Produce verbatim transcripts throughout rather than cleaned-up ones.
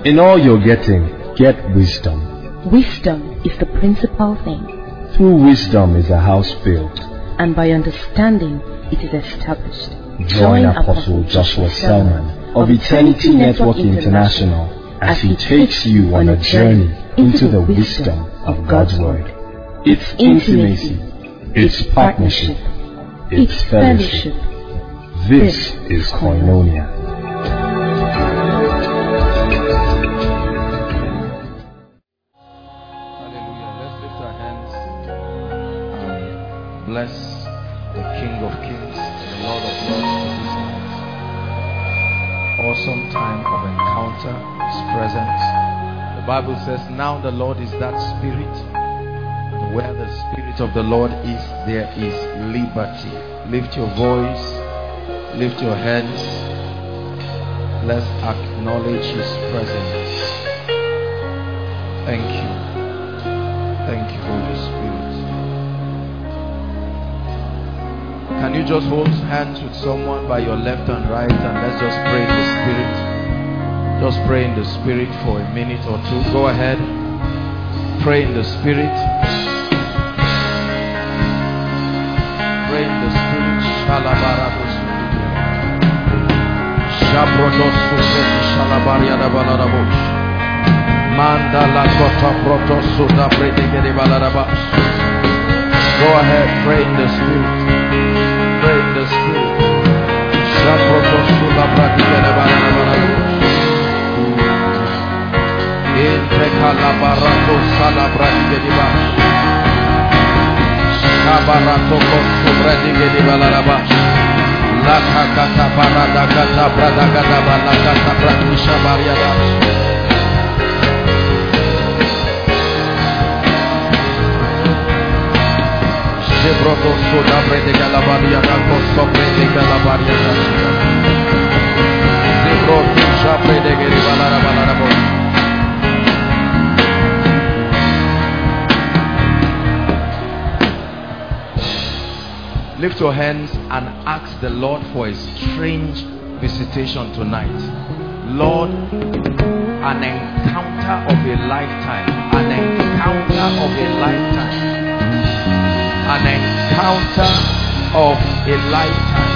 In all you're getting, get wisdom. Wisdom is the principal thing. Through wisdom is a house built, and by understanding it is established. Join Apostle Joshua Selman of Eternity Network International as he takes you on a journey into the wisdom of God's Word. It's intimacy, it's partnership, it's fellowship. This is Koinonia. Bless the King of Kings and the Lord of Lords for this night. Awesome time of encounter, His presence. The Bible says, now the Lord is that Spirit. And where the Spirit of the Lord is, there is liberty. Lift your voice, lift your hands. Let's acknowledge His presence. Thank you. Thank you, Holy Spirit. Can you just hold hands with someone by your left and right, and let's just pray in the Spirit. Just pray in the Spirit for a minute or two. Go ahead. Pray in the Spirit. Pray in the Spirit. Go ahead, pray in the Spirit. Pray in the Spirit. Lift your hands and ask the Lord for a strange visitation tonight. Lord, an encounter of a lifetime, an encounter of a lifetime, an encounter of a lifetime,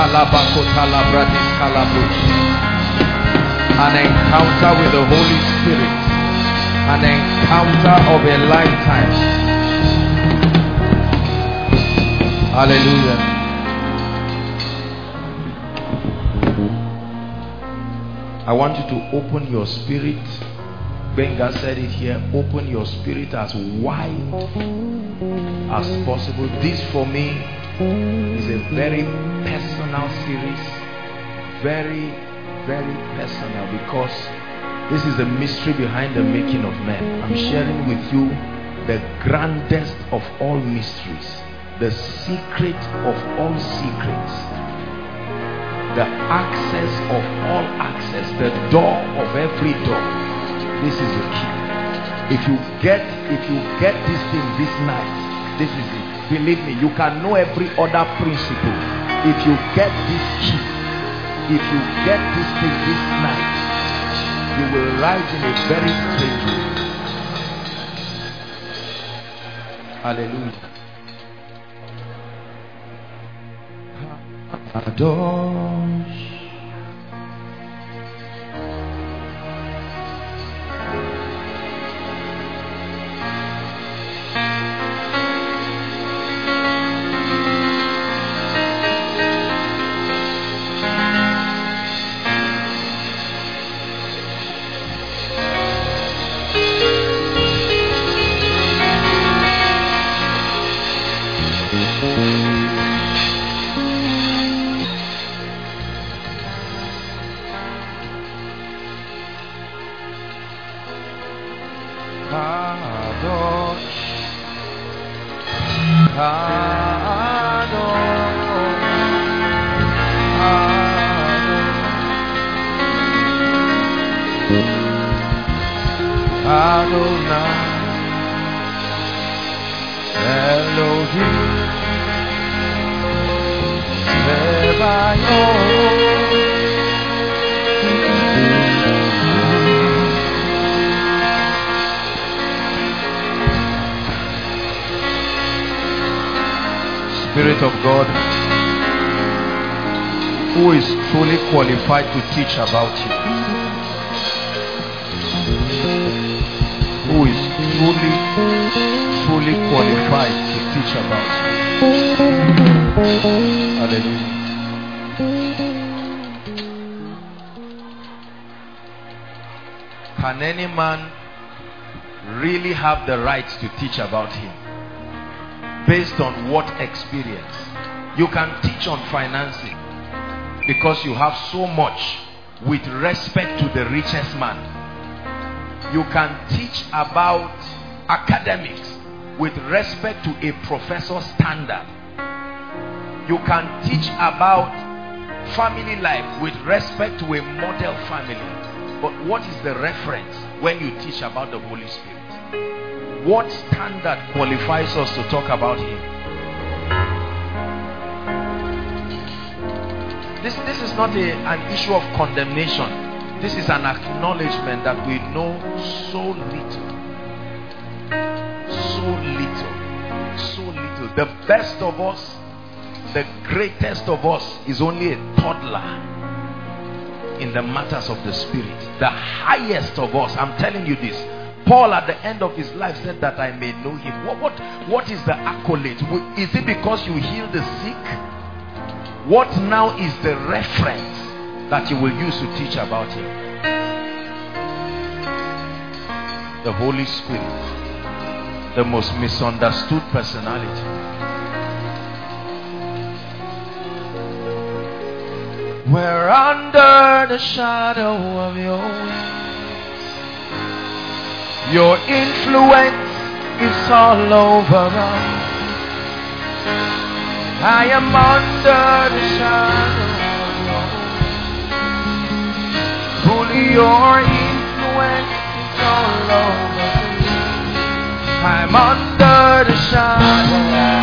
an encounter with the Holy Spirit, an encounter of a lifetime. Hallelujah. I want you to open your spirit. Benga said it here. Open your spirit as wide as possible. This for me is a very personal series. Very, very personal, because this is the mystery behind the making of men. I'm sharing with you the grandest of all mysteries. The secret of all secrets, the access of all access, the door of every door. This is the key. If you get, if you get this thing this night, this is it. Believe me, you can know every other principle. If you get this key, if you get this thing this night, you will rise in a very strange way. Hallelujah. Adore. Spirit of God, who is truly qualified to teach about you? Who is truly, truly qualified to teach about you? Hallelujah. Can any man really have the right to teach about him? Based on what experience? You can teach on financing because you have so much with respect to the richest man. You can teach about academics with respect to a professor's standard. You can teach about family life with respect to a model family. But what is the reference when you teach about the Holy Spirit? What standard qualifies us to talk about him? This, this is not a, an issue of condemnation. This is an acknowledgement that we know so little. So little. So little. The best of us, the greatest of us is only a toddler in the matters of the Spirit. The highest of us, I'm telling you this, Paul at the end of his life said that I may know him. What, what, what is the accolade? Is it because you heal the sick? What now is the reference that you will use to teach about him? The Holy Spirit, the most misunderstood personality. We're under the shadow of your wings. Your influence is all over us. I am under the shadow of your wings. Only your influence is all over me. I'm under the shadow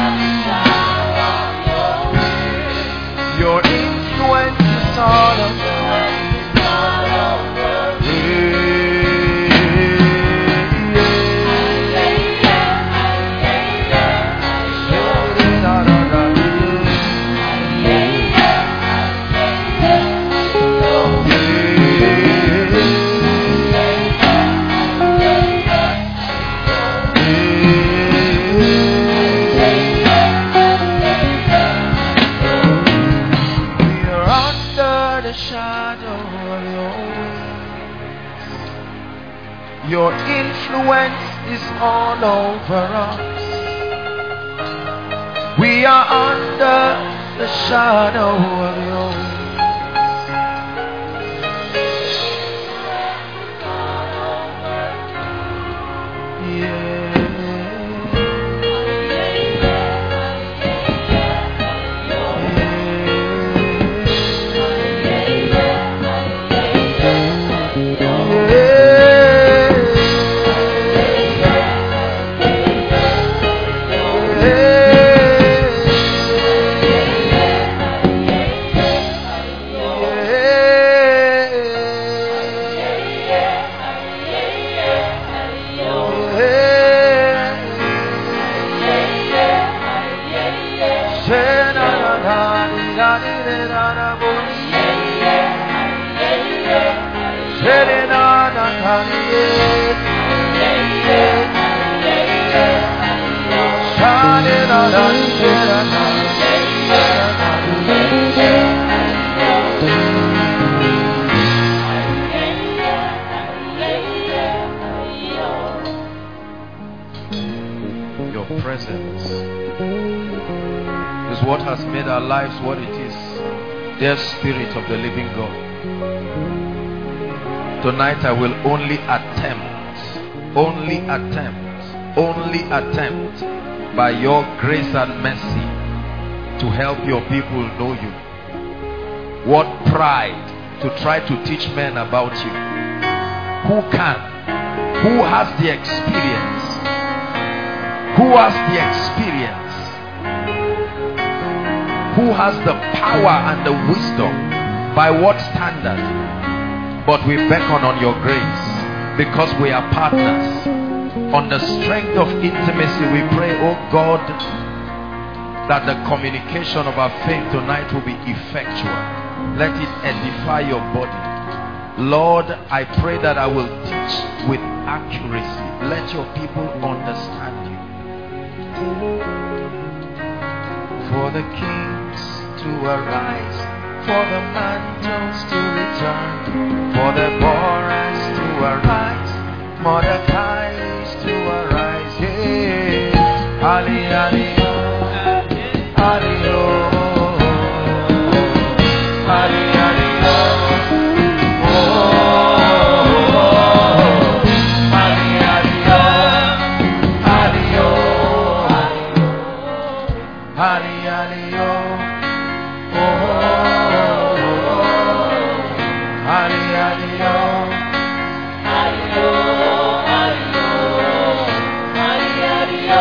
of your wings. Your influence is all over me. Your influence is all over us. We are under the shadow of your wings. Yeah. Your presence is what has made our lives what it is. Dear Spirit of the living God, tonight I will only attempt, only attempt, only attempt by your grace and mercy to help your people know you. What pride to try to teach men about you. Who can? Who has the experience? Who has the experience? Who has the power and the wisdom? By what standard? But we beckon on your grace because we are partners. On the strength of intimacy we pray, oh God, that the communication of our faith tonight will be effectual. Let it edify your body. Lord, I pray that I will teach with accuracy. Let your people understand you. For the kings to arise, for the mantles to return, for the Boras to arise, Mordecai's to arise. Yeah. Ali, Ali, Ali, oh, Ali, Ali, oh, oh, Ali, Ali, oh, Ali, oh, Ali, Ali, oh, oh, Ali, Ali, oh, Ali, oh, Ali, Ali, oh.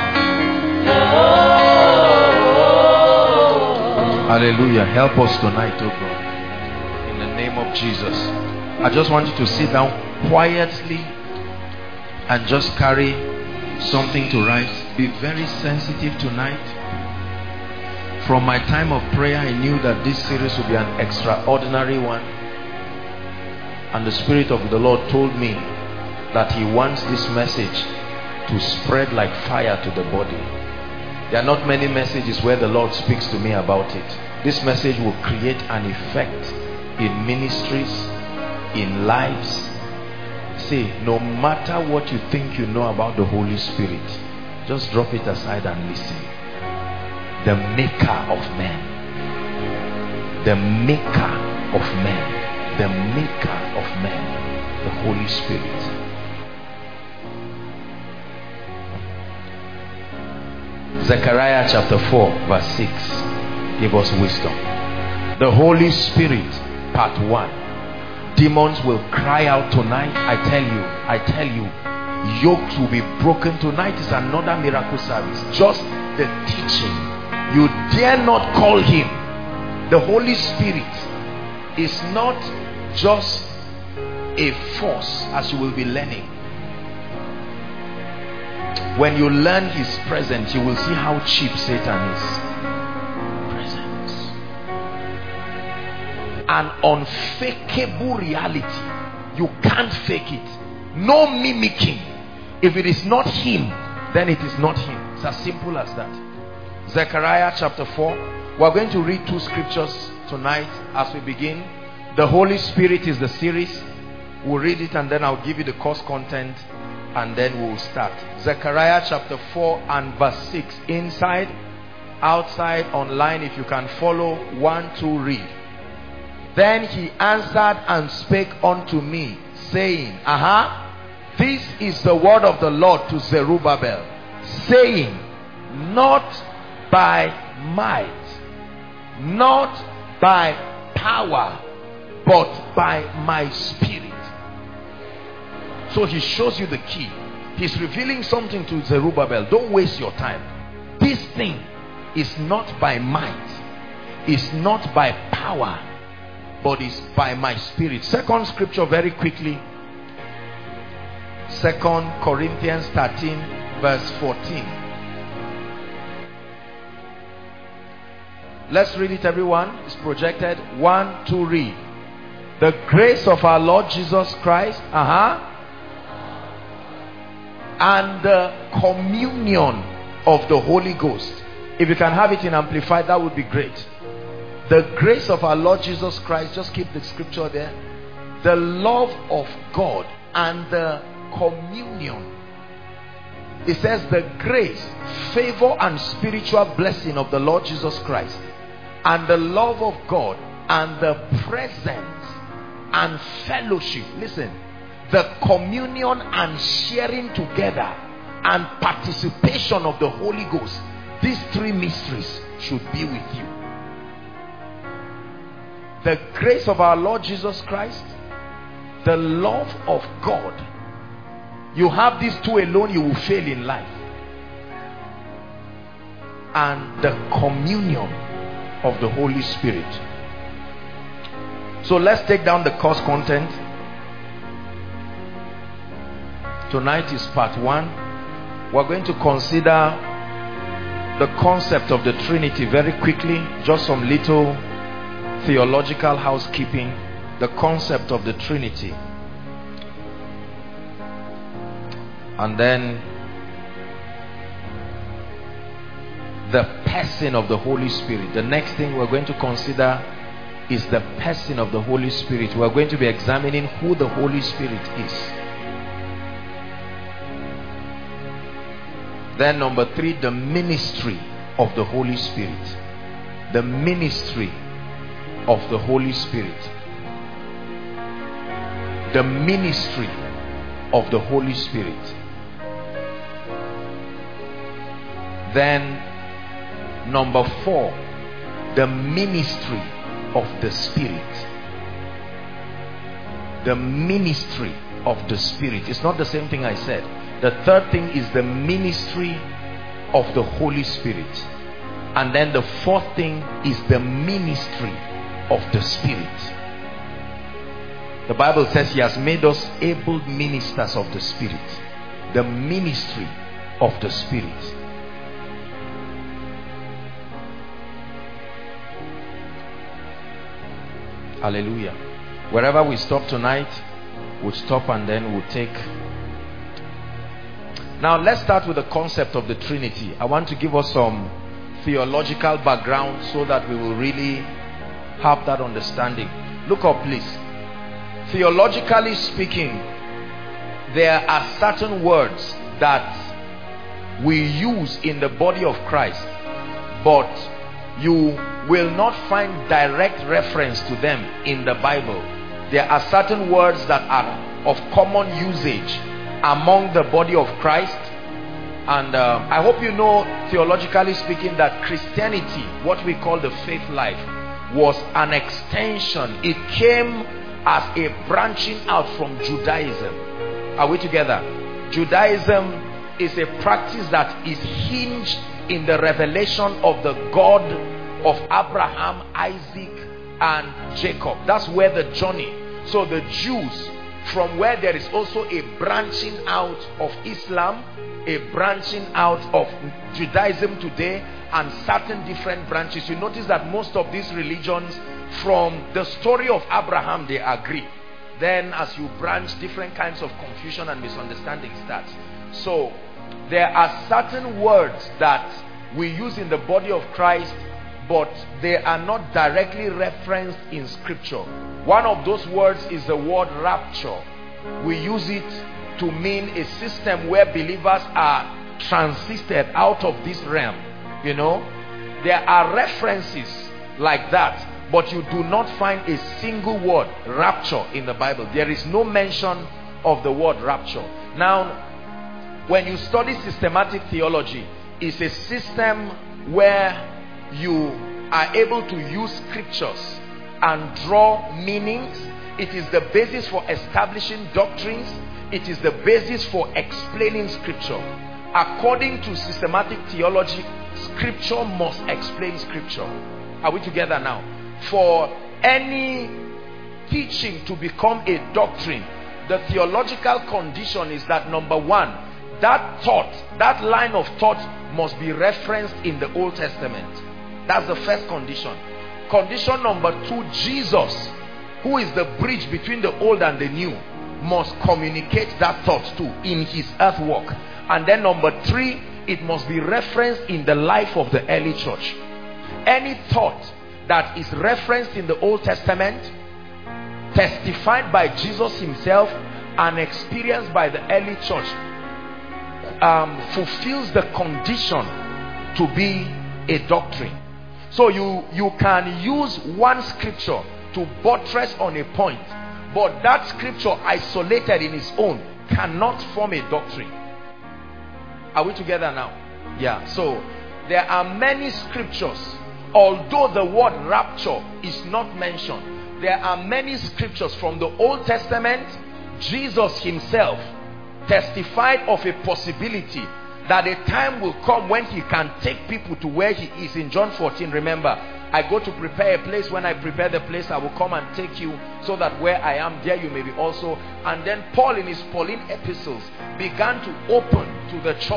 Hallelujah. Help us tonight, oh God. In the name of Jesus. I just want you to sit down quietly and just carry something to write. Be very sensitive tonight. From my time of prayer, I knew that this series would be an extraordinary one. And the Spirit of the Lord told me that He wants this message to spread like fire to the body. There are not many messages where the Lord speaks to me about it. This message will create an effect in ministries, in lives. See, no matter what you think you know about the Holy Spirit, just drop it aside and listen. The maker of men. The maker of men. The maker of men. The Holy Spirit. Zechariah chapter four verse six. Give us wisdom. The Holy Spirit, part one. Demons will cry out tonight. I tell you, I tell you, yokes will be broken. Tonight is another miracle service. Just the teaching. You dare not call Him. The Holy Spirit is not just a force, as you will be learning. When you learn His presence, you will see how cheap Satan is. Presence. An unfakeable reality. You can't fake it. No mimicking. If it is not Him, then it is not Him. It's as simple as that. Zechariah chapter four. We're going to read two scriptures tonight as we begin. The Holy Spirit is the series. We'll read it and then I'll give you the course content and then we'll start. Zechariah chapter four and verse six. Inside, outside, online, if you can follow. One, two, read. Then he answered and spake unto me, saying, Aha, this is the word of the Lord to Zerubbabel, saying, not by might, not by power, but by my Spirit. So he shows you the key. He's revealing something to Zerubbabel. Don't waste your time. This thing is not by might, is not by power, but is by my Spirit. Second scripture very quickly. Second Corinthians thirteen verse fourteen. Let's read it, everyone. It's projected. One, two, read. The grace of our Lord Jesus Christ, uh-huh, and the communion of the Holy Ghost. If you can have it in Amplified, that would be great. The grace of our Lord Jesus Christ, just keep the scripture there. The love of God and the communion. It says the grace, favor and spiritual blessing of the Lord Jesus Christ, and the love of God and the presence and fellowship. Listen, the communion and sharing together and participation of the Holy Ghost. These three mysteries should be with you. The grace of our Lord Jesus Christ, the love of God. You have these two alone, you will fail in life. And the communion of the Holy Spirit. So let's take down the course content. Tonight is part one. We're going to consider the concept of the Trinity very quickly, just some little theological housekeeping. The concept of the Trinity, and then the person of the Holy Spirit. The next thing we're going to consider is the person of the Holy Spirit. We're going to be examining who the Holy Spirit is. Then number three, the ministry of the Holy Spirit. The ministry of the Holy Spirit. The ministry of the Holy Spirit. Then number four, the ministry of the Spirit. The ministry of the Spirit. It's not the same thing I said. The third thing is the ministry of the Holy Spirit. And then the fourth thing is the ministry of the Spirit. The Bible says he has made us able ministers of the Spirit. The ministry of the Spirit. Hallelujah. Wherever we stop tonight, we'll stop and then we'll take. Now let's start with the concept of the Trinity. I want to give us some theological background so that we will really have that understanding. Look up please. Theologically speaking, there are certain words that we use in the body of Christ, but you will not find direct reference to them in the Bible. There are certain words that are of common usage among the body of Christ. And uh, I hope you know, theologically speaking, that Christianity, what we call the faith life, was an extension. It came as a branching out from Judaism. Are we together? Judaism is a practice that is hinged in the revelation of the God of Abraham, Isaac, and Jacob. That's where the journey. So the Jews, from where there is also a branching out of Islam, a branching out of Judaism today, and certain different branches. You notice that most of these religions, from the story of Abraham, they agree. Then as you branch, different kinds of confusion and misunderstanding starts. So there are certain words that we use in the body of Christ, but they are not directly referenced in scripture. One of those words is the word rapture. We use it to mean a system where believers are transited out of this realm. You know, there are references like that, but you do not find a single word rapture in the Bible. There is no mention of the word rapture. Now, when you study systematic theology, it's a system where you are able to use scriptures and draw meanings. It is the basis for establishing doctrines. It is the basis for explaining scripture. According to systematic theology, scripture must explain scripture. Are we together now? For any teaching to become a doctrine, the theological condition is that, number one, that thought, that line of thought must be referenced in the Old Testament. That's the first condition. Condition number two, Jesus, who is the bridge between the old and the new, must communicate that thought too in his earth work. And then number three, it must be referenced in the life of the early church. Any thought that is referenced in the Old Testament, testified by Jesus himself, and experienced by the early church, um, fulfills the condition to be a doctrine. So you, you can use one scripture to buttress on a point, but that scripture isolated in its own cannot form a doctrine. Are we together now? Yeah. So there are many scriptures. Although the word rapture is not mentioned, there are many scriptures from the Old Testament. Jesus himself testified of a possibility that a time will come when he can take people to where he is. In John fourteen, remember, I go to prepare a place. When I prepare the place, I will come and take you, so that where I am, there you may be also. And then Paul, in his Pauline epistles, began to open to the church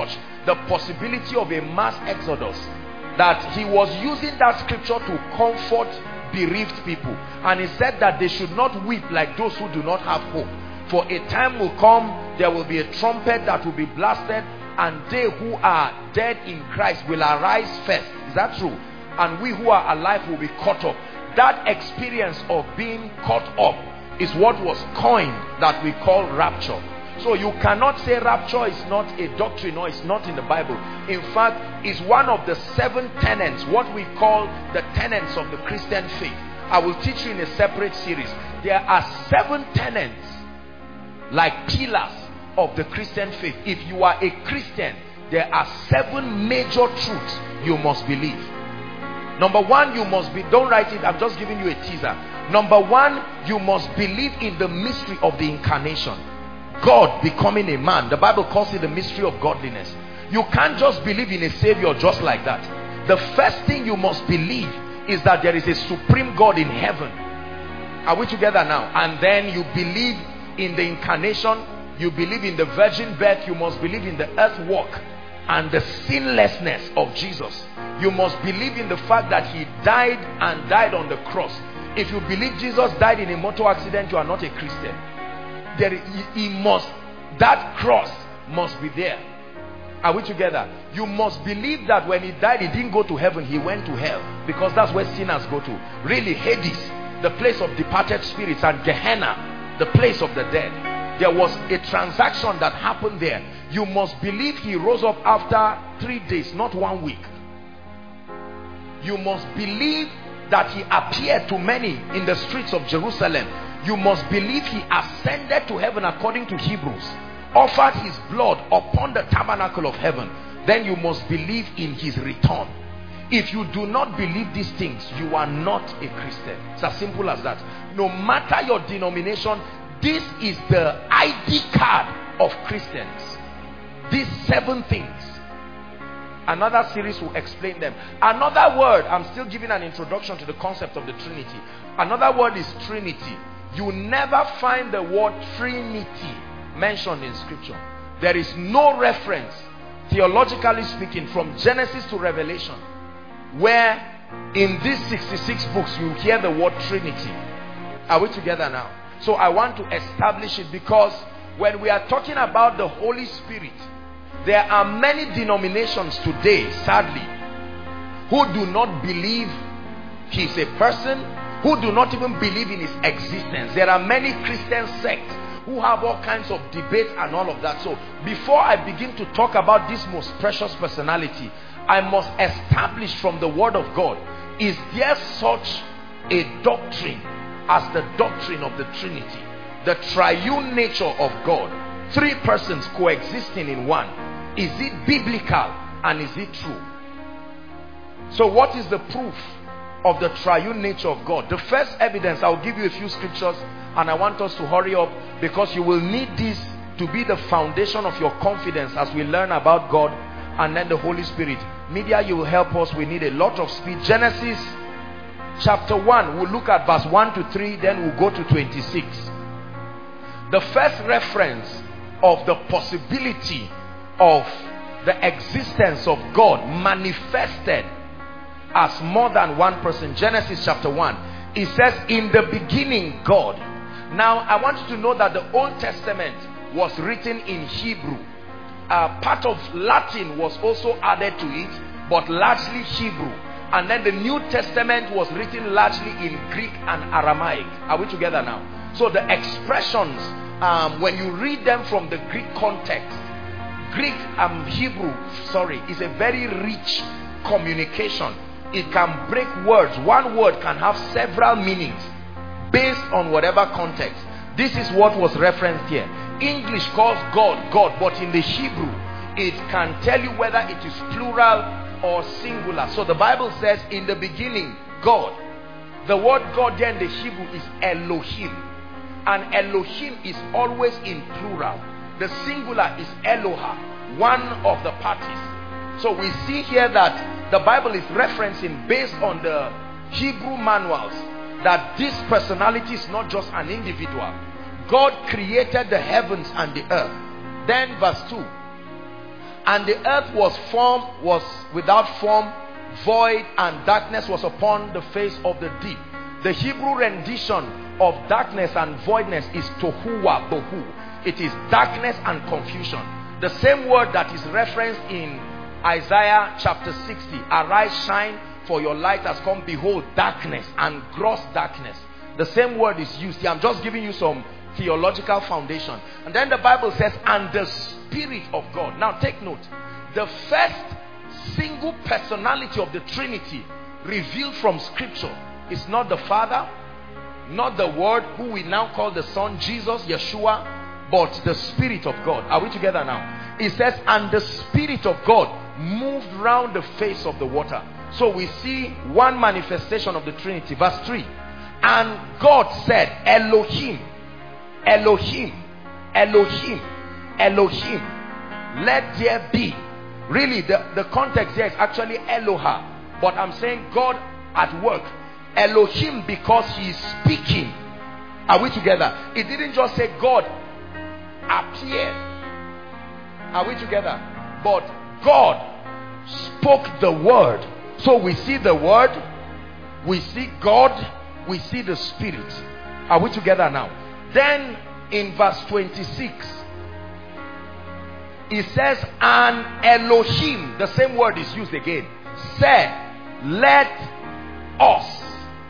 the possibility of a mass exodus, that he was using that scripture to comfort bereaved people. And he said that they should not weep like those who do not have hope. For a time will come, there will be a trumpet that will be blasted, and they who are dead in Christ will arise first. Is that true? And we who are alive will be caught up. That experience of being caught up is what was coined that we call rapture. So you cannot say rapture is not a doctrine or it's not in the Bible. In fact, it's one of the seven tenets, what we call the tenets of the Christian faith. I will teach you in a separate series. There are seven tenets, like pillars of the Christian faith. If you are a Christian, there are seven major truths you must believe. Number one, you must be, don't write it, I'm just giving you a teaser. Number one, you must believe in the mystery of the incarnation. God becoming a man. The Bible calls it the mystery of godliness. You can't just believe in a savior just like that. The first thing you must believe is that there is a supreme God in heaven. Are we together now? And then you believe in the incarnation. You believe in the virgin birth. You must believe in the earth walk and the sinlessness of Jesus. You must believe in the fact that he died and died on the cross. If you believe Jesus died in a motor accident, you are not a Christian. There, he, he must, that cross must be there. Are we together? You must believe that when he died, he didn't go to heaven, he went to hell, because that's where sinners go to. Really, Hades, the place of departed spirits, and Gehenna, the place of the dead. There was a transaction that happened there. You must believe he rose up after three days, not one week. You must believe that he appeared to many in the streets of Jerusalem. You must believe he ascended to heaven according to Hebrews, offered his blood upon the tabernacle of heaven. Then you must believe in his return. If you do not believe these things, you are not a Christian. It's as simple as that. No matter your denomination, this is the I D card of Christians. These seven things. Another series will explain them. Another word, I'm still giving an introduction to the concept of the Trinity. Another word is Trinity. You never find the word Trinity mentioned in scripture. There is no reference, theologically speaking, from Genesis to Revelation, where in these sixty-six books you hear the word Trinity. Are we together now? So I want to establish it, because when we are talking about the Holy Spirit, there are many denominations today, sadly, who do not believe he's a person, who do not even believe in his existence. There are many Christian sects who have all kinds of debates and all of that. So before I begin to talk about this most precious personality, I must establish from the word of God, is there such a doctrine as the doctrine of the Trinity, the triune nature of God, three persons coexisting in one? Is it biblical and is it true? So what is the proof of the triune nature of God? The first evidence, I'll give you a few scriptures, and I want us to hurry up, because you will need this to be the foundation of your confidence as we learn about God and then the Holy Spirit. Media, you will help us. We need a lot of speed. Genesis chapter one, we'll look at verse one to three, then we'll go to twenty-six. The first reference of the possibility of the existence of God manifested as more than one person, Genesis chapter one, it says, in the beginning God. Now I want you to know that the Old Testament was written in Hebrew. Uh, part of Latin was also added to it, but largely Hebrew. And then the New Testament was written largely in Greek and Aramaic. Are we together now? So the expressions, um, when you read them from the Greek context, Greek and um, Hebrew, sorry, is a very rich communication. It can break words. One word can have several meanings based on whatever context. This is what was referenced here. English calls God God, but in the Hebrew it can tell you whether it is plural or singular. So the Bible says, in the beginning God. The word God there in the Hebrew is Elohim, and Elohim is always in plural. The singular is Eloha, one of the parties. So we see here that the Bible is referencing, based on the Hebrew manuals, that this personality is not just an individual. God created the heavens and the earth. Then verse two, And the earth was formed, was without form, void, and darkness was upon the face of the deep. The Hebrew rendition of darkness and voidness is tohu wa bohu. It is darkness and confusion. The same word that is referenced in Isaiah chapter sixty. Arise, shine, for your light has come. Behold, darkness and gross darkness. The same word is used here. I'm just giving you some theological foundation. And then the Bible says, and the Spirit of God. Now take note. The first single personality of the Trinity revealed from Scripture is not the Father, not the Word, who we now call the Son, Jesus, Yeshua, but the Spirit of God. Are we together now? It says, and the Spirit of God moved round the face of the water. So we see one manifestation of the Trinity. Verse three. And God said, Elohim, Elohim, Elohim, Elohim, let there be. Really, the, the context here is actually Eloha. But I'm saying God at work. Elohim, because he is speaking. Are we together? It didn't just say God appeared. Are we together? But God spoke the word. So we see the word, we see God, we see the Spirit. Are we together now? Then in verse twenty-six, it says, and Elohim, the same word is used again, said, let us,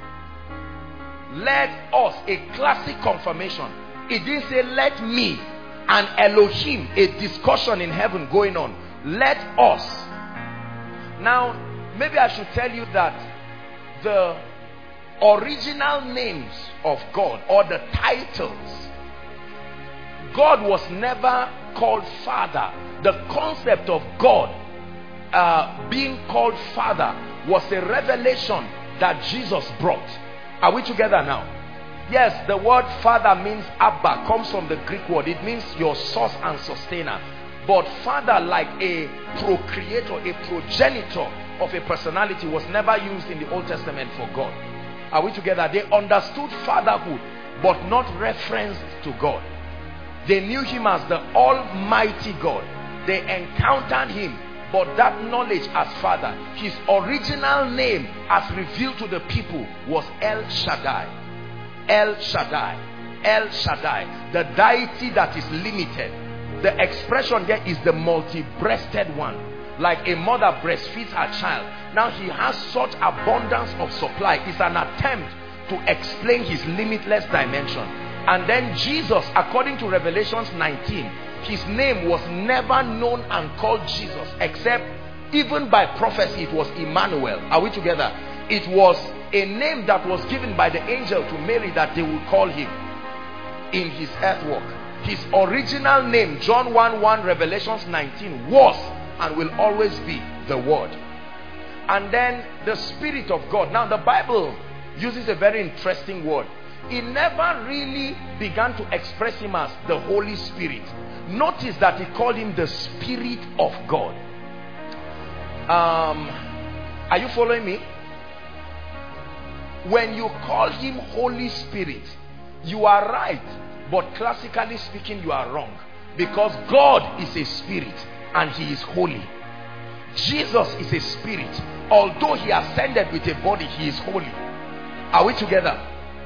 let us, a classic confirmation. It didn't say let me. And Elohim, a discussion in heaven going on. Let us. Now, maybe I should tell you that the original names of God, or the titles, God was never called Father. The concept of God uh, being called Father was a revelation that Jesus brought. Are we together now? Yes, the word Father means Abba, comes from the Greek word. It means your source and sustainer. But Father, like a procreator, a progenitor of a personality, was never used in the Old Testament for God. Are we together? They understood fatherhood, but not referenced to God. They knew him as the Almighty God. They encountered him, but that knowledge as Father, his original name as revealed to the people was El Shaddai. El Shaddai. El Shaddai. The deity that is limited. The expression there is the multi-breasted one. Like a mother breastfeeds her child. Now he has such abundance of supply. It's an attempt to explain his limitless dimension. And then Jesus, according to Revelations nineteen, his name was never known and called Jesus, except even by prophecy it was Emmanuel. Are we together? It was a name that was given by the angel to Mary that they would call him in his earth walk. His original name, John one one, Revelations nineteen, was and will always be the Word. And then the Spirit of God. Now the Bible uses a very interesting word. It never really began to express him as the Holy Spirit. Notice that he called him the Spirit of God. Um, are you following me? When you call him Holy Spirit, you are right, but classically speaking, you are wrong. Because God is a spirit and he is holy. Jesus is a spirit. Although he ascended with a body, he is holy. Are we together?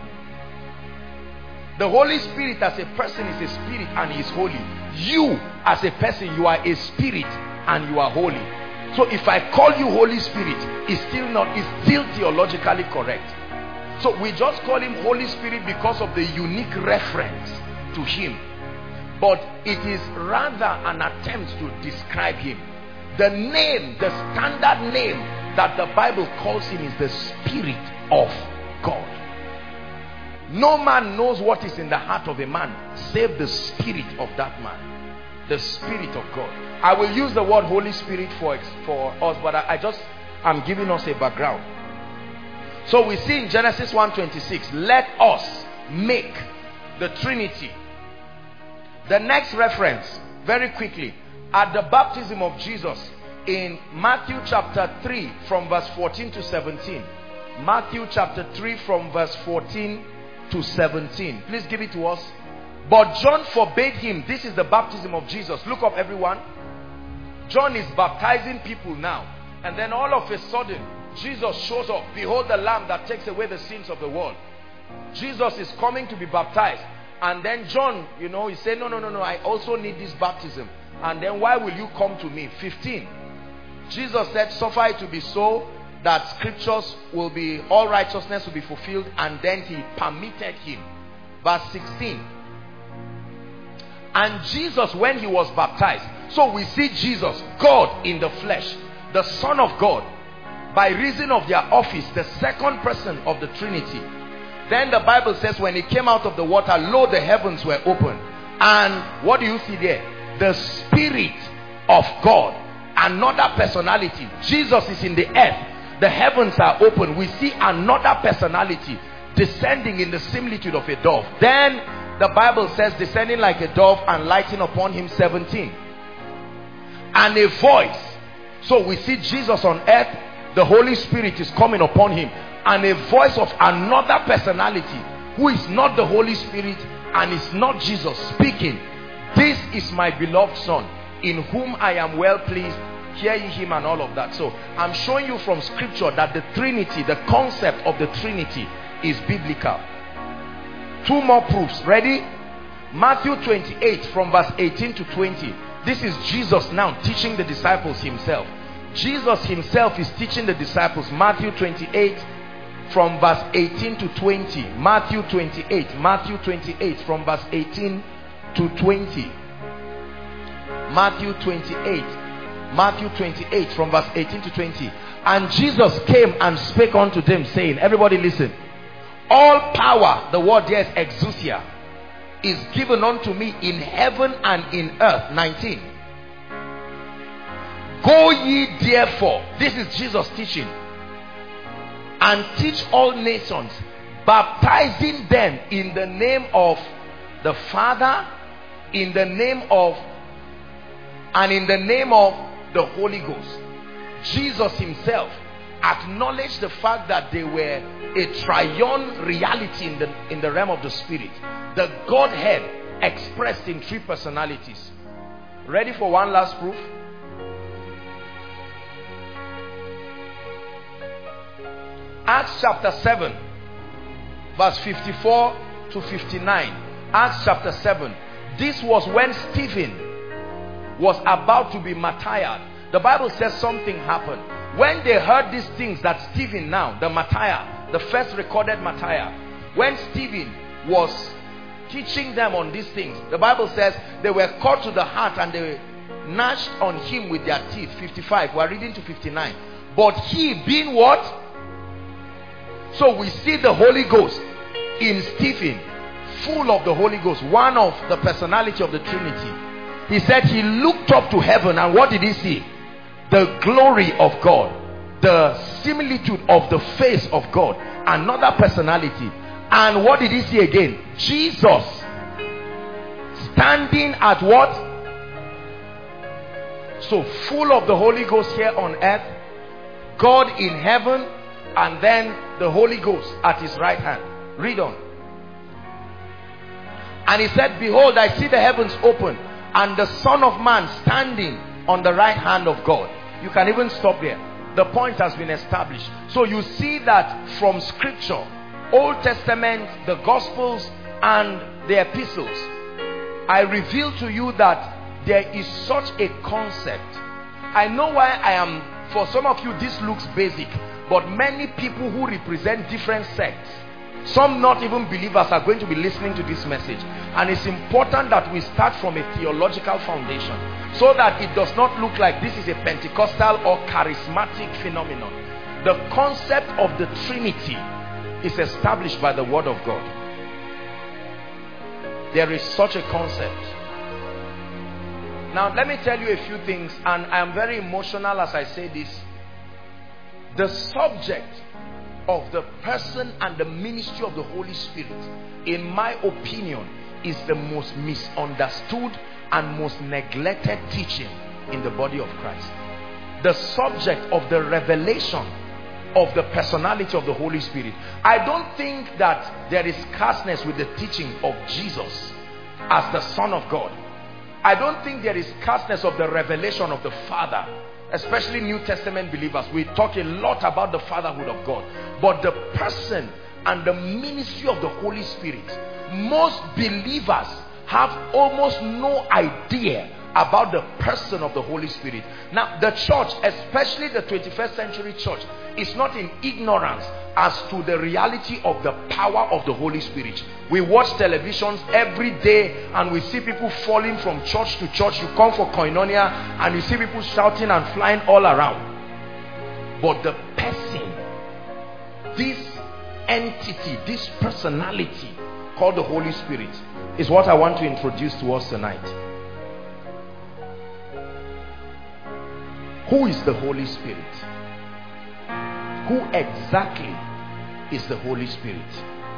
The Holy Spirit as a person is a spirit and he is holy. You as a person, you are a spirit and you are holy. So if I call you Holy Spirit, it's still not, it's still theologically correct. So we just call him Holy Spirit because of the unique reference to him. But it is rather an attempt to describe him. The name, the standard name that the Bible calls him is the Spirit of God. No man knows what is in the heart of a man save the spirit of that man. The Spirit of God. I will use the word Holy Spirit for, for us, but I, I just am giving us a background. So we see in Genesis one twenty-six, let us make the Trinity. The next reference, very quickly, at the baptism of Jesus in Matthew chapter three from verse fourteen to seventeen. Matthew chapter three from verse fourteen to seventeen. Please give it to us. But John forbade him. This is the baptism of Jesus. Look up, everyone. John is baptizing people now, and then all of a sudden Jesus shows up. Behold the Lamb that takes away the sins of the world. Jesus is coming to be baptized, and then John, you know, he said, no, no, no, no, I also need this baptism. And then why will you come to me? fifteen. Jesus said, suffer it to be so, that scriptures will be, all righteousness will be fulfilled, and then he permitted him. Verse sixteen. And Jesus, when he was baptized, so we see Jesus, God in the flesh, the Son of God, by reason of their office, the second person of the Trinity. Then the Bible says when he came out of the water, lo, the heavens were open. And what do you see there? The Spirit of God, another personality. Jesus is in the earth. The heavens are open. We see another personality descending in the similitude of a dove. Then the Bible says descending like a dove and lighting upon him, seventeen. And a voice. So we see Jesus on earth. The Holy Spirit is coming upon him. And a voice of another personality who is not the Holy Spirit and is not Jesus speaking. This is my beloved Son, in whom I am well pleased. Hear ye him, and all of that. So I'm showing you from scripture that the Trinity, the concept of the Trinity, is biblical. Two more proofs. Ready? Matthew twenty-eight from verse eighteen to twenty. This is Jesus now teaching the disciples himself. Jesus himself is teaching the disciples. Matthew twenty-eight from verse eighteen to twenty. Matthew twenty-eight. Matthew twenty-eight from verse eighteen to twenty. Matthew twenty-eight. Matthew twenty-eight from verse eighteen to twenty. And Jesus came and spake unto them, saying, everybody listen. All power, the word there is exousia, is given unto me in heaven and in earth. nineteen. Go ye therefore, this is Jesus teaching, and teach all nations, baptizing them in the name of the Father, in the name of, and in the name of the Holy Ghost. Jesus himself acknowledged the fact that they were a triune reality in the, in the realm of the Spirit. The Godhead expressed in three personalities. Ready for one last proof? Acts chapter seven verse fifty-four to fifty-nine. Acts chapter seven. This was when Stephen was about to be martyred. The Bible says something happened. When they heard these things that Stephen now, the martyr, the first recorded martyr, when Stephen was teaching them on these things, the Bible says they were caught to the heart and they gnashed on him with their teeth. fifty-five. We are reading to fifty-nine. But he being what? So we see the Holy Ghost in Stephen, full of the Holy Ghost, one of the personality of the Trinity. He said he looked up to heaven, and what did he see? The glory of God, the similitude of the face of God, another personality. And what did he see again? Jesus standing at what? So full of the Holy Ghost here on earth, God in heaven, and then the Holy Ghost at his right hand. Read on. And he said, behold, I see the heavens open, and the Son of Man standing on the right hand of God. You can even stop there. The point has been established. So you see that from scripture, Old Testament, the Gospels, and the epistles, I reveal to you that there is such a concept. I know why I am, for some of you this looks basic, but many people who represent different sects, some not even believers, are going to be listening to this message. And it's important that we start from a theological foundation, so that it does not look like this is a Pentecostal or charismatic phenomenon. The concept of the Trinity is established by the Word of God. There is such a concept. Now let me tell you a few things, and I am very emotional as I say this. The subject of the person and the ministry of the Holy Spirit, in my opinion, is the most misunderstood and most neglected teaching in the body of Christ. The subject of the revelation of the personality of the Holy Spirit. I don't think that there is scarceness with the teaching of Jesus as the Son of God. I don't think there is scarceness of the revelation of the Father, especially New Testament believers. We talk a lot about the fatherhood of God, but the person and the ministry of the Holy Spirit, most believers have almost no idea about the person of the Holy Spirit. Now, the church, especially the twenty-first century church, is not in ignorance as to the reality of the power of the Holy Spirit. We watch televisions every day and we see people falling from church to church. You come for koinonia and you see people shouting and flying all around. But the person, this entity, this personality called the Holy Spirit, is what I want to introduce to us tonight. Who is the Holy Spirit? Who exactly is the Holy Spirit?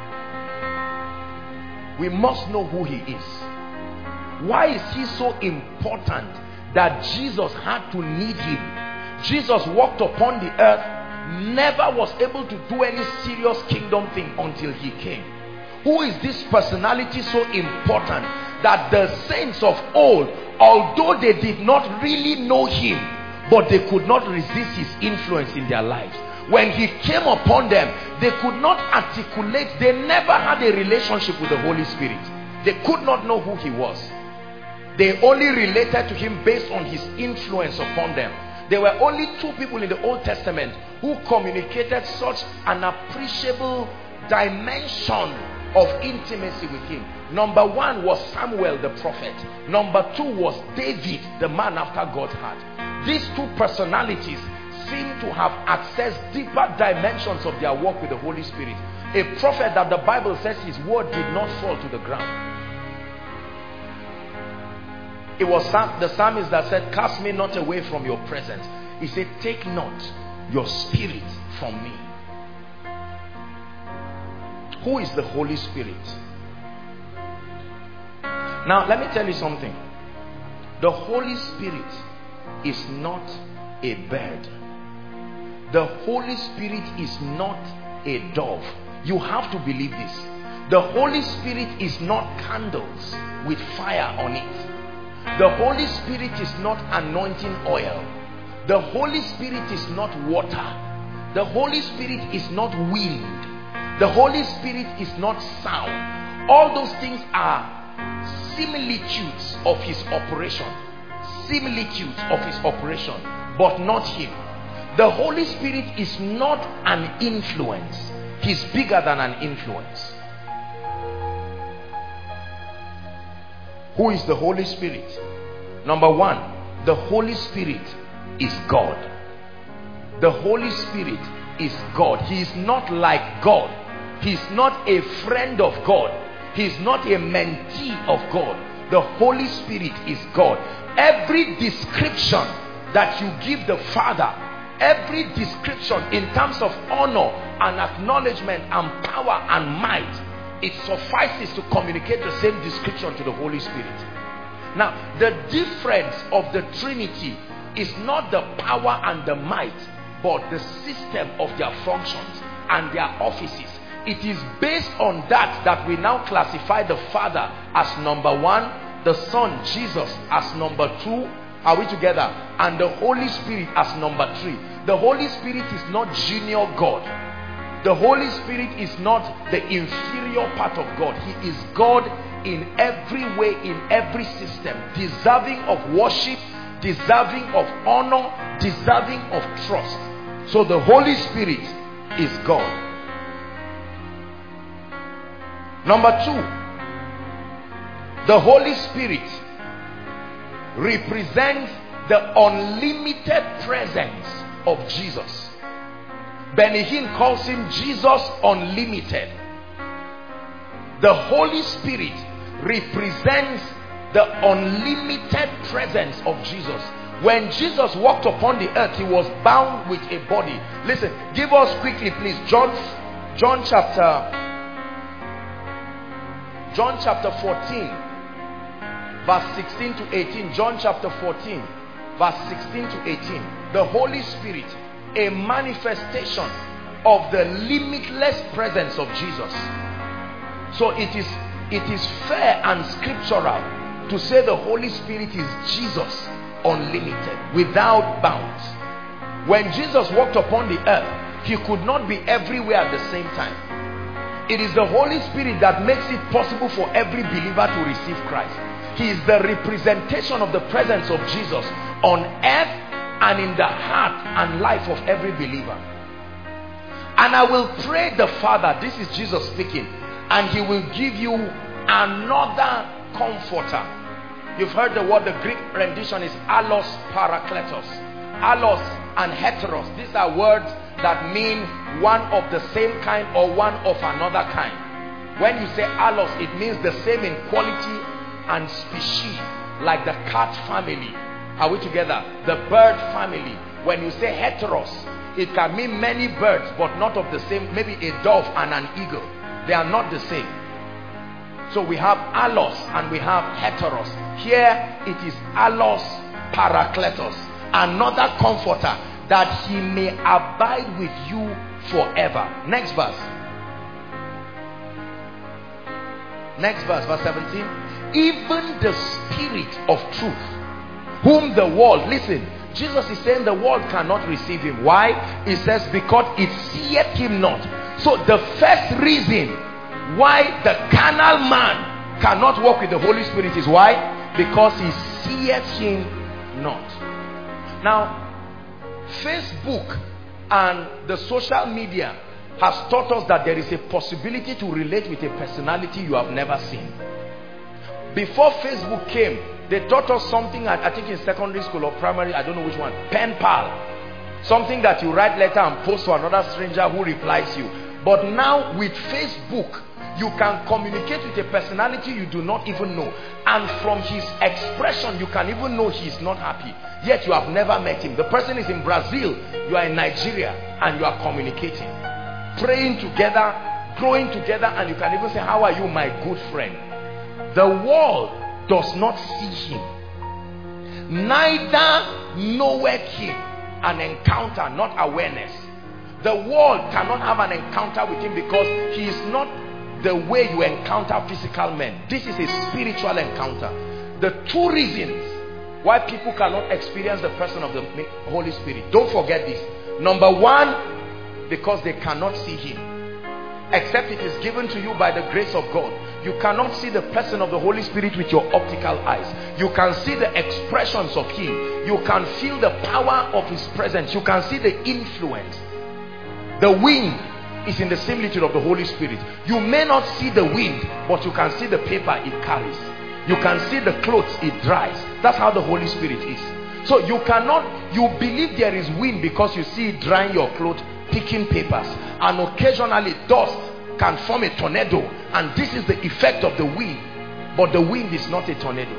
We must know who he is. Why is he so important that Jesus had to need him? Jesus walked upon the earth, never was able to do any serious kingdom thing until he came. Who is this personality so important that the saints of old, although they did not really know him, but they could not resist his influence in their lives? When he came upon them, they could not articulate, they never had a relationship with the Holy Spirit. They could not know who he was. They only related to him based on his influence upon them. There were only two people in the Old Testament who communicated such an appreciable dimension of intimacy with him. Number one was Samuel the prophet. Number two was David, the man after God's heart. These two personalities seem to have accessed deeper dimensions of their walk with the Holy Spirit. A prophet that the Bible says his word did not fall to the ground. It was the psalmist that said, "Cast me not away from your presence." He said, "Take not your spirit from me." Who is the Holy Spirit? Now let me tell you something. The Holy Spirit is not a bird. The Holy Spirit is not a dove. You have to believe this. The Holy Spirit is not candles with fire on it. The Holy Spirit is not anointing oil. The Holy Spirit is not water. The Holy Spirit is not wind. The Holy Spirit is not sound. All those things are similitudes of his operation. Similitudes of his operation, but not him. The Holy Spirit is not an influence. He's bigger than an influence. Who is the Holy Spirit? Number one, the Holy Spirit is God. The Holy Spirit is God. He is not like God. He's not a friend of God. He's not a mentee of God. The Holy Spirit is God. Every description that you give the Father, every description in terms of honor and acknowledgement and power and might, it suffices to communicate the same description to the Holy Spirit. Now, the difference of the Trinity is not the power and the might, but the system of their functions and their offices. It is based on that that we now classify the Father as number one, the Son Jesus as number two. Are we together? And the Holy Spirit as number three. The Holy Spirit is not junior God. The Holy Spirit is not the inferior part of God. He is God in every way, in every system, deserving of worship, deserving of honor, deserving of trust. So the Holy Spirit is God. Number two, the Holy Spirit represents the unlimited presence of Jesus. Benny Hinn calls him Jesus Unlimited. The Holy Spirit represents the unlimited presence of Jesus. When Jesus walked upon the earth, he was bound with a body. Listen, give us quickly please John John chapter John chapter fourteen verse sixteen to eighteen. John chapter fourteen verse sixteen to eighteen. The Holy Spirit, a manifestation of the limitless presence of Jesus. So it is it is fair and scriptural to say the Holy Spirit is Jesus unlimited, without bounds. When Jesus walked upon the earth, he could not be everywhere at the same time. It is the Holy Spirit that makes it possible for every believer to receive Christ. He is the representation of the presence of Jesus on earth and in the heart and life of every believer. And I will pray the Father, this is Jesus speaking, and he will give you another comforter. You've heard the word, the Greek rendition is allos parakletos. Allos and heteros, these are words that mean one of the same kind or one of another kind. When you say allos, it means the same in quality and species, like the cat family. Are we together? The bird family. When you say heteros, it can mean many birds but not of the same, maybe a dove and an eagle. They are not the same. So we have allos and we have heteros. Here it is allos parakletos, another comforter, that he may abide with you forever. Next verse. Next verse, verse seventeen. Even the Spirit of truth, whom the world, listen, Jesus is saying the world cannot receive him. Why? He says because it seeth him not. So the first reason why the carnal man cannot walk with the Holy Spirit is why? Because he seeth him not. Now, Facebook and the social media has taught us that there is a possibility to relate with a personality you have never seen. Before Facebook came, they taught us something, I think in secondary school or primary, I don't know which one, pen pal. Something that you write letter and post to another stranger who replies you. But now with Facebook, you can communicate with a personality you do not even know. And from his expression, you can even know he is not happy. Yet you have never met him. The person is in Brazil, you are in Nigeria, and you are communicating. Praying together, growing together, and you can even say, how are you, my good friend? The world does not see him. Neither knoweth him. An encounter, not awareness. The world cannot have an encounter with him because he is not the way you encounter physical men. This is a spiritual encounter. The two reasons why people cannot experience the person of the Holy Spirit, don't forget this. Number one, because they cannot see him. Except it is given to you by the grace of God. You cannot see the person of the Holy Spirit with your optical eyes. You can see the expressions of him. You can feel the power of his presence. You can see the influence. The wind is in the similitude of the Holy Spirit. You may not see the wind, but you can see the paper it carries. You can see the clothes it dries. That's how the Holy Spirit is. So you cannot, you believe there is wind because you see it drying your clothes, picking papers, and occasionally dust can form a tornado, and this is the effect of the wind. But the wind is not a tornado.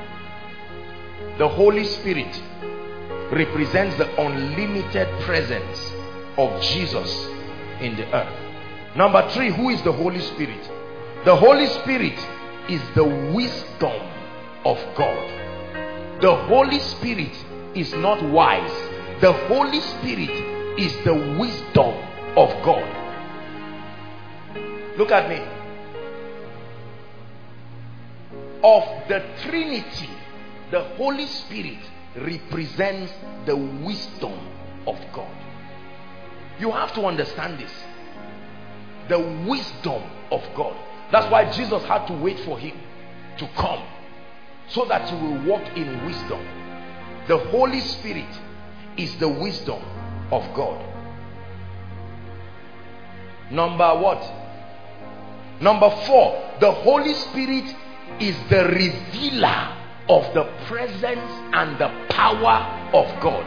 The Holy Spirit represents the unlimited presence of Jesus in the earth. Number three, who is the Holy Spirit? The Holy Spirit is the wisdom of God. The Holy Spirit is not wise. The Holy Spirit is the wisdom of God. Look at me. Of the Trinity, the Holy Spirit represents the wisdom of God. You have to understand this. The wisdom of God. That's why Jesus had to wait for him to come, so that he will walk in wisdom. The Holy Spirit is the wisdom of God. Number what? Number four, the Holy Spirit is the revealer of the presence and the power of God.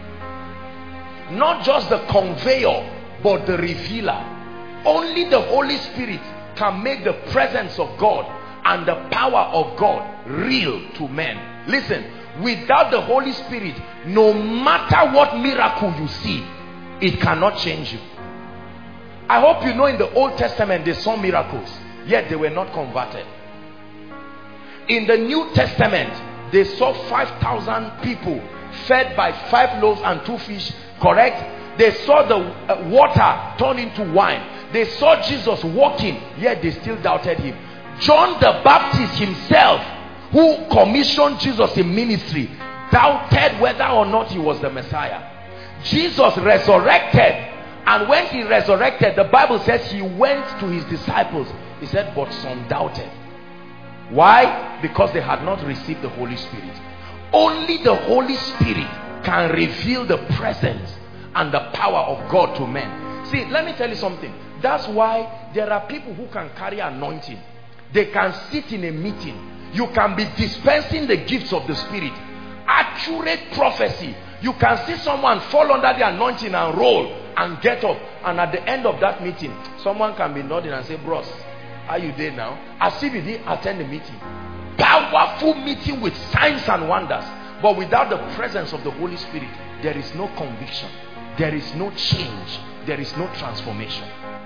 Not just the conveyor, but the revealer. Only the Holy Spirit can make the presence of God and the power of God real to men. Listen, without the Holy Spirit, no matter what miracle you see, it cannot change you. I hope you know in the Old Testament they saw miracles, yet they were not converted. In the New Testament, they saw five thousand people fed by five loaves and two fish, correct? They saw the uh, water turn into wine. They saw Jesus walking, yet they still doubted him. John the Baptist himself who commissioned Jesus in ministry, doubted whether or not he was the Messiah. Jesus resurrected, and when he resurrected, the Bible says he went to his disciples. He said, but some doubted. Why? Because they had not received the Holy Spirit. Only the Holy Spirit can reveal the presence and the power of God to men. See, let me tell you something. That's why there are people who can carry anointing. They can sit in a meeting. You can be dispensing the gifts of the Spirit. Accurate prophecy. You can see someone fall under the anointing and roll and get up. And at the end of that meeting, someone can be nodding and say, bros, are you there now? As if he didn't attend the meeting. Powerful meeting with signs and wonders. But without the presence of the Holy Spirit, there is no conviction. There is no change. There is no transformation.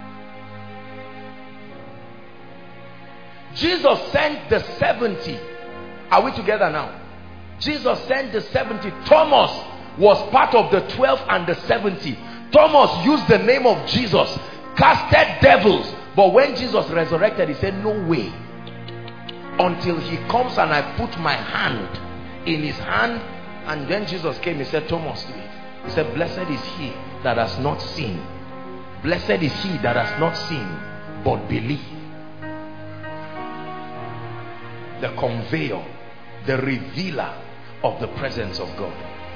Jesus sent the seventy. Are we together now? Jesus sent the seventy. Thomas was part of the twelve and the seventy. Thomas used the name of Jesus, casted devils. But when Jesus resurrected, he said, no way. Until he comes and I put my hand in his hand. And then Jesus came, he said, Thomas, do it. He said, blessed is he that has not seen. Blessed is he that has not seen, but believe. The conveyor, the revealer of the presence of God.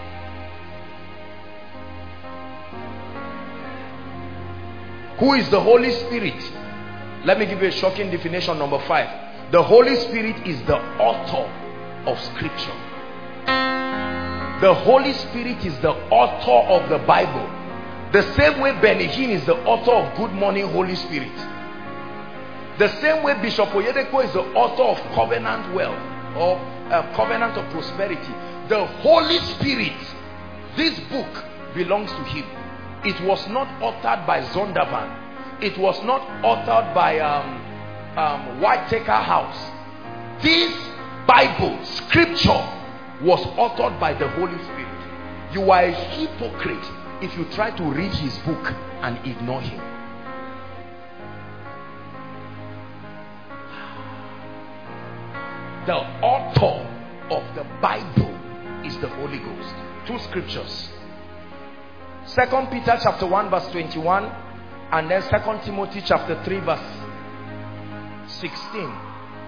Who is the Holy Spirit? Let me give you a shocking definition. Number five. The Holy Spirit is the author of Scripture. The Holy Spirit is the author of the Bible. The same way Benny Hinn is the author of Good Morning Holy Spirit. The same way Bishop Oyedepo is the author of Covenant Wealth or uh, Covenant of Prosperity. The Holy Spirit, this book belongs to him. It was not authored by Zondervan. It was not authored by um, um, Whitaker House. This Bible, Scripture, was authored by the Holy Spirit. You are a hypocrite if you try to read his book and ignore him. The author of the Bible is the Holy Ghost. Two scriptures. Second Peter chapter one verse twenty-one, and then Second Timothy chapter three verse sixteen.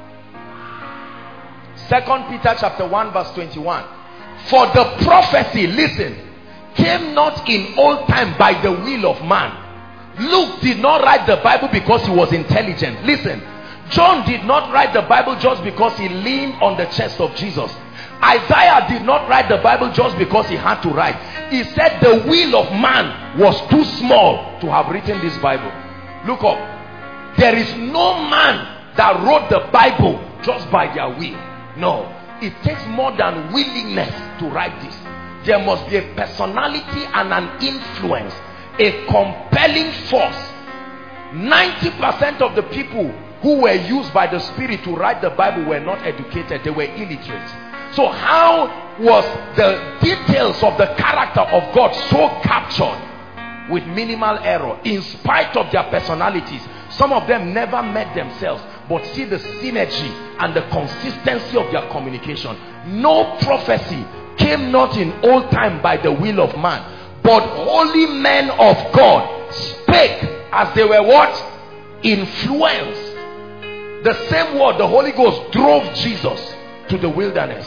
Second Peter chapter one verse twenty-one. For the prophecy, listen, came not in old time by the will of man. Luke did not write the Bible because he was intelligent. Listen, John did not write the Bible just because he leaned on the chest of Jesus. Isaiah did not write the Bible just because he had to write. He said the will of man was too small to have written this Bible. Look up. There is no man that wrote the Bible just by their will. No. It takes more than willingness to write this. There must be a personality and an influence, a compelling force. ninety percent of the people who were used by the Spirit to write the Bible were not educated. They were illiterate. So how was the details of the character of God so captured with minimal error in spite of their personalities? Some of them never met themselves, but see the synergy and the consistency of their communication. No prophecy came not in old time by the will of man, but holy men of God spake as they were what? Influenced. The same word, the Holy Ghost drove Jesus to the wilderness.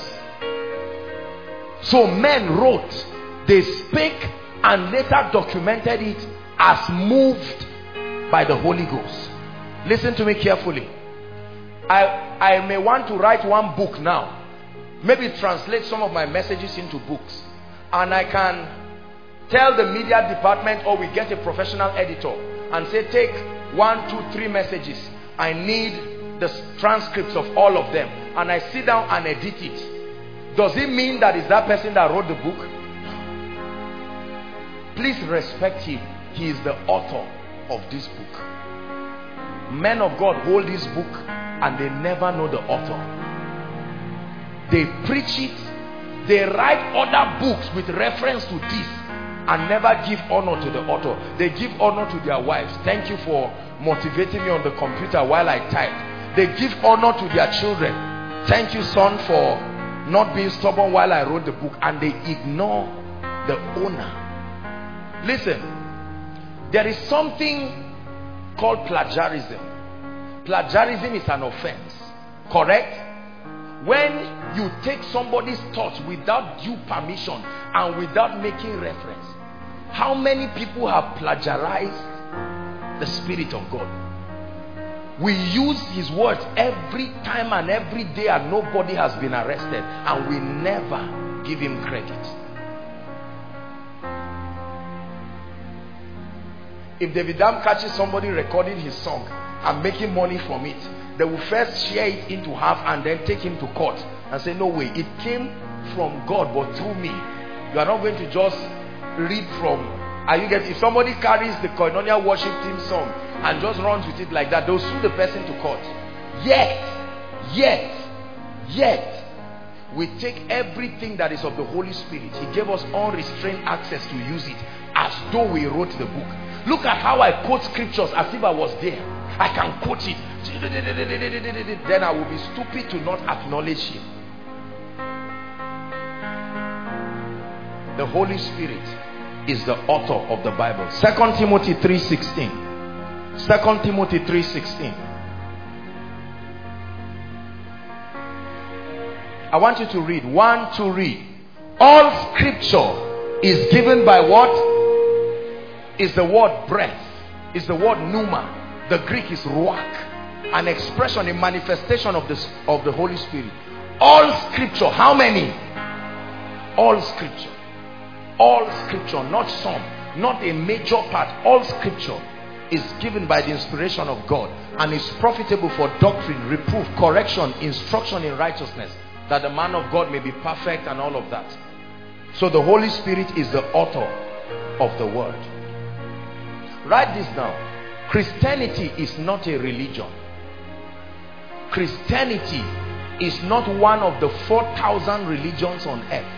So men wrote, they spake, and later documented it as moved by the Holy Ghost. Listen to me carefully. I, I may want to write one book now. Maybe translate some of my messages into books. And I can tell the media department, or we get a professional editor and say, take one, two, three messages. I need the transcripts of all of them. And I sit down and edit it. Does it mean that is that person that wrote the book? Please respect him. He is the author of this book. Men of God hold this book and they never know the author. They preach it. They write other books with reference to this and never give honor to the author. They give honor to their wives. Thank you for motivating me on the computer while I type. They give honor to their children. Thank you, son, for not being stubborn while I wrote the book. And they ignore the owner. Listen, there is something called plagiarism. Plagiarism is an offense, correct? When you take somebody's thoughts without due permission and without making reference. How many people have plagiarized the Spirit of God? We use his words every time and every day, and nobody has been arrested, and we never give him credit. If David Dam catches somebody recording his song and making money from it, they will first share it into half and then take him to court and say, no way, it came from God but through me. You are not going to just read from, are you getting? If somebody carries the Koinonia worship team song and just runs with it like that, they'll sue the person to court. Yet, yet, yet, we take everything that is of the Holy Spirit. He gave us unrestrained access to use it as though we wrote the book. Look at how I quote scriptures as if I was there. I can quote it. Then I will be stupid to not acknowledge him. The Holy Spirit is the author of the Bible. Second Timothy three sixteen. Second Timothy three sixteen. I want you to read. One, two, read. All scripture is given by what? Is the word breath. Is the word pneuma. The Greek is ruach. An expression, a manifestation of the, of the Holy Spirit. All scripture. How many? All scripture. All scripture, not some, not a major part. All scripture is given by the inspiration of God and is profitable for doctrine, reproof, correction, instruction in righteousness, that the man of God may be perfect and all of that. So the Holy Spirit is the author of the word. Write this down. Christianity is not a religion. Christianity is not one of the four thousand religions on earth.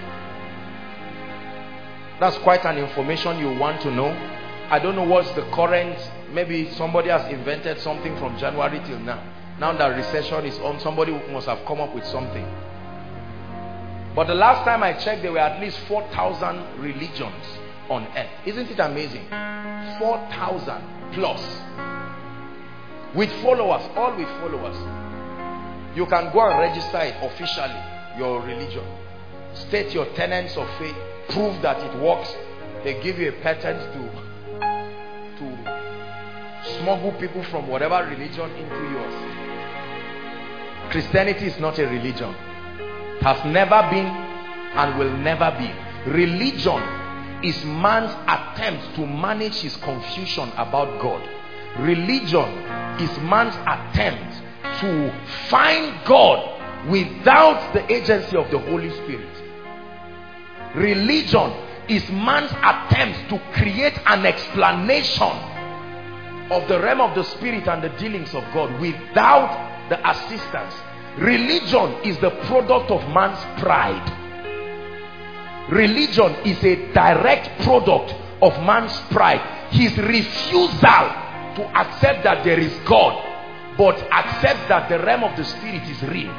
That's quite an information you want to know. I don't know what's the current, maybe somebody has invented something from January till now. Now that recession is on, somebody must have come up with something. But the last time I checked, there were at least four thousand religions on earth. Isn't it amazing? four thousand plus. With followers, all with followers. You can go and register it officially, your religion. State your tenets of faith. Prove that it works. They give you a patent to to smuggle people from whatever religion into yours. Christianity is not a religion. It has never been and will never be. Religion is man's attempt to manage his confusion about God. Religion is man's attempt to find God without the agency of the Holy Spirit. Religion is man's attempt to create an explanation of the realm of the Spirit and the dealings of God without the assistance. Religion is the product of man's pride. Religion is a direct product of man's pride. His refusal to accept that there is God, but accept that the realm of the Spirit is real.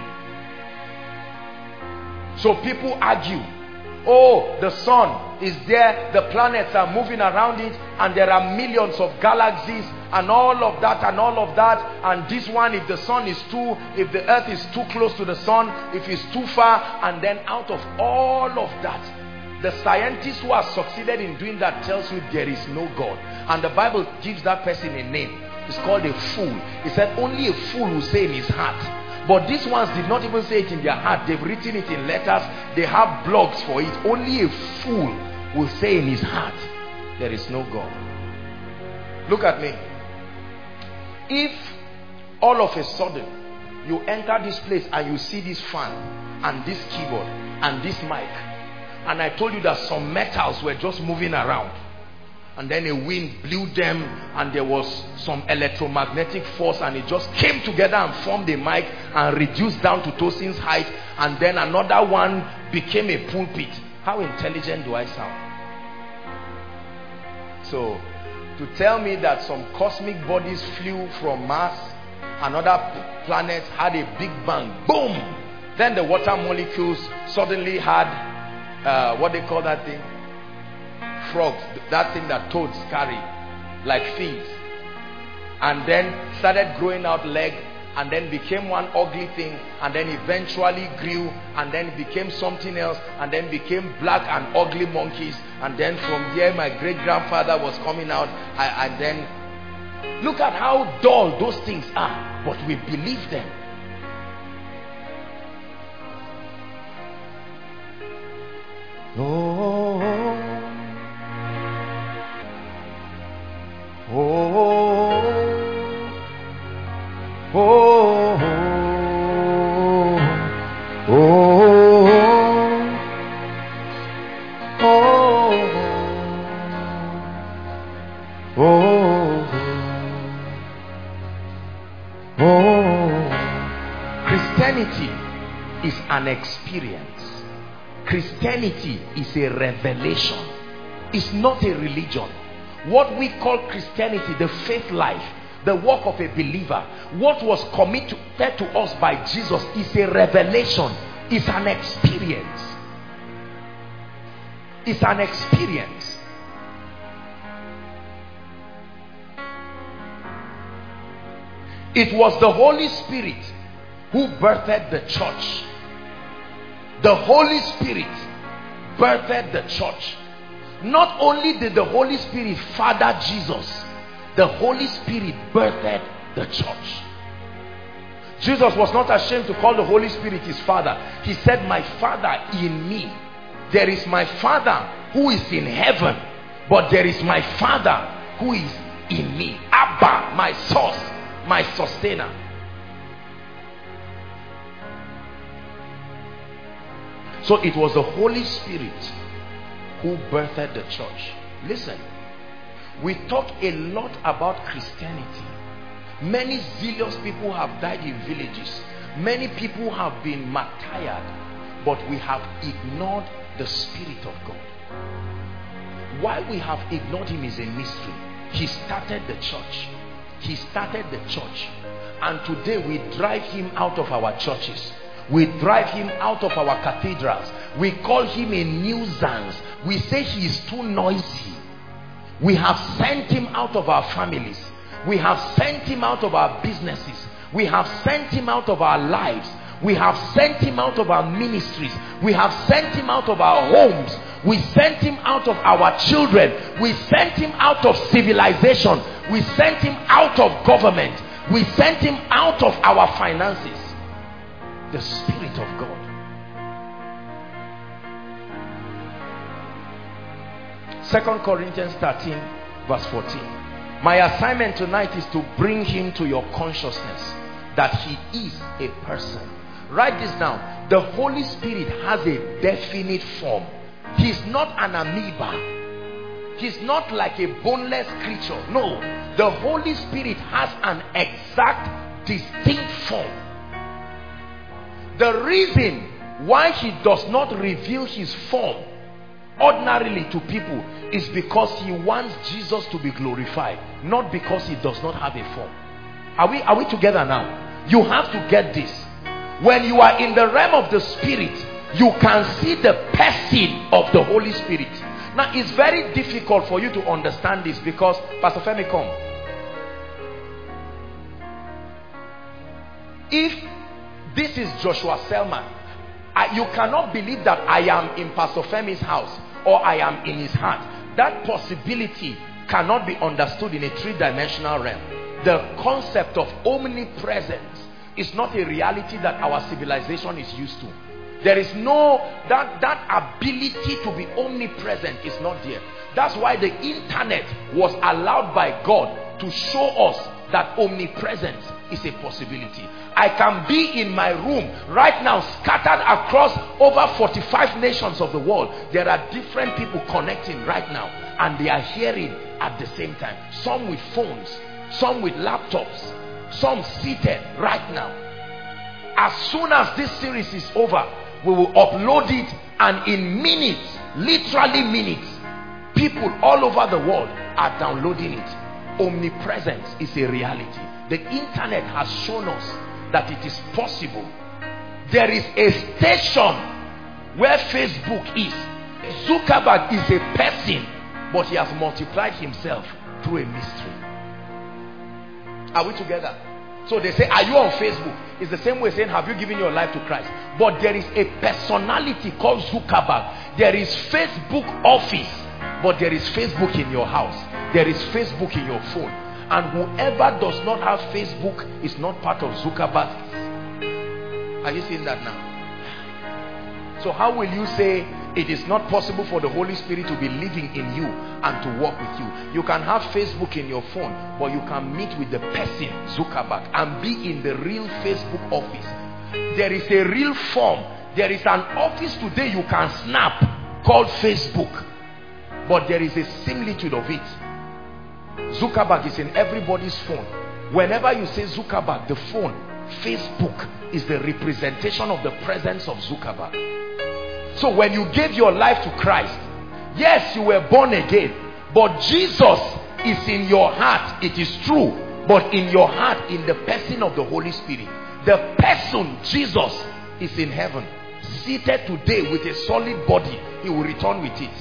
So people argue, oh, the sun is there, the planets are moving around it, and there are millions of galaxies and all of that and all of that, and this one, if the sun is too, if the earth is too close to the sun, if it's too far, and then out of all of that, the scientist who has succeeded in doing that tells you there is no God, and the Bible gives that person a name. It's called a fool. He said only a fool will say in his heart. But these ones did not even say it in their heart. They've written it in letters. They have blogs for it. Only a fool will say in his heart, there is no God. Look at me. If all of a sudden you enter this place and you see this fan and this keyboard and this mic, and I told you that some metals were just moving around, and then a wind blew them and there was some electromagnetic force and it just came together and formed a mic and reduced down to Tosin's height, and then another one became a pulpit. How intelligent do I sound? So to tell me that some cosmic bodies flew from Mars, another planet had a big bang, boom, Then the water molecules suddenly had uh, what they call that thing? Frogs. That thing that toads carry, like fins. And then started growing out leg, and then became one ugly thing, and then eventually grew, and then became something else, and then became black and ugly monkeys. And then from there my great grandfather was coming out. I, and then look at how dull those things are, but we believe them. Oh, oh, oh, oh, oh, oh, oh, oh. Christianity is an experience. Christianity is a revelation. It's not a religion. What we call Christianity, the faith life, the work of a believer, what was committed to us by Jesus, is a revelation. It's an experience. It's an experience. It was the Holy Spirit who birthed the church. The Holy Spirit birthed the church. Not only did the Holy Spirit father Jesus, the Holy Spirit birthed the church. Jesus was not ashamed to call the Holy Spirit his father. He said, my Father in me. There is my Father who is in heaven, but there is my Father who is in me. Abba, my source, my sustainer. So it was the Holy Spirit who birthed the church. Listen, we talk a lot about Christianity. Many zealous people have died in villages. Many people have been martyred, but we have ignored the Spirit of God. Why we have ignored him is a mystery. He started the church. He started the church. And today we drive him out of our churches. We drive him out of our cathedrals. We call him a nuisance. We say he is too noisy. We have sent him out of our families. We have sent him out of our businesses. We have sent him out of our lives. We have sent him out of our ministries. We have sent him out of our homes. We sent him out of our children. We sent him out of civilization. We sent him out of government. We sent him out of our finances. The Spirit of God. Second Corinthians thirteen verse fourteen. My assignment tonight is to bring him to your consciousness that he is a person. Write this down. The Holy Spirit has a definite form. He's not an amoeba. He's not like a boneless creature. No. The Holy Spirit has an exact, distinct form. The reason why he does not reveal his form ordinarily to people is because he wants Jesus to be glorified, not because he does not have a form. Are we, are we together now? You have to get this. When you are in the realm of the Spirit, you can see the person of the Holy Spirit. Now it's very difficult for you to understand this because, Pastor Femi, come. If this is Joshua Selman, I, you cannot believe that I am in Pastor Femi's house or I am in his heart. That possibility cannot be understood in a three-dimensional realm. The concept of omnipresence is not a reality that our civilization is used to. There is no, that, that ability to be omnipresent is not there. That's why the internet was allowed by God to show us that omnipresence is a possibility. I can be in my room right now, scattered across over forty-five nations of the world. There are different people connecting right now, and they are hearing at the same time. Some with phones, some with laptops, some seated right now. As soon as this series is over, we will upload it, and in minutes, literally minutes, people all over the world are downloading it. Omnipresence is a reality. The internet has shown us that it is possible There is a station where Facebook is. Zuckerberg is a person, but he has multiplied himself through a mystery. Are we together? So they say, are you on Facebook? It's the same way saying, have you given your life to Christ? But there is a personality called Zuckerberg. There is Facebook office, but there is Facebook in your house. There is Facebook in your phone. And whoever does not have Facebook is not part of Zuckerberg. Are you seeing that now? So how will you say it is not possible for the Holy Spirit to be living in you and to walk with you? You can have Facebook in your phone, but you can meet with the person, Zuckerberg, and be in the real Facebook office. There is a real form. There is an office today you can snap called Facebook, but there is a similitude of it. Zuckerberg is in everybody's phone. Whenever you say Zuckerberg, the phone, Facebook is the representation of the presence of Zuckerberg. So when you gave your life to Christ, yes, you were born again, but Jesus is in your heart. It is true, but in your heart, in the person of the Holy Spirit. The person, Jesus, is in heaven, seated today with a solid body. He will return with it.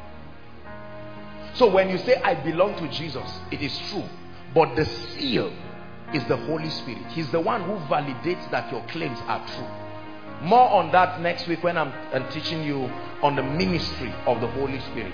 So when you say, I belong to Jesus, it is true, but the seal is the Holy Spirit. He's the one who validates that your claims are true. More on that next week when I'm, I'm teaching you on the ministry of the Holy Spirit.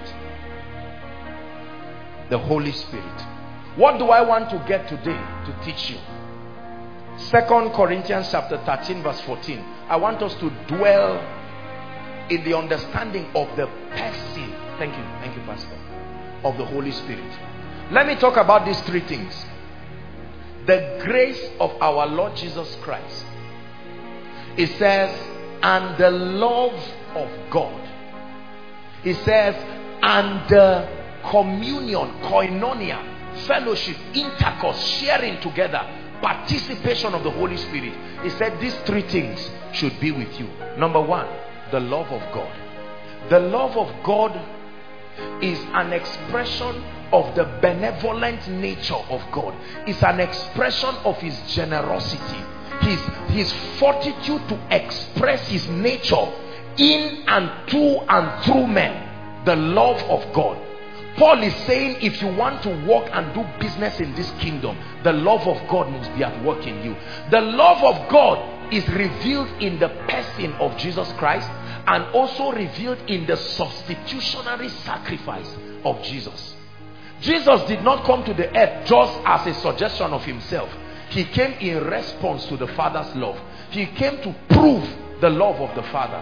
The Holy Spirit. What do I want to get today to teach you? Second Corinthians chapter thirteen verse fourteen. I want us to dwell in the understanding of the person. Thank you. Thank you, Pastor. Of the Holy Spirit. Let me talk about these three things. The grace of our Lord Jesus Christ. It says, and the love of God. It says, and the communion, koinonia, fellowship, intercourse, sharing together, participation of the Holy Spirit. It said these three things should be with you. Number one, the love of God. The love of God is an expression of the benevolent nature of God. It's an expression of his generosity. His, his fortitude to express his nature in and to and through men. The love of God. Paul is saying, if you want to walk and do business in this kingdom, the love of God must be at work in you. The love of God is revealed in the person of Jesus Christ, and also revealed in the substitutionary sacrifice of Jesus. Jesus did not come to the earth just as a suggestion of himself. He came in response to the Father's love. He came to prove the love of the Father.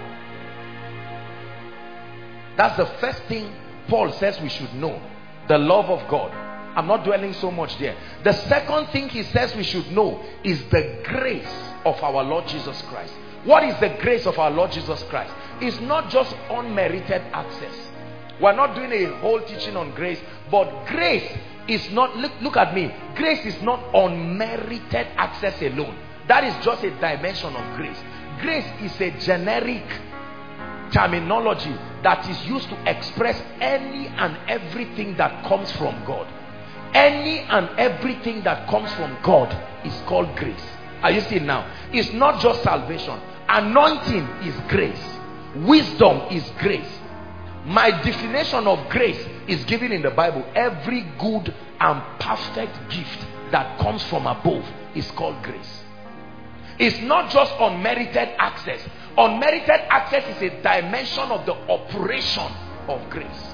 That's the first thing Paul says we should know. The love of God. I'm not dwelling so much there. The second thing he says we should know is the grace of our Lord Jesus Christ. What is the grace of our Lord Jesus Christ? It's not just unmerited access. We're not doing a whole teaching on grace, but grace is not, look, look at me, grace is not unmerited access alone. That is just a dimension of grace. Grace is a generic terminology that is used to express any and everything that comes from God. Any and everything that comes from God is called grace. Are you seeing now? It's not just salvation. Anointing is grace. Wisdom is grace. My definition of grace is given in the Bible. Every good and perfect gift that comes from above is called grace. It's not just unmerited access. Unmerited access is a dimension of the operation of grace.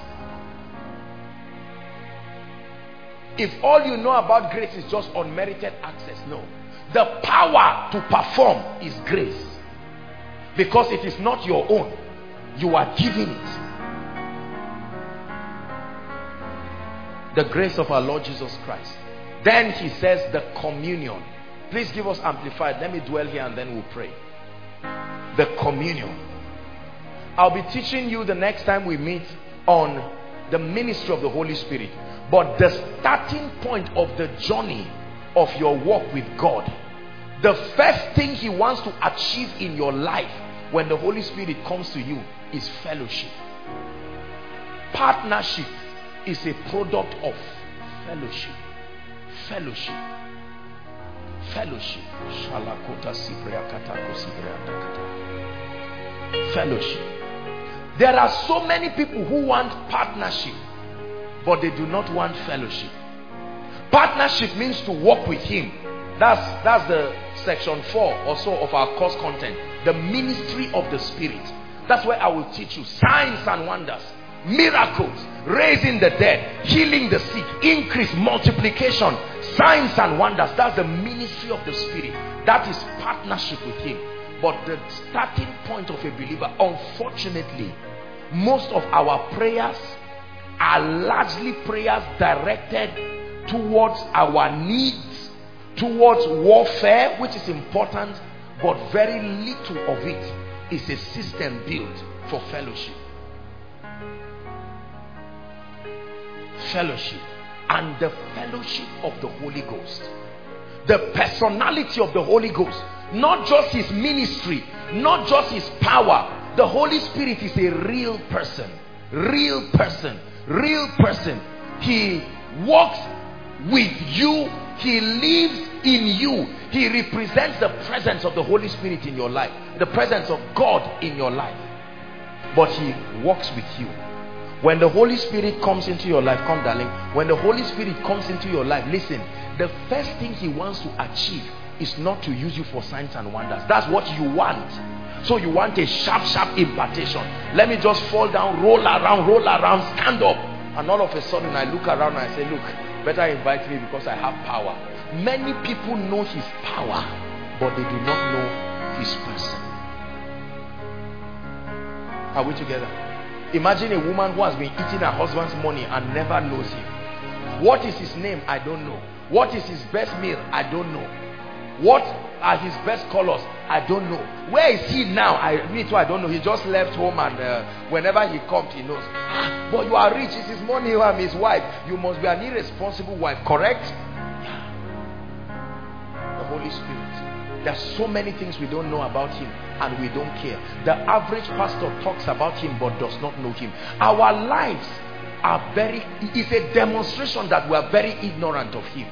If all you know about grace is just unmerited access, no. The power to perform is grace. Because it is not your own. You are giving it. The grace of our Lord Jesus Christ. Then he says the communion. Please give us amplified. Let me dwell here and then we'll pray. The communion. I'll be teaching you the next time we meet on the ministry of the Holy Spirit. But the starting point of the journey of your walk with God, the first thing he wants to achieve in your life when the Holy Spirit comes to you is fellowship. Partnership is a product of fellowship. Fellowship. Fellowship. Fellowship. There are so many people who want partnership, but they do not want fellowship. Partnership means to walk with him. That's, that's the section four or so of our course content. The ministry of the Spirit. That's where I will teach you signs and wonders, miracles, raising the dead, healing the sick, increase, multiplication, signs and wonders. That's the ministry of the Spirit. That is partnership with him. But the starting point of a believer, unfortunately, most of our prayers are largely prayers directed towards our needs, towards warfare, which is important, but very little of it is a system built for fellowship. Fellowship and the fellowship of the Holy Ghost. The personality of the Holy Ghost. Not just his ministry, not just his power. The Holy Spirit is a real person. Real person. Real person. He walks with you. He lives in you. He represents the presence of the Holy Spirit in your life. The presence of God in your life. But he walks with you. When the Holy Spirit comes into your life, come darling, when the Holy Spirit comes into your life, listen, the first thing he wants to achieve is not to use you for signs and wonders. That's what you want. So you want a sharp, sharp impartation. Let me just fall down, roll around, roll around, stand up. And all of a sudden I look around and I say, look, better invite me because I have power. Many people know his power, but they do not know his person. Are we together? Imagine a woman who has been eating her husband's money and never knows him. What is his name? I don't know. What is his best meal? I don't know. What are his best colors? I don't know. Where is he now? I me too, I don't know. He just left home, and uh, whenever he comes, he knows. Ah, but you are rich. It's his money. You are his wife. You must be an irresponsible wife, correct? Yeah. The Holy Spirit. There are so many things we don't know about him, and we don't care. The average pastor talks about him but does not know him. Our lives are very, it's a demonstration that we are very ignorant of him.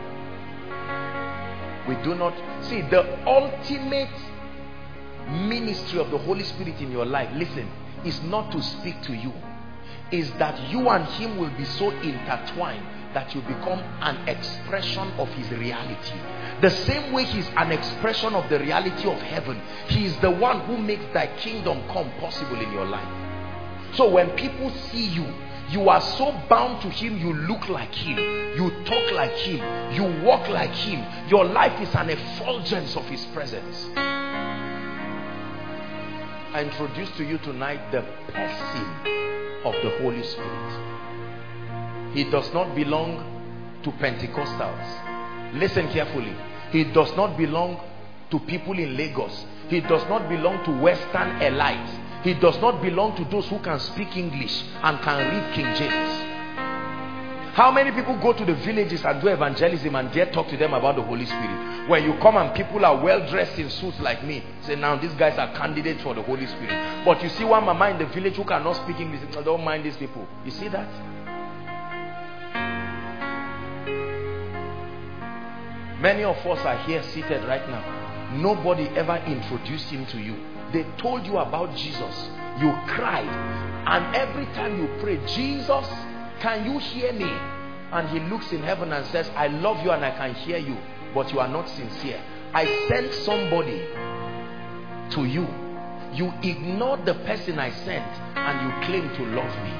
We do not see the ultimate ministry of the Holy Spirit in your life. Listen, is not to speak to you, is that you and him will be so intertwined that you become an expression of his reality. The same way he's an expression of the reality of heaven, he is the one who makes thy kingdom come possible in your life. So when people see you, you are so bound to him, you look like him, you talk like him, you walk like him. Your life is an effulgence of his presence. I introduce to you tonight the person of the Holy Spirit. He does not belong to Pentecostals. Listen carefully. He does not belong to people in Lagos. He does not belong to Western elites. He does not belong to those who can speak English and can read King James. How many people go to the villages and do evangelism and dare talk to them about the Holy Spirit? When you come and people are well dressed in suits like me, say now these guys are candidates for the Holy Spirit. But you see one mama in the village who cannot speak English, I don't mind these people. You see that? Many of us are here seated right now. Nobody ever introduced him to you. They told you about Jesus. You cried. And every time you pray, Jesus, can you hear me? And he looks in heaven and says, I love you and I can hear you, but you are not sincere. I sent somebody to you. You ignored the person I sent and you claim to love me.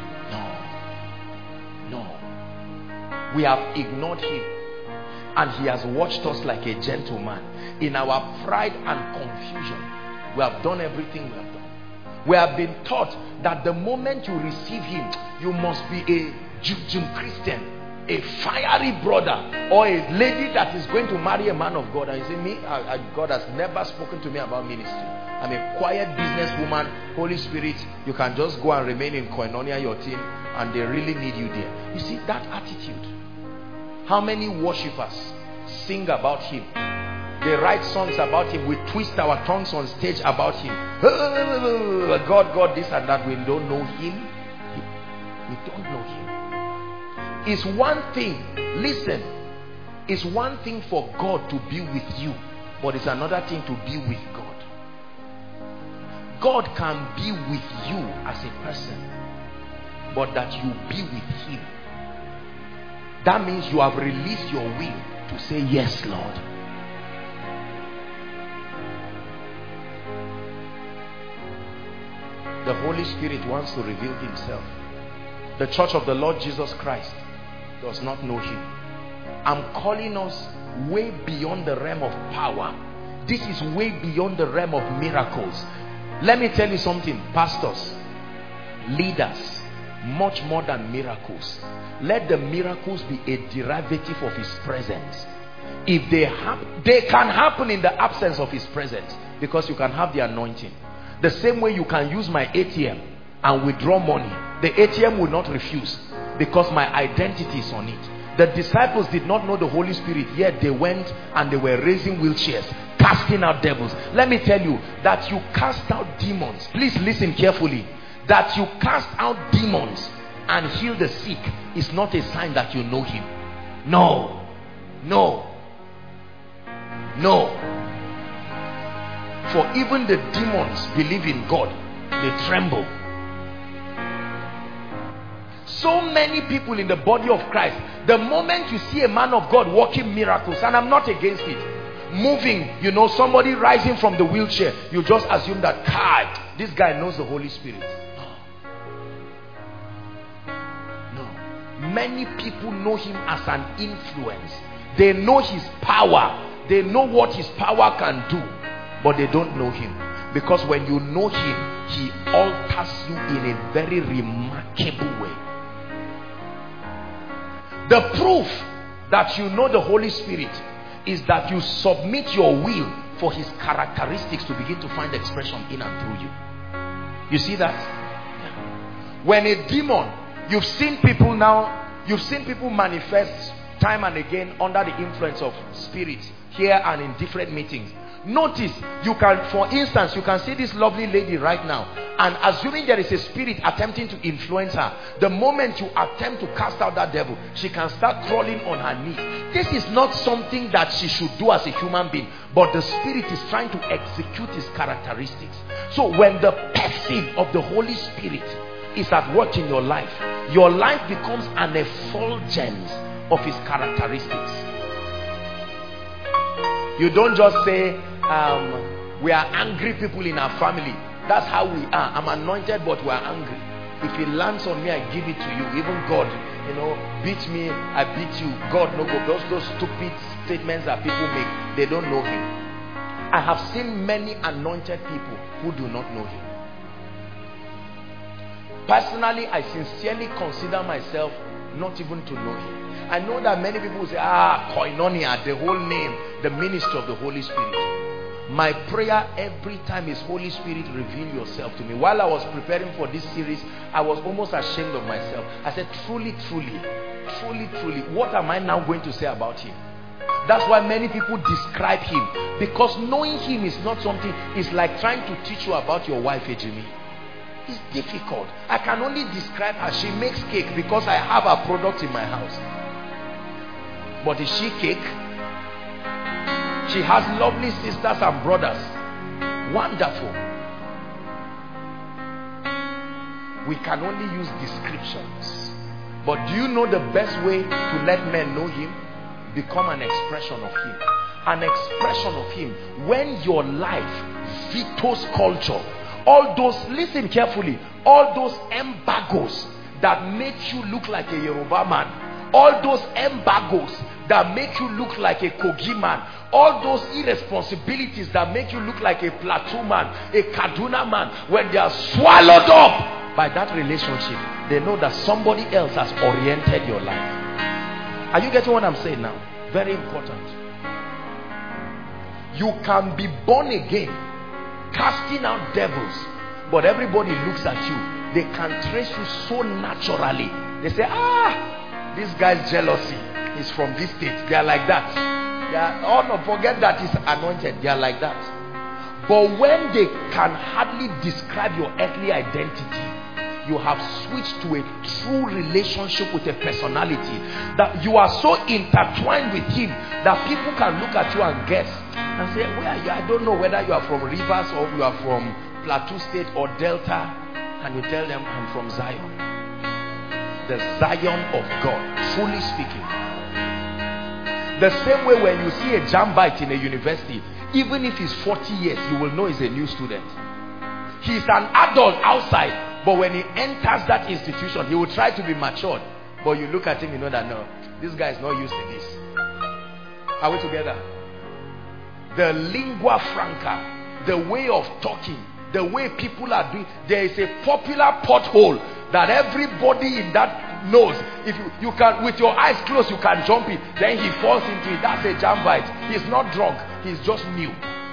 No. No. We have ignored him. And he has watched us like a gentleman. In our pride and confusion, we have done everything we have done. We have been taught that the moment you receive him, you must be a June Christian, a fiery brother, or a lady that is going to marry a man of God. And you say, me, I, I, God has never spoken to me about ministry. I'm a quiet businesswoman. Holy Spirit, you can just go and remain in Koinonia, your team, and they really need you there. You see that attitude. How many worshippers sing about him? They write songs about him. We twist our tongues on stage about him. God, God, this and that. We don't know him. We don't know him. It's one thing. Listen. It's one thing for God to be with you, but it's another thing to be with God. God can be with you as a person, but that you be with him. That means you have released your will to say, yes, Lord. The Holy Spirit wants to reveal himself. The church of the Lord Jesus Christ does not know him. I'm calling us way beyond the realm of power. This is way beyond the realm of miracles. Let me tell you something, pastors, leaders, much more than miracles. Let the miracles be a derivative of his presence. If they happen, they can happen in the absence of his presence, because you can have the anointing. The same way you can use my A T M and withdraw money, the A T M will not refuse, because my identity is on it. The disciples did not know the Holy Spirit, yet they went and they were raising wheelchairs, casting out devils. Let me tell you that you cast out demons. Please listen carefully. That you cast out demons and heal the sick is not a sign that you know him. No, no, no. For even the demons believe in God, they tremble. So many people in the body of Christ, the moment you see a man of God working miracles, and I'm not against it, moving, you know, somebody rising from the wheelchair, you just assume that, God, this guy knows the Holy Spirit. Many people know him as an influence. They know his power. They know what his power can do, but they don't know him. Because when you know him, he alters you in a very remarkable way. The proof that you know the Holy Spirit is that you submit your will for his characteristics to begin to find expression in and through you. You see that? Yeah. When a demon, you've seen people now, you've seen people manifest time and again under the influence of spirits here and in different meetings. Notice, you can, for instance, you can see this lovely lady right now, and assuming there is a spirit attempting to influence her, the moment you attempt to cast out that devil, she can start crawling on her knees. This is not something that she should do as a human being, but the spirit is trying to execute his characteristics. So when the person of the Holy Spirit is at work in your life, your life becomes an effulgence of his characteristics. You don't just say, um, we are angry people in our family. That's how we are. I'm anointed, but we are angry. If it lands on me, I give it to you. Even God, you know, beat me, I beat you. God, no go. Those, those stupid statements that people make, they don't know him. I have seen many anointed people who do not know him. Personally, I sincerely consider myself not even to know him. I know that many people say, ah, koinonia, the whole name, the ministry of the Holy Spirit. My prayer every time is, Holy Spirit, reveal yourself to me. While I was preparing for this series, I was almost ashamed of myself. I said, truly, truly, truly, truly, what am I now going to say about him? That's why many people describe him, because knowing him is not something, it's like trying to teach you about your wife, Ejimi. It's difficult. I can only describe her. She makes cake because I have her product in my house. But is she cake? She has lovely sisters and brothers. Wonderful. We can only use descriptions. But do you know the best way to let men know him? Become an expression of him. An expression of him. When your life vetoes culture, all those, listen carefully, all those embargoes that make you look like a Yoruba man, all those embargoes that make you look like a Kogi man, all those irresponsibilities that make you look like a Plateau man, a Kaduna man, when they are swallowed up by that relationship, they know that somebody else has oriented your life. Are you getting what I'm saying now? Very important. You can be born again, casting out devils, but everybody looks at you. They can trace you so naturally. They say, ah, this guy's jealousy is from this state. They are like that. They are, oh no, forget that he's anointed. They are like that. But when they can hardly describe your earthly identity, you have switched to a true relationship with a personality, that you are so intertwined with him that people can look at you and guess and say, where are you? I don't know whether you are from Rivers or you are from Plateau State or Delta, and you tell them, I'm from Zion. The Zion of God, truly speaking. The same way when you see a Jambite in a university, even if he's forty years, you will know he's a new student. He's an adult outside, but when he enters that institution, he will try to be matured. But you look at him, you know that no, this guy is not used to this. Are we together? The lingua franca, the way of talking, the way people are doing. There is a popular pothole that everybody in that knows. If you, you can, with your eyes closed, you can jump it. Then he falls into it. That's a Jambite. He's not drunk. He's just new.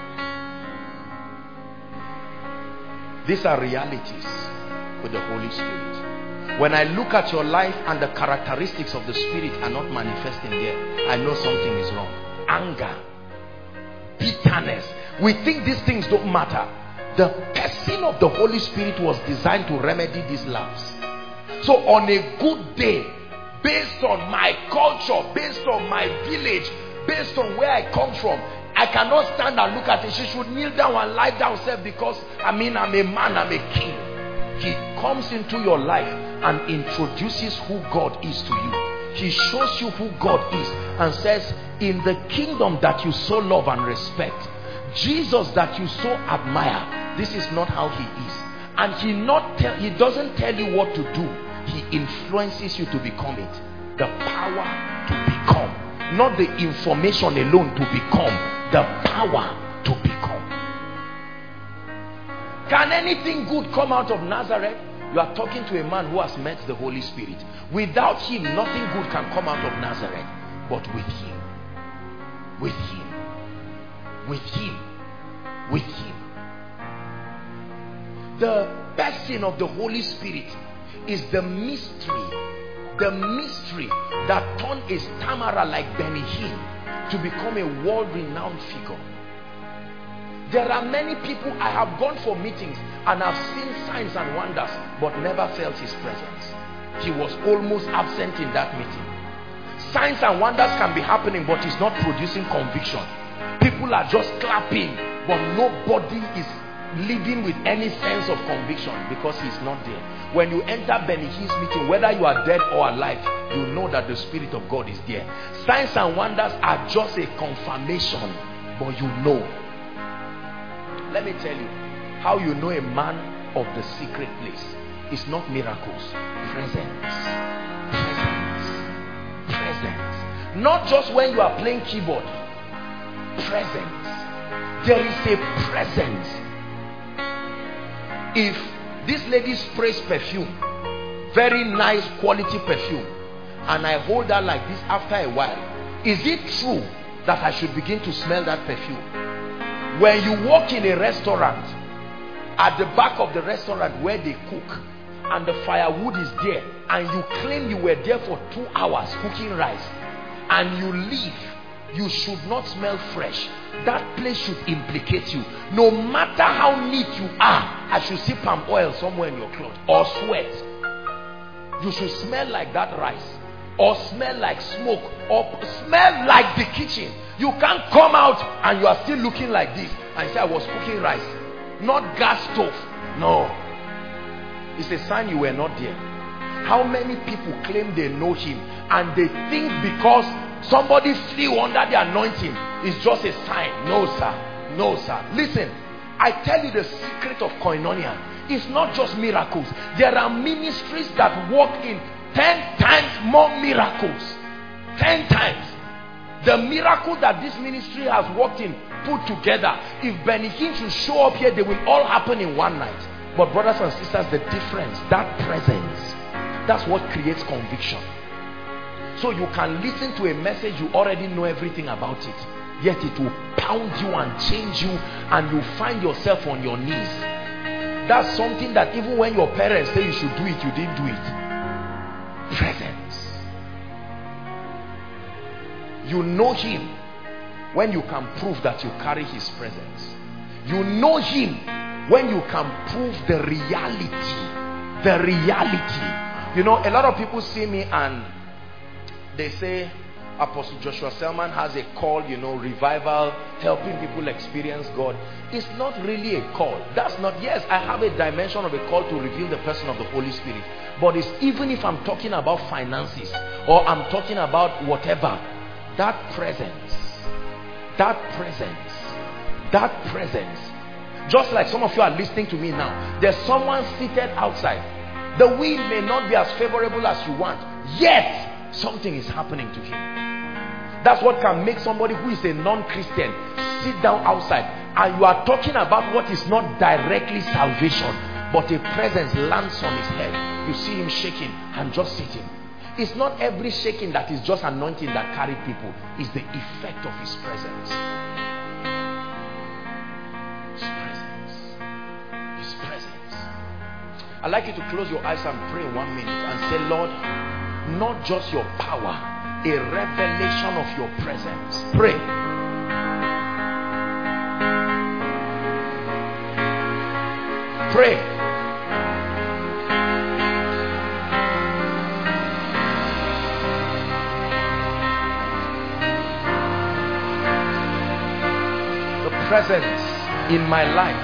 These are realities with the Holy Spirit. When I look at your life and the characteristics of the Spirit are not manifesting there, I know something is wrong. Anger, bitterness. We think these things don't matter. The person of the Holy Spirit was designed to remedy these loves. So on a good day, based on my culture, based on my village, based on where I come from, I cannot stand and look at it. She should kneel down and lie down herself because, I mean, I'm a man, I'm a king. He comes into your life and introduces who God is to you. He shows you who God is and says, in the kingdom that you so love and respect, Jesus that you so admire, this is not how he is. And he not tell, he doesn't tell you what to do. He influences you to become it. The power to become. Not the information alone to become. The power to become. Can anything good come out of Nazareth? You are talking to a man who has met the Holy Spirit. Without him, nothing good can come out of Nazareth. But with him, with him, with him, with him. The person of the Holy Spirit is the mystery, the mystery that turned a stammerer like Benny Hinn to become a world-renowned figure. There are many people, I have gone for meetings and I've seen signs and wonders, but never felt his presence. He was almost absent in that meeting. Signs and wonders can be happening, but it's not producing conviction. People are just clapping, but nobody is living with any sense of conviction because he's not there. When you enter Benny Hinn's meeting, whether you are dead or alive, you know that the Spirit of God is there. Signs and wonders are just a confirmation, but you know. Let me tell you how you know a man of the secret place. It's not miracles. Presence. Presence. Presence. Not just when you are playing keyboard. Presence. There is a presence. If this lady sprays perfume, very nice quality perfume, and I hold her like this after a while, is it true that I should begin to smell that perfume? When you walk in a restaurant, at the back of the restaurant where they cook, and the firewood is there, and you claim you were there for two hours cooking rice, and you leave, you should not smell fresh. That place should implicate you. No matter how neat you are, I should see palm oil somewhere in your clothes, or sweat. You should smell like that rice, or smell like smoke, or smell like the kitchen. You can't come out and you are still looking like this and say, I was cooking rice. Not gas stove. No. It's a sign you were not there. How many people claim they know him and they think because somebody flew under the anointing is just a sign? No, sir. No, sir. Listen, I tell you the secret of koinonia. It's not just miracles. There are ministries that walk in ten times more miracles. Ten times. The miracle that this ministry has walked in, put together, if Benny Hinn should show up here, they will all happen in one night. But brothers and sisters, the difference, that presence, that's what creates conviction. So you can listen to a message, you already know everything about it, yet it will pound you and change you, and you find yourself on your knees. That's something that even when your parents say you should do it, you didn't do it. Presence. You know him when you can prove that you carry his presence. You know him when you can prove the reality The reality. You know, a lot of people see me and they say, Apostle Joshua Selman has a call, you know, revival, helping people experience God. It's not really a call. That's not, yes, I have a dimension of a call to reveal the person of the Holy Spirit. But it's even if I'm talking about finances or I'm talking about whatever, that presence, that presence, that presence. Just like some of you are listening to me now, there's someone seated outside. The wind may not be as favorable as you want, yet something is happening to him. That's what can make somebody who is a non-Christian sit down outside, and you are talking about what is not directly salvation, but a presence lands on his head. You see him shaking and just sitting. It's not every shaking that is just anointing that carried people. It's the effect of his presence. His presence. His presence. I'd like you to close your eyes and pray one minute and say, Lord, not just your power, a revelation of your presence. Pray. Pray. The presence in my life.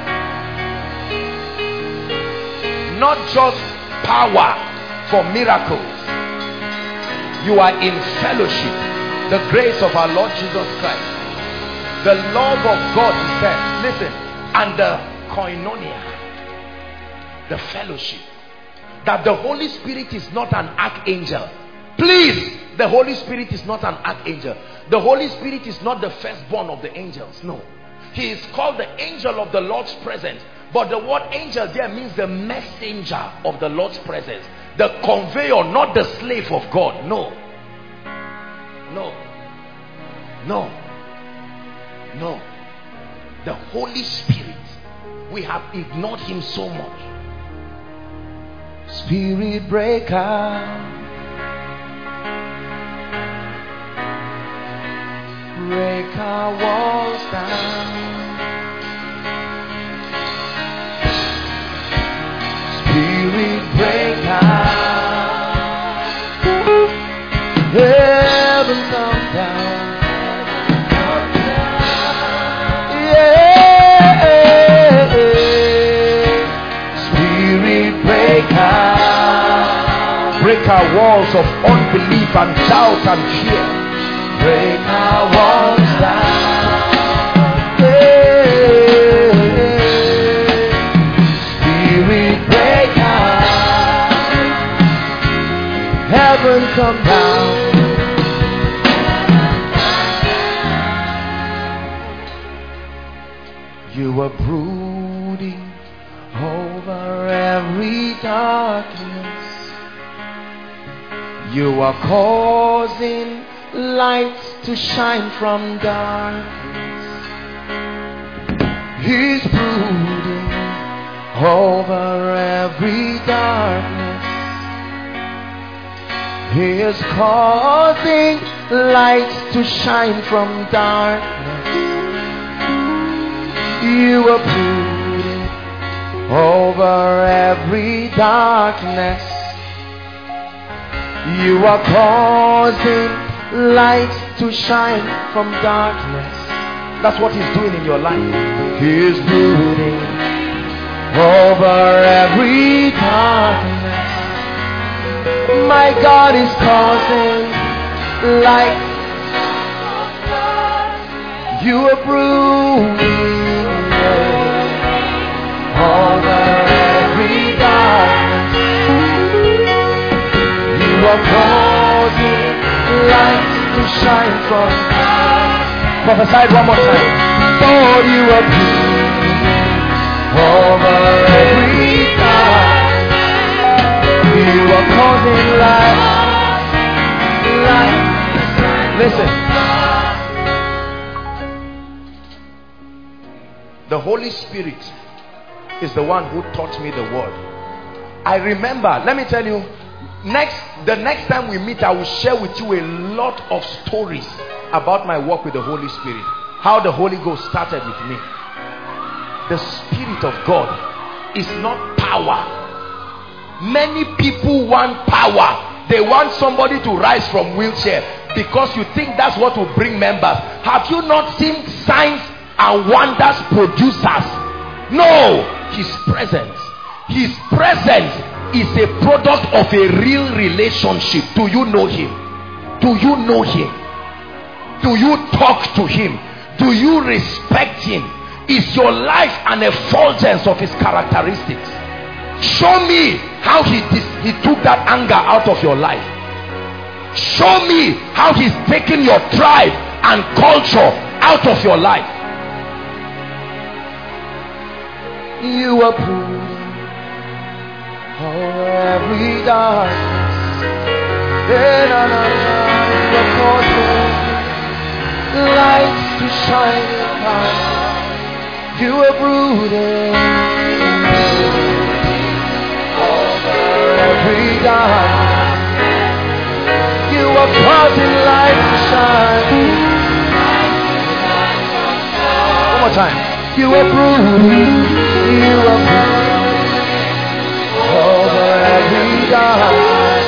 Not just power for miracles. You are in fellowship. The grace of our Lord Jesus Christ. The love of God, he said. Listen. And the koinonia. The fellowship. That the Holy Spirit is not an archangel. Please. The Holy Spirit is not an archangel. The Holy Spirit is not the firstborn of the angels. No. He is called the angel of the Lord's presence. But the word angel there means the messenger of the Lord's presence. The conveyor, not the slave of God. No. No. No. No. The Holy Spirit. We have ignored him so much. Spirit breaker. Break our walls down. Spirit breaker. Heaven come down. Yeah. Spirit breaker. Break our walls of unbelief and doubt and fear. Break our walls down. Yeah. Spirit breaker. Heaven come down. You are brooding over every darkness. You are causing light to shine from darkness. He's brooding over every darkness. He is causing light to shine from darkness. You are brooding over every darkness. You are causing light to shine from darkness. That's what he's doing in your life. He is brooding over every darkness. My God is causing light. You are brooding over every darkness. You are causing light to shine from God. Prophesy one more time. Lord, you are brooding over every darkness. You are causing light, light. Listen. The Holy Spirit is the one who taught me the word. I remember, let me tell you, next the next time we meet, I will share with you a lot of stories about my work with the Holy Spirit. How the Holy Ghost started with me. The Spirit of God is not power. Many people want power. They want somebody to rise from wheelchair because you think that's what will bring members. Have you not seen signs and wonders producers? No. His presence. His presence is a product of a real relationship. Do you know him? Do you know him? Do you talk to him? Do you respect him? Is your life an effulgence of his characteristics? Show me how he, he took that anger out of your life. Show me how he's taken your tribe and culture out of your life. You are proof of every darkness. Then you are causing lights to shine upon. You are brooding over every darkness. You are causing light to shine. One more time. You are brooding. You are brooding over every darkness.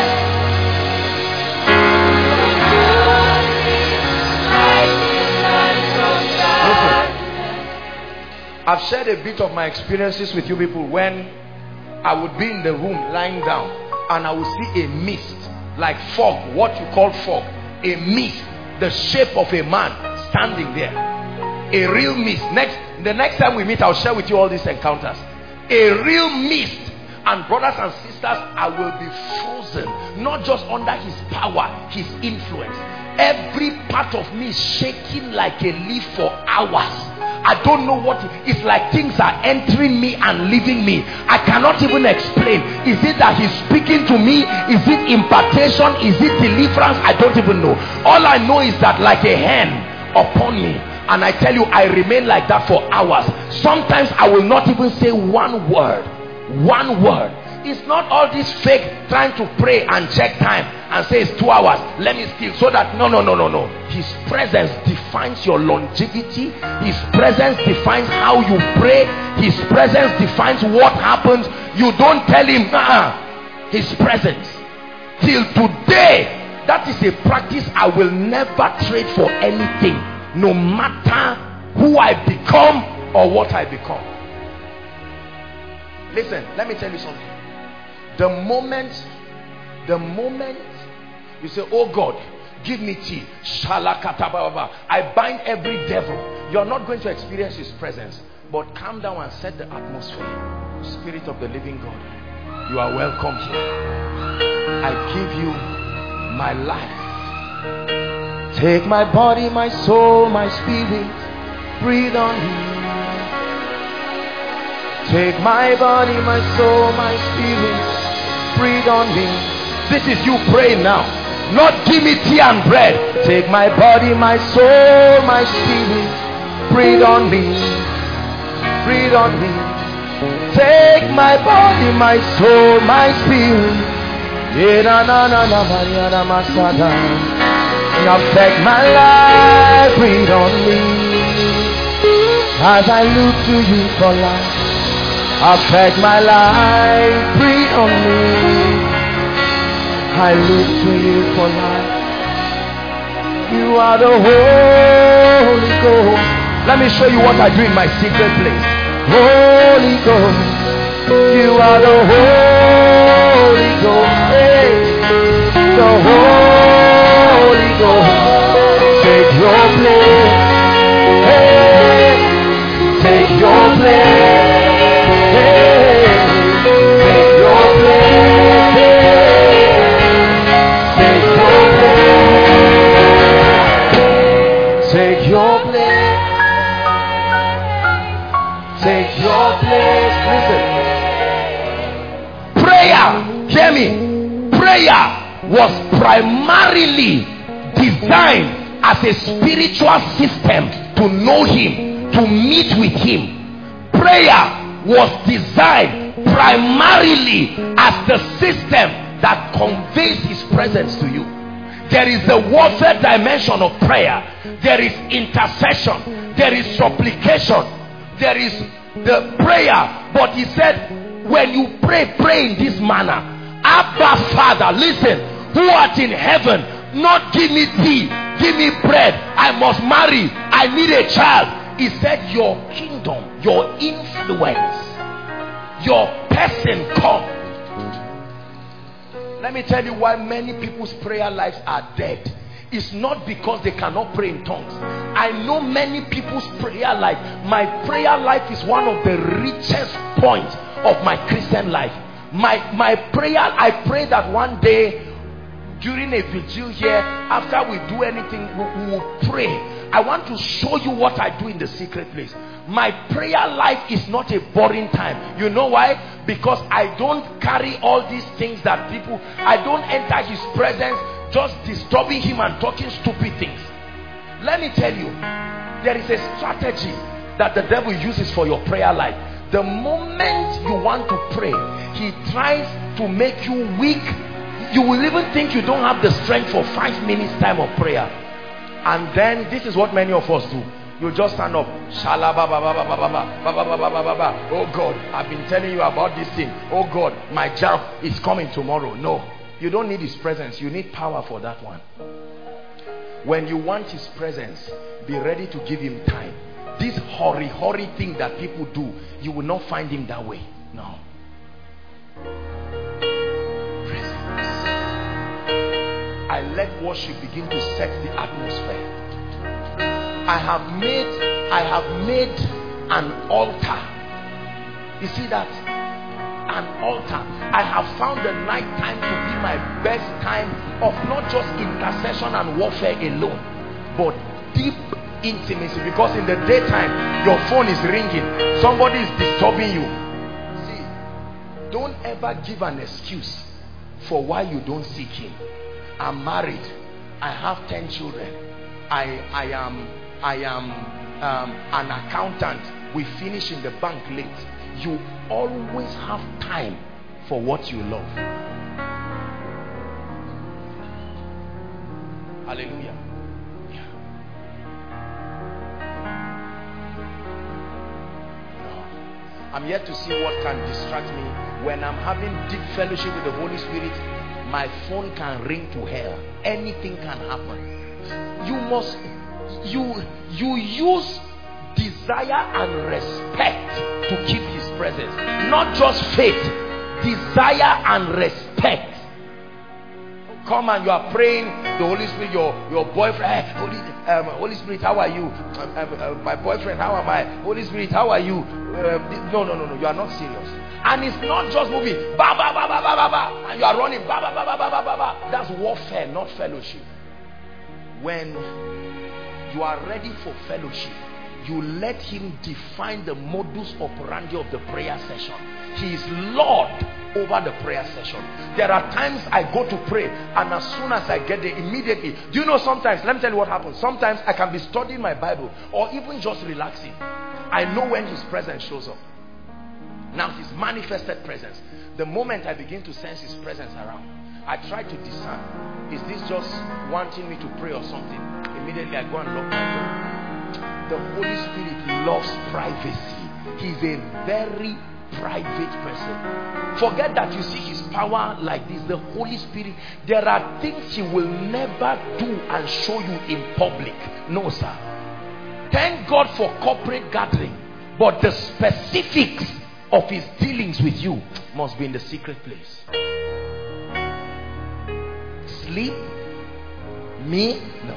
I've shared a bit of my experiences with you people when I would be in the room lying down and I would see a mist, like fog, what you call fog, a mist, the shape of a man standing there, a real mist. Next, the next time we meet, I'll share with you all these encounters. A real mist. And brothers and sisters, I will be frozen, not just under his power, his influence. Every part of me is shaking like a leaf for hours. I don't know what it, it's like. Things are entering me and leaving me. I cannot even explain. Is it that he's speaking to me? Is it impartation? Is it deliverance? I don't even know. All I know is that like a hand upon me, and I tell you, I remain like that for hours. Sometimes I will not even say one word. One word. It's not all this fake trying to pray and check time and say it's two hours. Let me still, so that no, no, no, no, no. His presence defines your longevity. His presence defines how you pray. His presence defines what happens. You don't tell him, nah. His presence. Till today, that is a practice I will never trade for anything, no matter who I become or what I become. Listen, let me tell you something. The moment, the moment you say, oh God, give me tea, I bind every devil. You're not going to experience his presence, but calm down and set the atmosphere. Spirit of the living God, you are welcome here. I give you my life. Take my body, my soul, my spirit, breathe on me. Take my body, my soul, my spirit, breathe on me. This is you praying now. Not give me tea and bread. Take my body, my soul, my spirit, breathe on me. Breathe on me. Take my body, my soul, my spirit. Now take my life, breathe on me. As I look to you for life, affect my life, breathe on me. I look to you for life. You are the Holy Ghost. Let me show you what I do in my secret place. Holy Ghost, you are the Holy Ghost. Hey, the Holy Ghost, take your place. Hey, take your place. Hear me. Prayer was primarily designed as a spiritual system to know him, to meet with him. Prayer was designed primarily as the system that conveys his presence to you. There is the warfare dimension of prayer. There is intercession. There is supplication. There is the prayer. But he said, When you pray, pray in this manner. Abba Father, listen, who art in heaven, not give me tea, give me bread. I must marry. I need a child. He said, your kingdom, your influence, your person come. Let me tell you why many people's prayer lives are dead. It's not because they cannot pray in tongues. I know many people's prayer life. My prayer life is one of the richest points of my Christian life. My, my prayer, I pray that one day during a vigil here, after we do anything, we, we will pray. I want to show you what I do in the secret place. My prayer life is not a boring time. You know why? Because I don't carry all these things that people, I don't enter his presence just disturbing him and talking stupid things. Let me tell you, there is a strategy that the devil uses for your prayer life. The moment you want to pray, he tries to make you weak. You will even think you don't have the strength for five minutes time of prayer. And then this is what many of us do. You just stand up. Oh God, I've been telling you about this thing. Oh God, my job is coming tomorrow. No, you don't need his presence. You need power for that one. When you want his presence, be ready to give him time. This hurry, hurry thing that people do, you will not find him that way. No. I let worship begin to set the atmosphere. I have made, I have made an altar. You see that? An altar. I have found the night time to be my best time of not just intercession and warfare alone, but deep intimacy. Because in the daytime, your phone is ringing. Somebody is disturbing you. See, don't ever give an excuse for why you don't seek him. I'm married. I have ten children. I, I am, I am um, an accountant. We finish in the bank late. You always have time for what you love. Hallelujah. Yeah. No. I'm yet to see what can distract me. When I'm having deep fellowship with the Holy Spirit, my phone can ring to hell. Anything can happen. You must, you, you use desire and respect to keep his presence. Not just faith, desire and respect. Come and you are praying, the Holy Spirit, your, your boyfriend, hey, Holy, um, Holy Spirit, how are you? Um, uh, my boyfriend, how am I? Holy Spirit, how are you? Uh, no, no, no, no, you are not serious. And it's not just moving, ba ba ba ba ba ba ba, and you are running, ba ba ba ba ba ba ba ba. That's warfare, not fellowship. When you are ready for fellowship, you let him define the modus operandi of the prayer session. He is Lord over the prayer session. There are times I go to pray, and as soon as I get there, immediately, do you know, sometimes, let me tell you what happens. Sometimes I can be studying my Bible or even just relaxing. I know when his presence shows up. Now his manifested presence, the moment I begin to sense his presence around, I try to discern, is this just wanting me to pray or something? Immediately I go and lock my door. The Holy Spirit loves privacy. He's a very private person. Forget that you see his power like this. The Holy Spirit, there are things he will never do and show you in public. No, sir. Thank God for corporate gathering, but the specifics of his dealings with you must be in the secret place. Sleep? Me? No.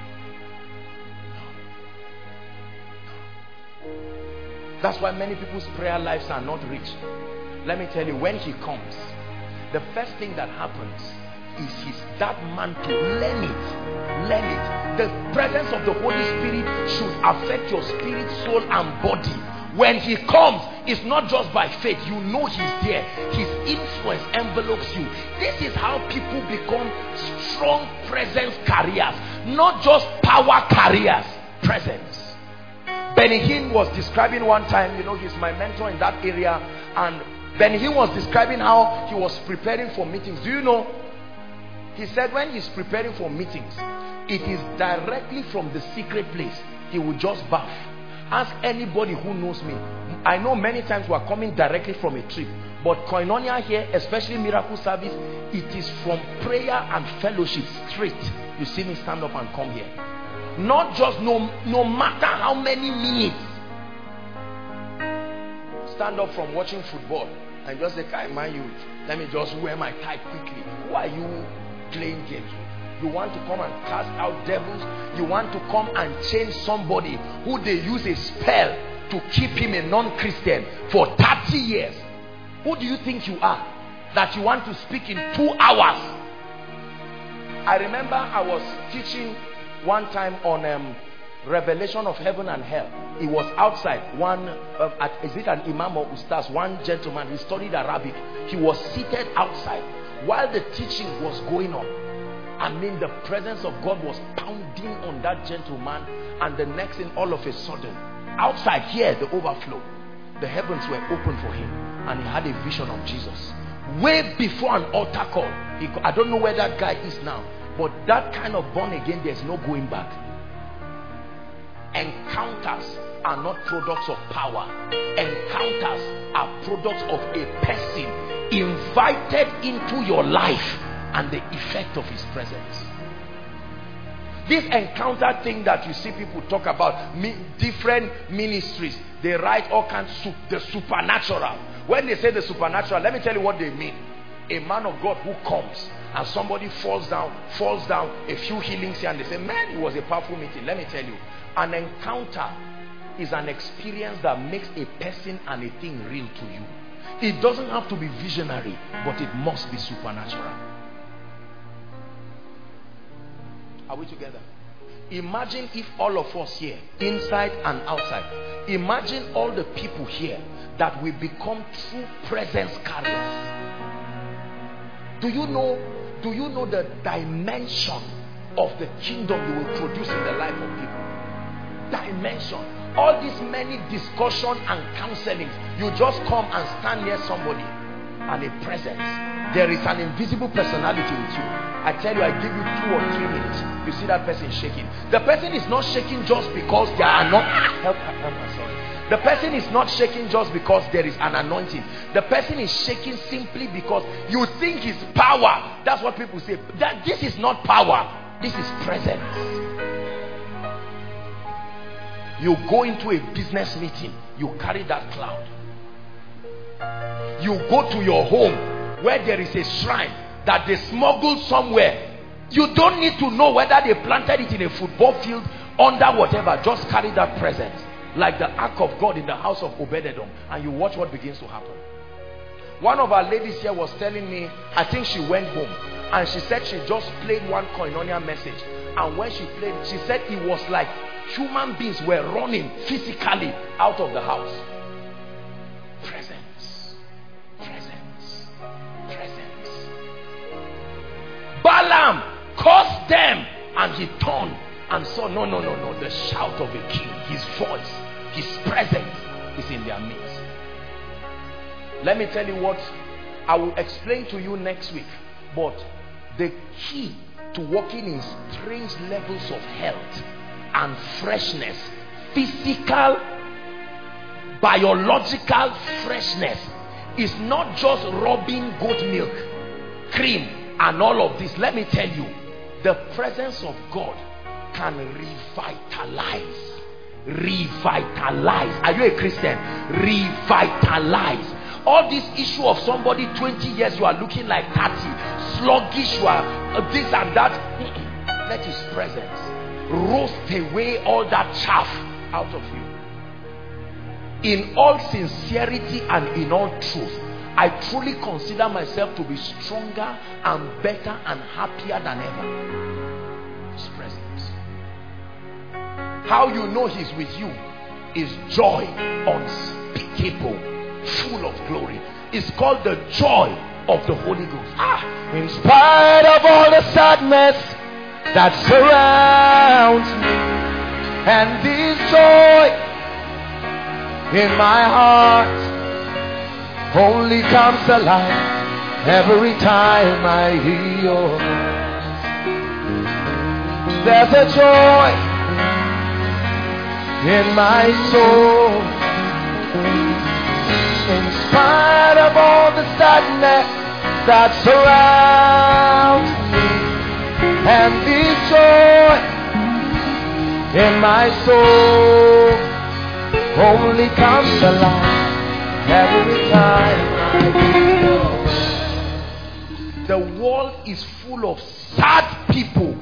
That's why many people's prayer lives are not rich. Let me tell you, when he comes, the first thing that happens is he's that man to learn it. Learn it. The presence of the Holy Spirit should affect your spirit, soul, and body. When he comes, it's not just by faith. You know he's there. His influence envelopes you. This is how people become strong presence carriers, not just power carriers. Presence. Benny Hinn was describing one time, you know, he's my mentor in that area, and Benny Hinn was describing how he was preparing for meetings. Do you know? He said when he's preparing for meetings, it is directly from the secret place. He would just bath. Ask anybody who knows me. I know many times we are coming directly from a trip, but koinonia here, especially miracle service, it is from prayer and fellowship straight. You see me stand up and come here. Not just no, no matter how many minutes. Stand up from watching football and just say, "Kai, man, you, let me just wear my tie quickly." Who are you playing games with? You want to come and cast out devils? You want to come and change somebody who they use a spell to keep him a non-Christian for thirty years? Who do you think you are that you want to speak in two hours? I remember I was teaching one time on um, revelation of heaven and hell. It was outside. One uh, at, is it an imam or ustaz? One gentleman, he studied Arabic. He was seated outside while the teaching was going on. I mean, the presence of God was pounding on that gentleman, and the next thing, all of a sudden, outside here, the overflow, the heavens were open for him, and he had a vision of Jesus. Way before an altar call. He, I don't know where that guy is now, but that kind of born again, there's no going back. Encounters are not products of power. Encounters are products of a person invited into your life and the effect of his presence. This encounter thing that you see people talk about, me, different ministries, they write all kinds of the supernatural. When they say the supernatural, let me tell you what they mean. A man of God who comes and somebody falls down, falls down, a few healings here, and they say, "Man, it was a powerful meeting." Let me tell you, an encounter is an experience that makes a person and a thing real to you. It doesn't have to be visionary, but it must be supernatural. Are we together? Imagine if all of us here, inside and outside, imagine all the people here that will become true presence carriers. Do you know, do you know the dimension of the kingdom you will produce in the life of people? Dimension. All these many discussion and counseling, you just come and stand near somebody and a presence. There is an invisible personality with you. I tell you, I give you two or three minutes. You see that person shaking. The person is not shaking just because they are not. Help, help, help, sorry. The person is not shaking just because there is an anointing. The person is shaking simply because you think it's power. That's what people say. That this is not power. This is presence. You go into a business meeting, you carry that cloud. You go to your home where there is a shrine that they smuggled somewhere. You don't need to know whether they planted it in a football field, under whatever. Just carry that presence, like the ark of God in the house of Obed-Edom, and you watch what begins to happen. One of our ladies here was telling me, I think she went home, and she said she just played one koinonia message, and when she played, she said it was like human beings were running physically out of the house. Presence, presence, presence. Balaam cursed them, and he turned and saw, no, no, no, no, the shout of a king, his voice, his presence is in their midst. Let me tell you what I will explain to you next week, but the key to walking in strange levels of health and freshness, physical, biological freshness, is not just rubbing goat milk, cream, and all of this. Let me tell you, the presence of God can revitalize. Revitalize. Are you a Christian? Revitalize. All this issue of somebody twenty years, you are looking like thirty, sluggish, you are uh, this and that. Let his presence roast away all that chaff out of you. In all sincerity and in all truth, I truly consider myself to be stronger and better and happier than ever. His presence. How you know he's with you is joy unspeakable, full of glory. It's called the joy of the Holy Ghost. Ah, in spite of all the sadness that surrounds me, and this joy in my heart only comes alive every time I hear your voice. There's a joy in my soul. In spite of all the sadness that surrounds me, and this joy in my soul only comes alive every time I feel. The world is full of sad people,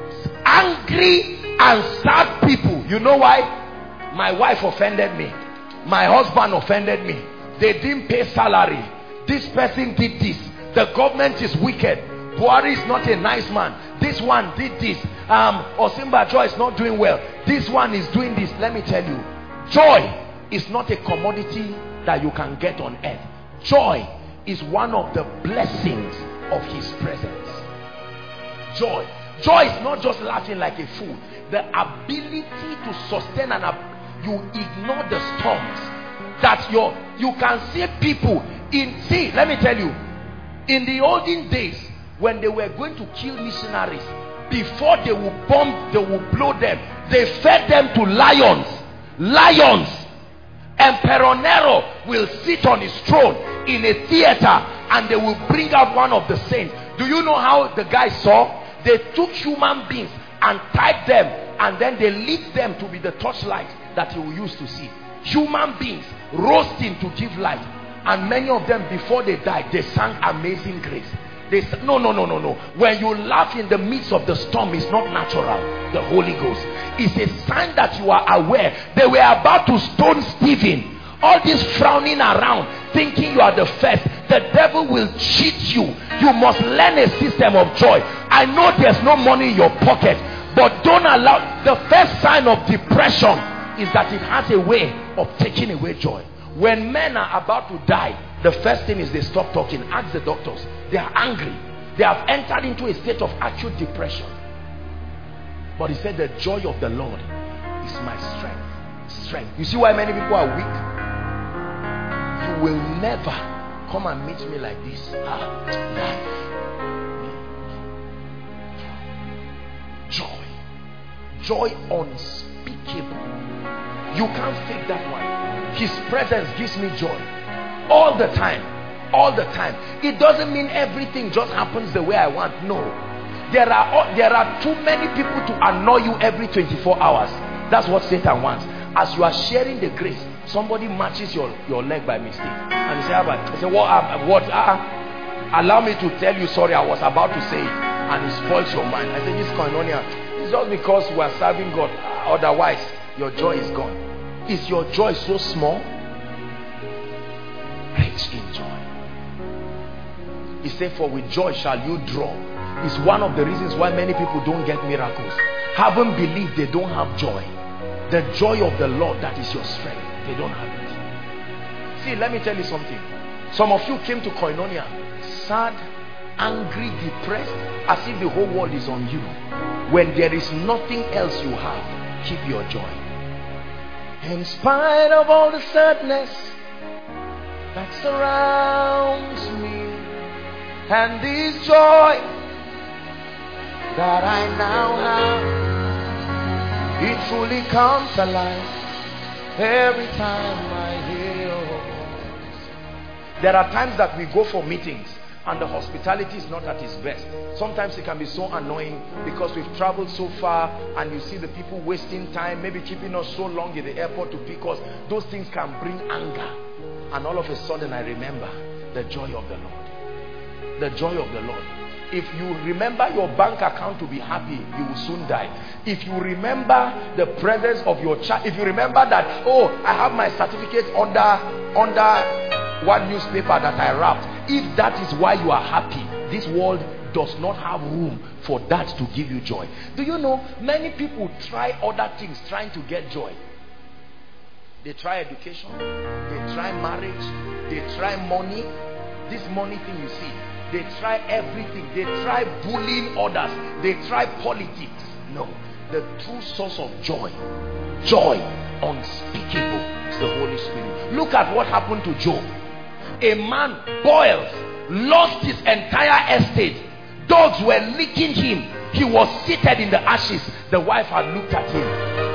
angry and sad people. You know why? My wife offended me, my husband offended me, they didn't pay salary, this person did this, the government is wicked, Buhari is not a nice man, this one did this, um Osinbajo is not doing well, this one is doing this. Let me tell you, joy is not a commodity that you can get on earth. Joy is one of the blessings of his presence. Joy joy is not just laughing like a fool. The ability to sustain and ab- you ignore the storms that your you can see people in. See, let me tell you, in the olden days when they were going to kill missionaries, before they would bomb, they would blow them, they fed them to lions. Lions. Emperor Nero will sit on his throne in a theater and they will bring out one of the saints. Do you know how the guys saw? They took human beings and tied them, and then they lit them to be the torchlight that he will use to see. Human beings roasting to give light, and many of them, before they died, they sang Amazing Grace. They said, no, no, no, no, no. When you laugh in the midst of the storm, it's not natural. The Holy Ghost is a sign that you are aware. They were about to stone Stephen. All this frowning around, thinking you are the first. The devil will cheat you. You must learn a system of joy. I know there's no money in your pocket, but don't allow. The first sign of depression is that it has a way of taking away joy. When men are about to die, the first thing is they stop talking. Ask the doctors. They are angry. They have entered into a state of acute depression. But he said, the joy of the Lord is my strength. Strength. You see why many people are weak? You will never come and meet me like this. Ah, life. Joy. Joy unspeakable. You can't fake that one. His presence gives me joy. All the time. All the time. It doesn't mean everything just happens the way I want. No. There are, there are too many people to annoy you every twenty-four hours. That's what Satan wants. As you are sharing the grace, somebody matches your, your leg by mistake. And you say, ah, but, I say, what? Uh, what uh, allow me to tell you, sorry, I was about to say it. And it spoils your mind. I say, this koinonia, it's just because we are serving God. Otherwise, your joy is gone. Is your joy so small? Rich in joy. He said, for with joy shall you draw. It's one of the reasons why many people don't get miracles. Haven't believed, they don't have joy. The joy of the Lord, that is your strength. They don't have it. See, let me tell you something. Some of you came to Koinonia sad, angry, depressed, as if the whole world is on you. When there is nothing else you have, keep your joy. In spite of all the sadness that surrounds me, and this joy that I now have, it truly comes alive every time I hear your voice. There are times that we go for meetings and the hospitality is not at its best. Sometimes it can be so annoying because we've traveled so far and you see the people wasting time, maybe keeping us so long in the airport to pick us. Those things can bring anger. And all of a sudden I remember the joy of the Lord. The joy of the Lord. If you remember your bank account to be happy, you will soon die. If you remember the presence of your child, if you remember that, oh, I have my certificate under under one newspaper that I wrapped, if that is why you are happy, this world does not have room for that to give you joy. Do you know, many people try other things trying to get joy. They try education, they try marriage, they try money. This money thing you see, they try everything. They try bullying others. They try politics. No. The true source of joy, joy unspeakable, is the Holy Spirit. Look at what happened to Job. A man boiled, lost his entire estate. Dogs were licking him. He was seated in the ashes. The wife had looked at him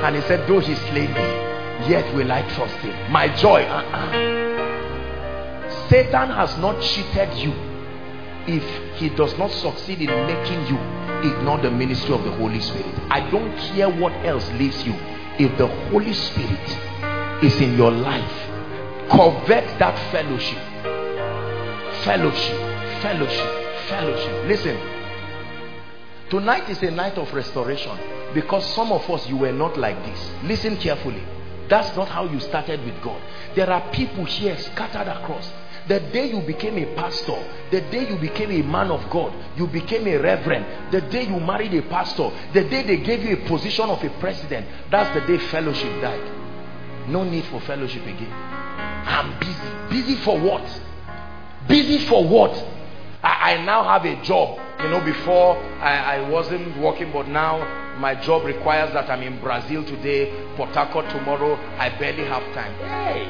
And he said, though he slay me, yet will I trust him. My joy. Uh-uh. Satan has not cheated you. If he does not succeed in making you ignore the ministry of the Holy Spirit. I don't care what else leaves you. If the Holy Spirit is in your life, covet that fellowship. Fellowship, fellowship, fellowship. Listen, tonight is a night of restoration, because some of us, you were not like this. Listen carefully. That's not how you started with God. There are people here scattered across. The day you became a pastor, the day you became a man of God, you became a reverend, the day you married a pastor, the day they gave you a position of a president, that's the day fellowship died. No need for fellowship again. I'm busy. Busy for what? Busy for what? I, I now have a job. You know, before I, I wasn't working, but now my job requires that I'm in Brazil today, Port Harcourt tomorrow. I barely have time. Hey!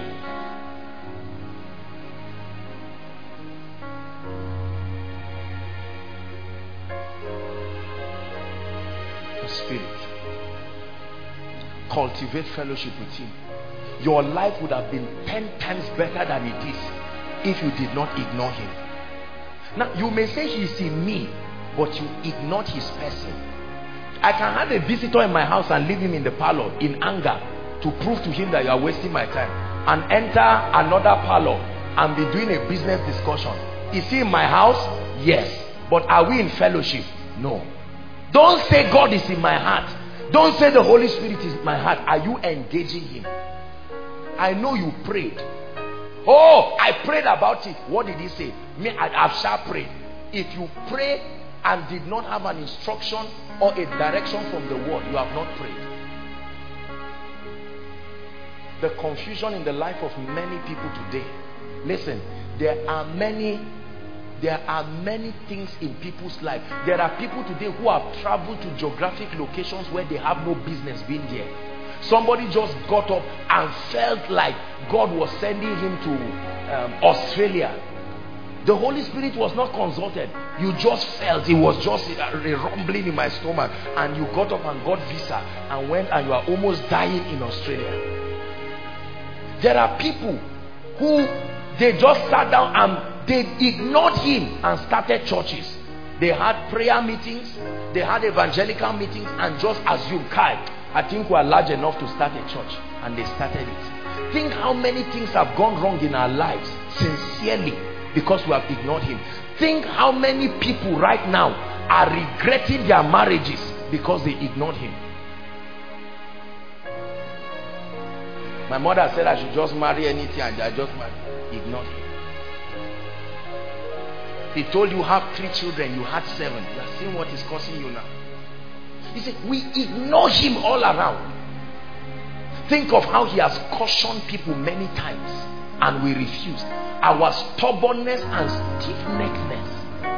The Spirit. Cultivate fellowship with him. Your life would have been ten times better than it is if you did not ignore him. Now, you may say he's in me, but you ignored his person. I can have a visitor in my house and leave him in the parlor in anger to prove to him that you are wasting my time, and enter another parlor and be doing a business discussion. Is he in my house? Yes. But are we in fellowship? No. Don't say God is in my heart. Don't say the Holy Spirit is in my heart. Are you engaging him? I know you prayed. Oh, I prayed about it. What did he say? Me, I have shall prayed. If you pray and did not have an instruction or a direction from the word, you have not prayed. The confusion in the life of many people today. Listen, there are many there are many things in people's life. There are people today who have traveled to geographic locations where they have no business being there. Somebody just got up and felt like God was sending him to um, Australia. The Holy Spirit was not consulted. You just felt. It was just a, a rumbling in my stomach, and you got up and got visa and went, and you are almost dying in Australia. There are people who they just sat down and they ignored him and started churches. They had prayer meetings, they had evangelical meetings, and just assumed, Kai, I think we are large enough to start a church, and they started it. Think how many things have gone wrong in our lives sincerely because we have ignored him. Think how many people right now are regretting their marriages because they ignored him. My mother said I should just marry anything, and I just married. Ignored him. He told you have three children, you had seven. You are seeing what is causing you now. He said we ignore him all around. Think of how he has cautioned people many times and we refused. Our stubbornness and stiff-neckedness.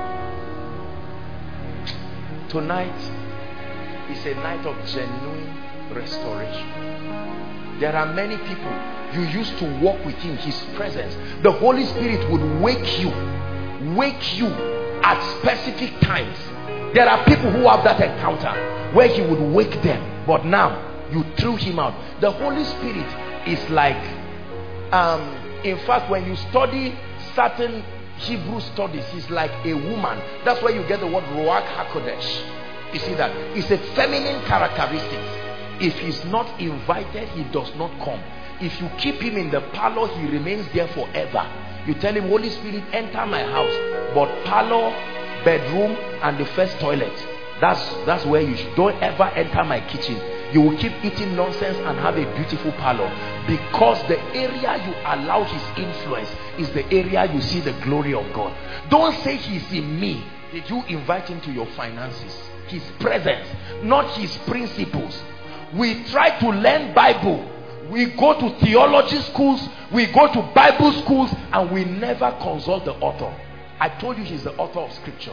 Tonight is a night of genuine restoration. There are many people, you used to walk with him, his presence. The Holy Spirit would wake you, wake you at specific times. There are people who have that encounter where he would wake them, but now you threw him out. The Holy Spirit is like, um, in fact, when you study certain Hebrew studies, he's like a woman. That's why you get the word Ruach HaKodesh. You see that? It's a feminine characteristic. If he's not invited, he does not come. If you keep him in the parlor, he remains there forever. You tell him, Holy Spirit, enter my house, but parlor, bedroom, and the first toilet, that's that's where you should. Don't ever enter my kitchen. You will keep eating nonsense and have a beautiful parlor, because the area you allow his influence is the area you see the glory of God. Don't say he's in me. Did you invite him to your finances? His presence, not his principles. We try to learn Bible. We go to theology schools, we go to Bible schools, and we never consult the author. I told you he's the author of scripture.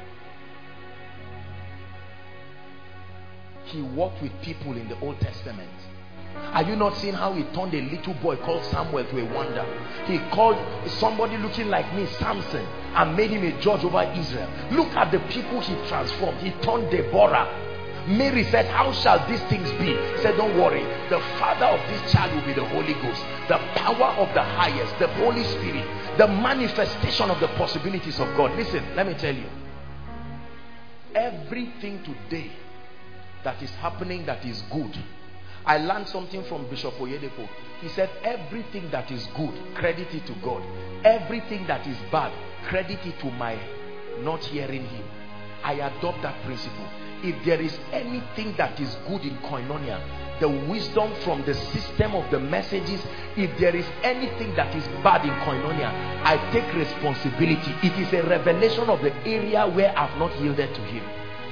He walked with people in the Old Testament. Are you not seeing how he turned a little boy called Samuel to a wonder? He called somebody looking like me Samson and made him a judge over Israel. Look at the people he transformed. He turned Deborah Mary said, how shall these things be? He said, don't worry, the father of this child will be the Holy Ghost, the power of the highest, the Holy Spirit, the manifestation of the possibilities of God. Listen, let me tell you, everything today that is happening that is good, I learned something from Bishop Oyedepo. He said, everything that is good, credit it to God. Everything that is bad, credit it to my not hearing him. I adopt that principle. If there is anything that is good in Koinonia, the wisdom from the system of the messages, if there is anything that is bad in Koinonia, I take responsibility. It is a revelation of the area where I've not yielded to him.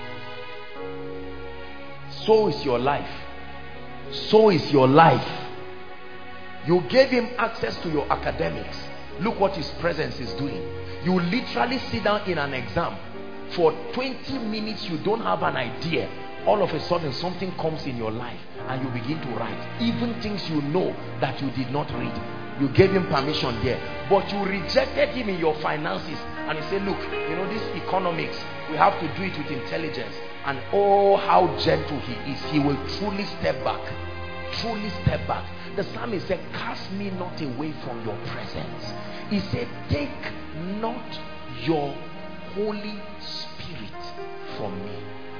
So is your life. So is your life. You gave him access to your academics. Look what his presence is doing. You literally sit down in an exam for twenty minutes, you don't have an idea. All of a sudden something comes in your life and you begin to write, even things you know that you did not read. You gave him permission there, but you rejected him in your finances, and you say, look, you know, this economics, we have to do it with intelligence. And oh, how gentle he is. He will truly step back. Truly step back. The psalmist said, cast me not away from your presence. He said, take not your Holy Spirit from me.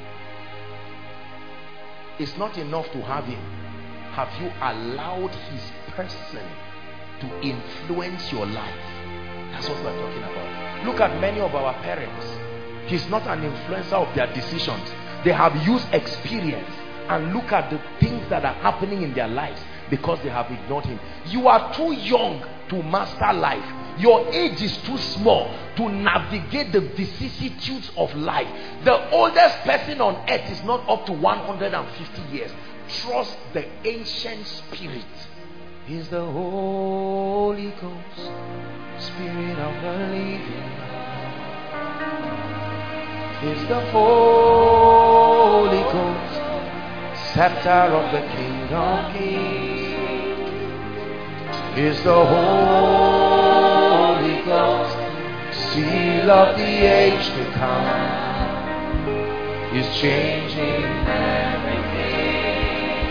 It's not enough to have him. Have you allowed his person to influence your life? That's what we're talking about. Look at many of our parents. He's not an influencer of their decisions. They have used experience, and look at the things that are happening in their lives because they have ignored him. You are too young to master life. Your age is too small to navigate the vicissitudes of life. The oldest person on earth is not up to one hundred fifty years. Trust the ancient spirit. He's the Holy Ghost, Spirit of the living. He's the Holy Ghost, Scepter of the King of Kings. He's the Holy Ghost, Seal of the age to come. He's changing everything.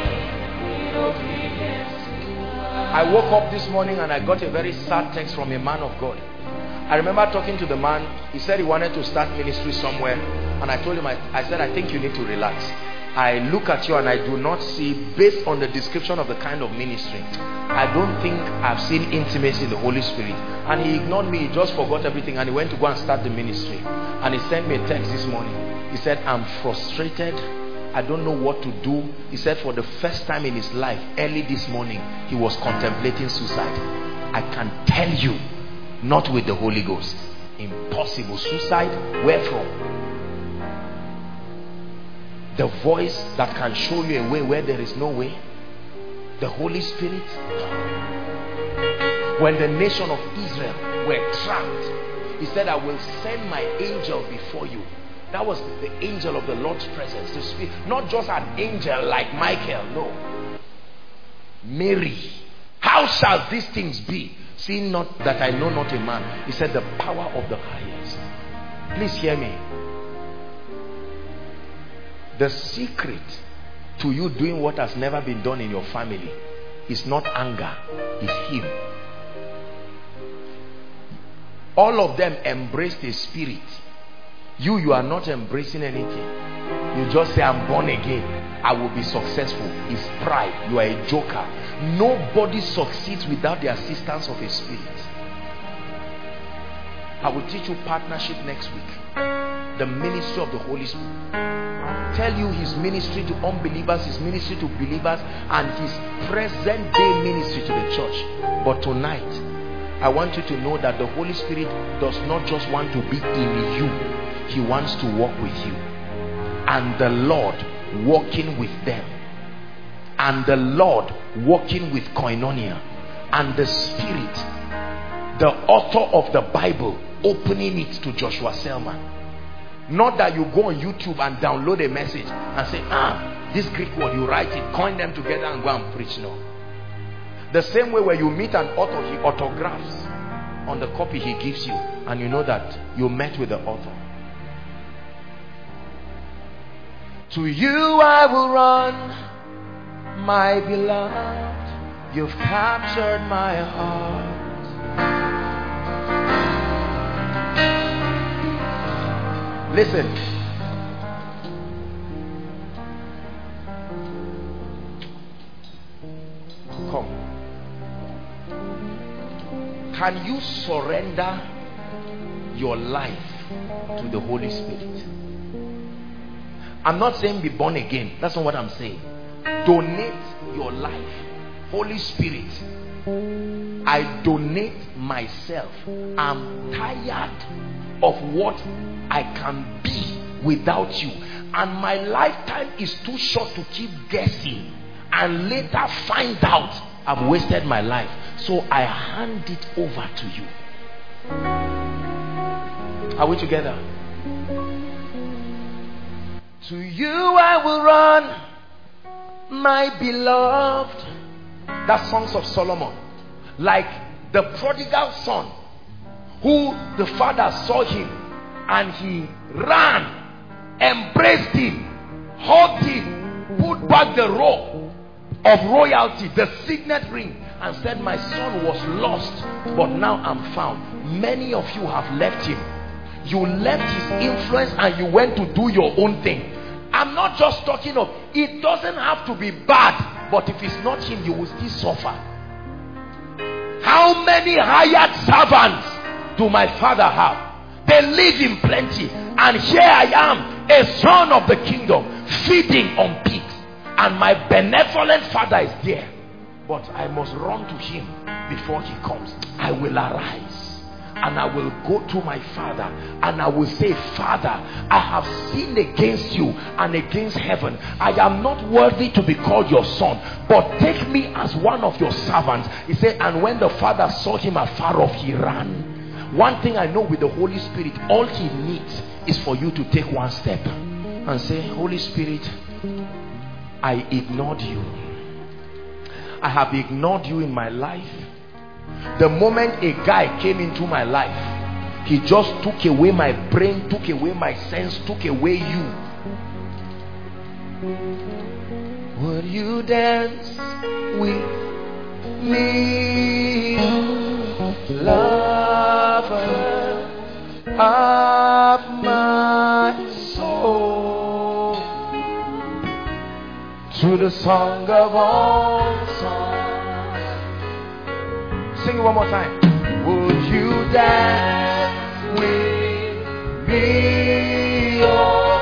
I woke up this morning and I got a very sad text from a man of God. I remember talking to the man. He said he wanted to start ministry somewhere, and I told him, I, I said, I think you need to relax. I look at you and I do not see, based on the description of the kind of ministry, I don't think I've seen intimacy in the Holy Spirit. And he ignored me. He just forgot everything and he went to go and start the ministry. And he sent me a text this morning. He said, I'm frustrated. I don't know what to do. He said for the first time in his life, early this morning, he was contemplating suicide. I can tell you, not with the Holy Ghost. Impossible. Suicide, where from? The voice that can show you a way where there is no way. The Holy Spirit. When the nation of Israel were trapped, he said, I will send my angel before you. That was the angel of the Lord's presence. The Spirit, not just an angel like Michael, no. Mary. How shall these things be? Seeing not that I know not a man. He said, the power of the highest. Please hear me. The secret to you doing what has never been done in your family is not anger, it's him. All of them embraced a spirit. You, you are not embracing anything. You just say, I'm born again, I will be successful. It's pride. You are a joker. Nobody succeeds without the assistance of a spirit. I will teach you partnership next week. The ministry of the Holy Spirit. I'll tell you his ministry to unbelievers, his ministry to believers, and his present day ministry to the church. But tonight, I want you to know that the Holy Spirit does not just want to be in you. He wants to walk with you. And the Lord walking with them. And the Lord walking with Koinonia. And the Spirit, the author of the Bible, opening it to Joshua Selman. Not that you go on YouTube and download a message and say, ah, this Greek word, you write it, coin them together and go and preach. No. The same way when you meet an author, he autographs on the copy he gives you, and you know that you met with the author. To you I will run, my beloved. You've captured my heart. Listen. Come. Can you surrender your life to the Holy Spirit? I'm not saying be born again. That's not what I'm saying. Donate your life. Holy Spirit, I donate myself. I'm tired of what I can be without you. And my lifetime is too short to keep guessing and later find out I've wasted my life. So I hand it over to you. Are we together? To you I will run, my beloved. That's Songs of Solomon. Like the prodigal son, who the father saw him and he ran, embraced him, hugged him, put back the robe of royalty, the signet ring, and said, my son was lost, but now I'm found. Many of you have left him. You left his influence and you went to do your own thing. I'm not just talking of, it doesn't have to be bad, but if it's not him, you will still suffer. How many hired servants do my father have? They live in plenty, and here I am, a son of the kingdom, feeding on pigs, and my benevolent father is there, but I must run to him before he comes. I will arise and I will go to my father and I will say, Father, I have sinned against you and against heaven. I am not worthy to be called your son, but take me as one of your servants. He said, and when the father saw him afar off, he ran. One thing I know with the Holy Spirit, all he needs is for you to take one step and say, Holy Spirit, I ignored you. I have ignored you in my life. The moment a guy came into my life, he just took away my brain, took away my sense, took away you. Would you dance with me, lover of my soul, to the song of all songs? Sing it one more time. Would you dance with me, oh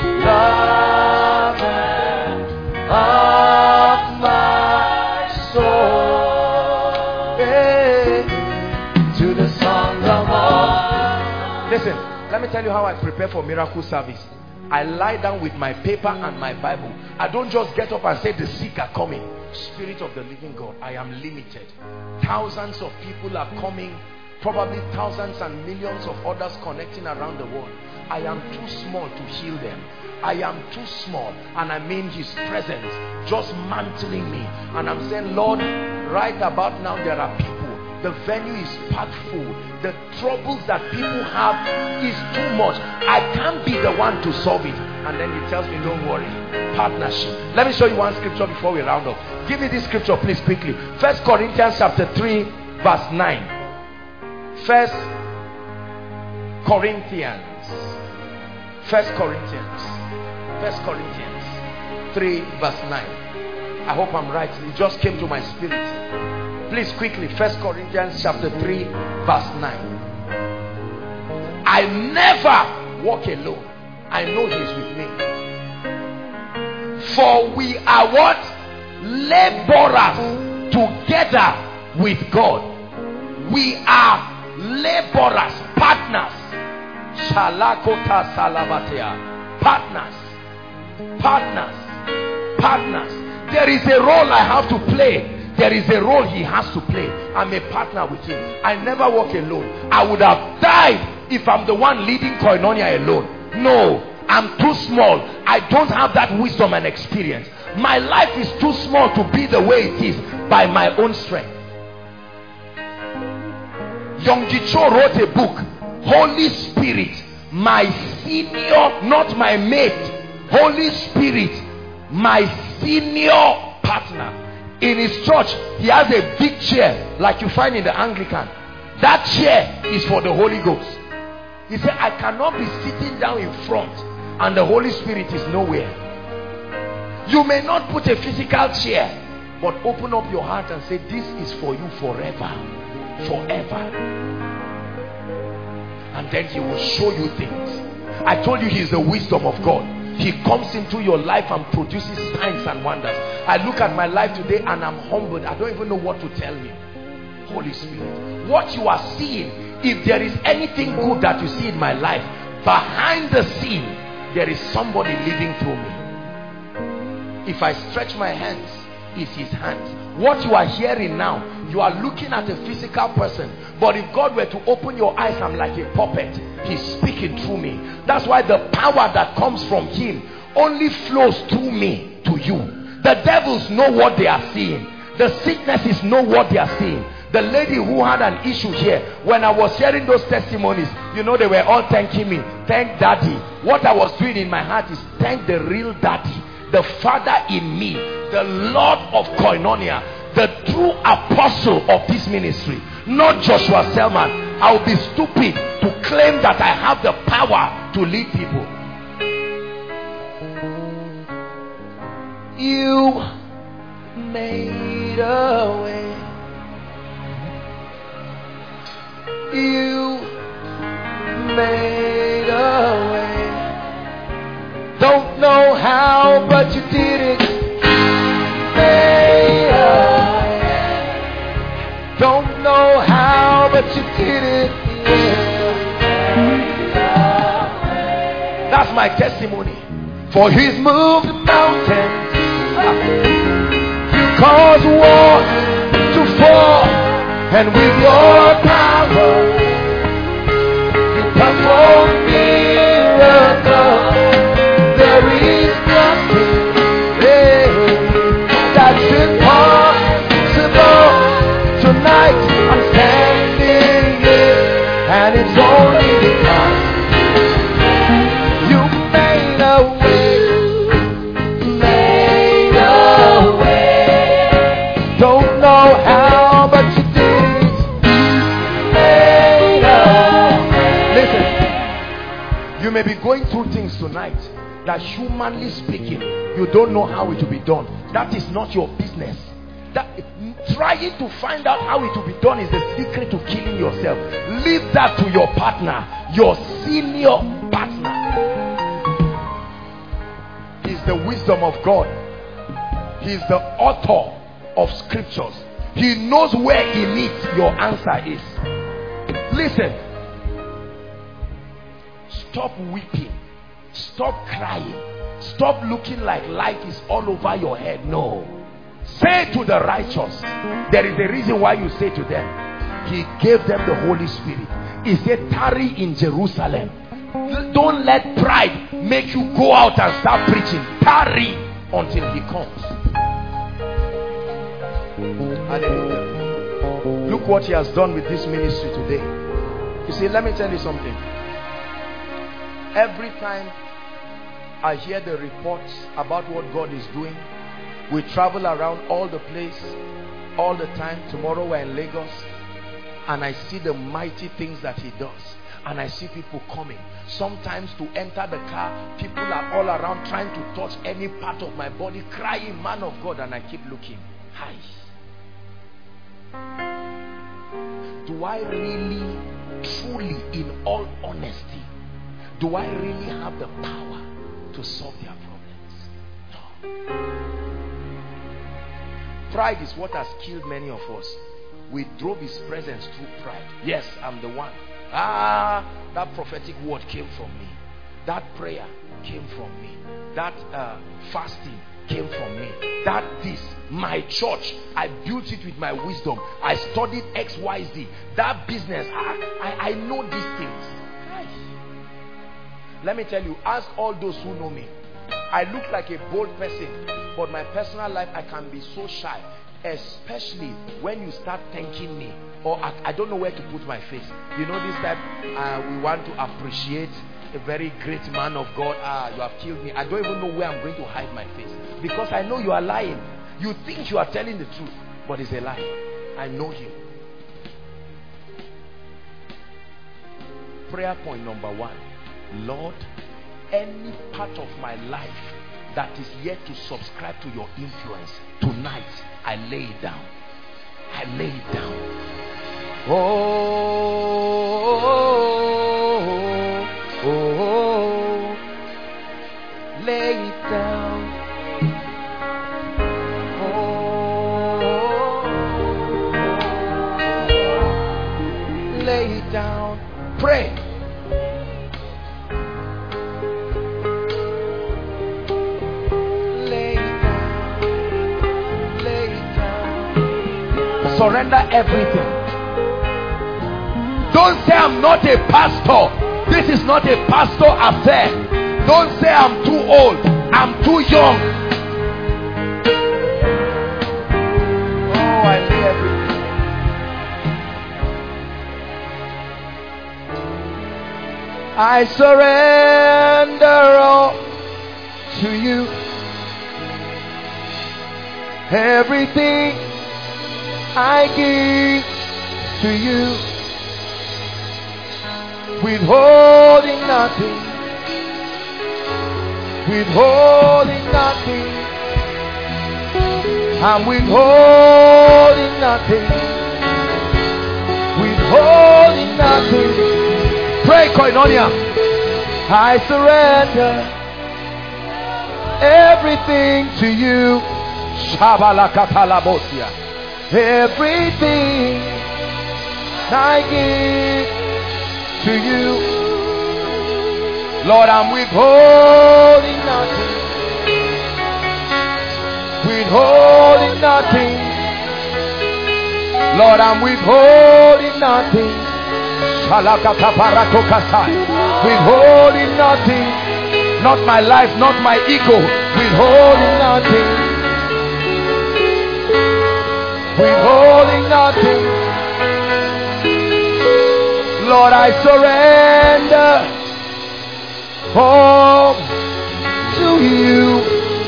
lover of my soul, hey, to the song of all. Listen, let me tell you how I prepare for miracle service. I lie down with my paper and my Bible. I don't just get up and say the sick are coming. Spirit of the living God, I am limited. Thousands of people are coming, probably thousands and millions of others connecting around the world. I am too small to heal them. I am too small, and I mean his presence just mantling me. And I'm saying, Lord, right about now there are people. The venue is packed full. The troubles that people have is too much. I can't be the one to solve it. And then he tells me, don't worry, partnership. Let me show you one scripture before we round up. Give me this scripture please quickly. First Corinthians chapter three verse nine. First Corinthians. First Corinthians. First Corinthians three verse nine. I hope I'm right. It just came to my spirit. Please quickly, First Corinthians chapter three verse nine. I never walk alone. I know he's with me. For we are what? Laborers together with God. We are laborers, partners. Shalakota salabatea. Partners. Partners. Partners. There is a role I have to play. There is a role he has to play. I'm a partner with him. I never walk alone. I would have died if I'm the one leading Koinonia alone. No, I'm too small. I don't have that wisdom and experience. My life is too small to be the way it is by my own strength. Yonggi Cho wrote a book, Holy Spirit, my senior, not my mate, Holy Spirit, my senior partner. In his church, he has a big chair like you find in the Anglican. That chair is for the Holy Ghost. He said, I cannot be sitting down in front and the Holy Spirit is nowhere. You may not put a physical chair, but open up your heart and say, this is for you forever. Forever. And then he will show you things. I told you he is the wisdom of God. He comes into your life and produces signs and wonders. I look at my life today and I'm humbled. I don't even know what to tell you. Holy Spirit, what you are seeing, if there is anything good that you see in my life, behind the scene, there is somebody living through me. If I stretch my hands, it's his hands. What you are hearing now, you are looking at a physical person, but if God were to open your eyes, I'm like a puppet. He's speaking through me. That's why the power that comes from him only flows through me to you. The devils know what they are seeing. The sicknesses know what they are seeing. The lady who had an issue here, when I was hearing those testimonies, you know, they were all thanking me. Thank Daddy. What I was doing in my heart is thank the real Daddy, the Father in me, the Lord of Koinonia, the true apostle of this ministry, not Joshua Selman. I'll be stupid to claim that I have the power to lead people. You made a way. You made a way. Don't know how, but you did it. Made a way. Don't know how, but you did it. Yeah. That's my testimony. For he's moved mountains. You cause war to fall, and with your power you perform miracles. There is nothing hey, that's impossible. Tonight I'm standing here, and it's only because you made a way, made a way. Don't know how, but you did it. Made a way. Listen, you may be going through things tonight that, humanly speaking, you don't know how it will be done. That is not your business. That trying to find out how it will be done is the secret to killing yourself. Leave that to your partner, your senior partner. He's the wisdom of God. He's the author of scriptures. He knows where in it your answer is. Listen, stop weeping, stop crying, stop looking like life is all over your head. No. Say to the righteous, there is a reason why you say to them, he gave them the Holy Spirit. He said, tarry in Jerusalem. Don't let pride make you go out and start preaching. Tarry until he comes. Hallelujah. Look what he has done with this ministry today. You see, let me tell you something. Every time I hear the reports about what God is doing, we travel around all the place, all the time. Tomorrow we're in Lagos, and I see the mighty things that he does. And I see people coming. Sometimes to enter the car, people are all around trying to touch any part of my body, crying, man of God, and I keep looking. Hi. Do I really, truly, in all honesty, do I really have the power to solve their problems? No. Pride is what has killed many of us. We drove his presence through pride. Yes, I'm the one. Ah, that prophetic word came from me. That prayer came from me. That uh, fasting came from me. That this, my church, I built it with my wisdom. I studied X, Y, Z. That business, I, I, I know these things. Let me tell you, ask all those who know me. I look like a bold person, but my personal life, I can be so shy, especially when you start thanking me, or I, I don't know where to put my face. You know, this time uh, we want to appreciate a very great man of God. Ah, you have killed me. I don't even know where I'm going to hide my face, because I know you are lying. You think you are telling the truth, but it's a lie. I know you. Prayer point number one: Lord, any part of my life that is yet to subscribe to your influence, tonight I lay it down. I lay it down. Oh, oh, oh, oh. Lay it down. Oh, lay it down. Pray. Surrender everything. Don't say I'm not a pastor. This is not a pastor affair. Don't say I'm too old. I'm too young. Oh, I lay everything. I surrender all to you. Everything I give to you, withholding nothing, withholding nothing. I'm withholding nothing, withholding nothing. Pray, Koinonia. I surrender everything to you. Shabalakatalabosia. Everything I give to you, Lord, I'm withholding nothing, withholding nothing. Lord, I'm withholding nothing, withholding nothing. Not my life, not my ego, withholding nothing. Withholding nothing. Lord, I surrender all to you,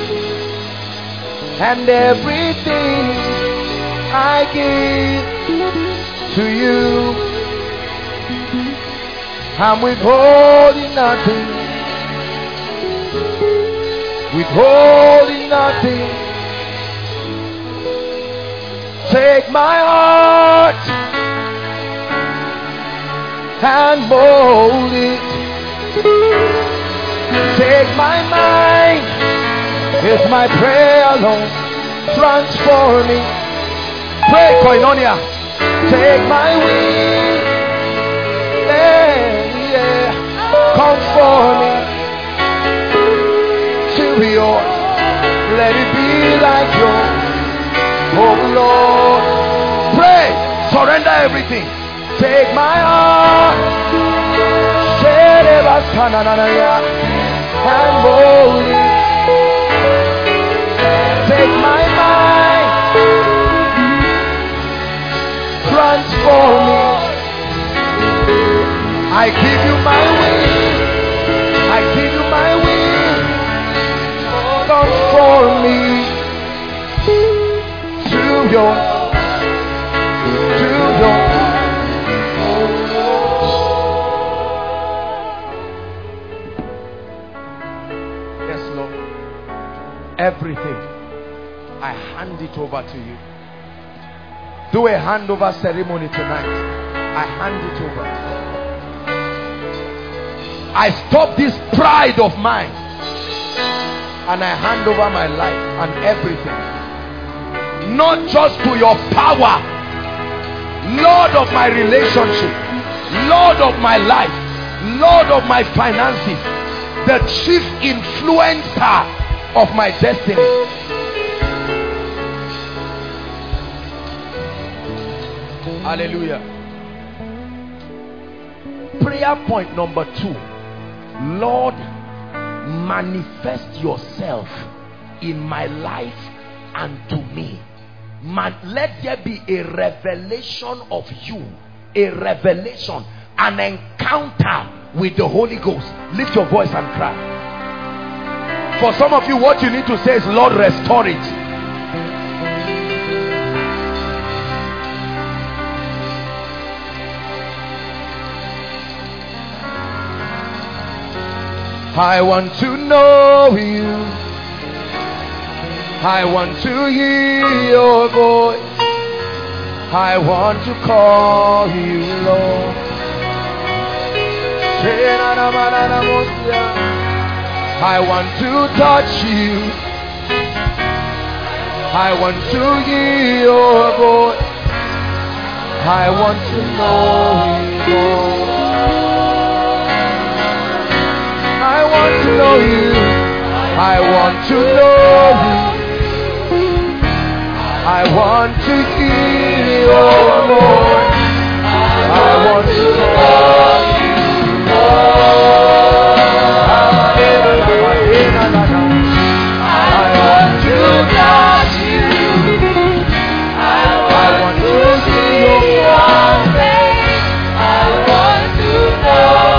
and everything I give to you. I'm withholding nothing, withholding nothing. Take my heart and mold it. Take my mind, it's my prayer, Lord. Transform me. Pray, Koinonia. Take my will, yeah, yeah. Conform me to yours. Let it be like yours. Oh Lord, pray, surrender everything. Take my heart, and mold it. Take my mind, transform me. I give you my will, I give you my will. Conform me to your, to your. Yes, Lord. Everything, I hand it over to you. Do a handover ceremony tonight. I hand it over. I stop this pride of mine, and I hand over my life and everything. Not just to your power, Lord of my relationship, Lord of my life, Lord of my finances, the chief influencer of my destiny. Hallelujah. Prayer point number two: Lord, manifest yourself in my life and to me. Man, let there be a revelation of you, a revelation, an encounter with the Holy Ghost. Lift your voice and cry. For some of you, what you need to say is, Lord, restore it. I want to know you. I want to hear your voice. I want to call you Lord. I want to touch you. I want to hear your voice. I want to know you more. I want to know you. I want to know you. I want to hear your voice. I want to know you more. I want to touch you. I want to see your face. I want to know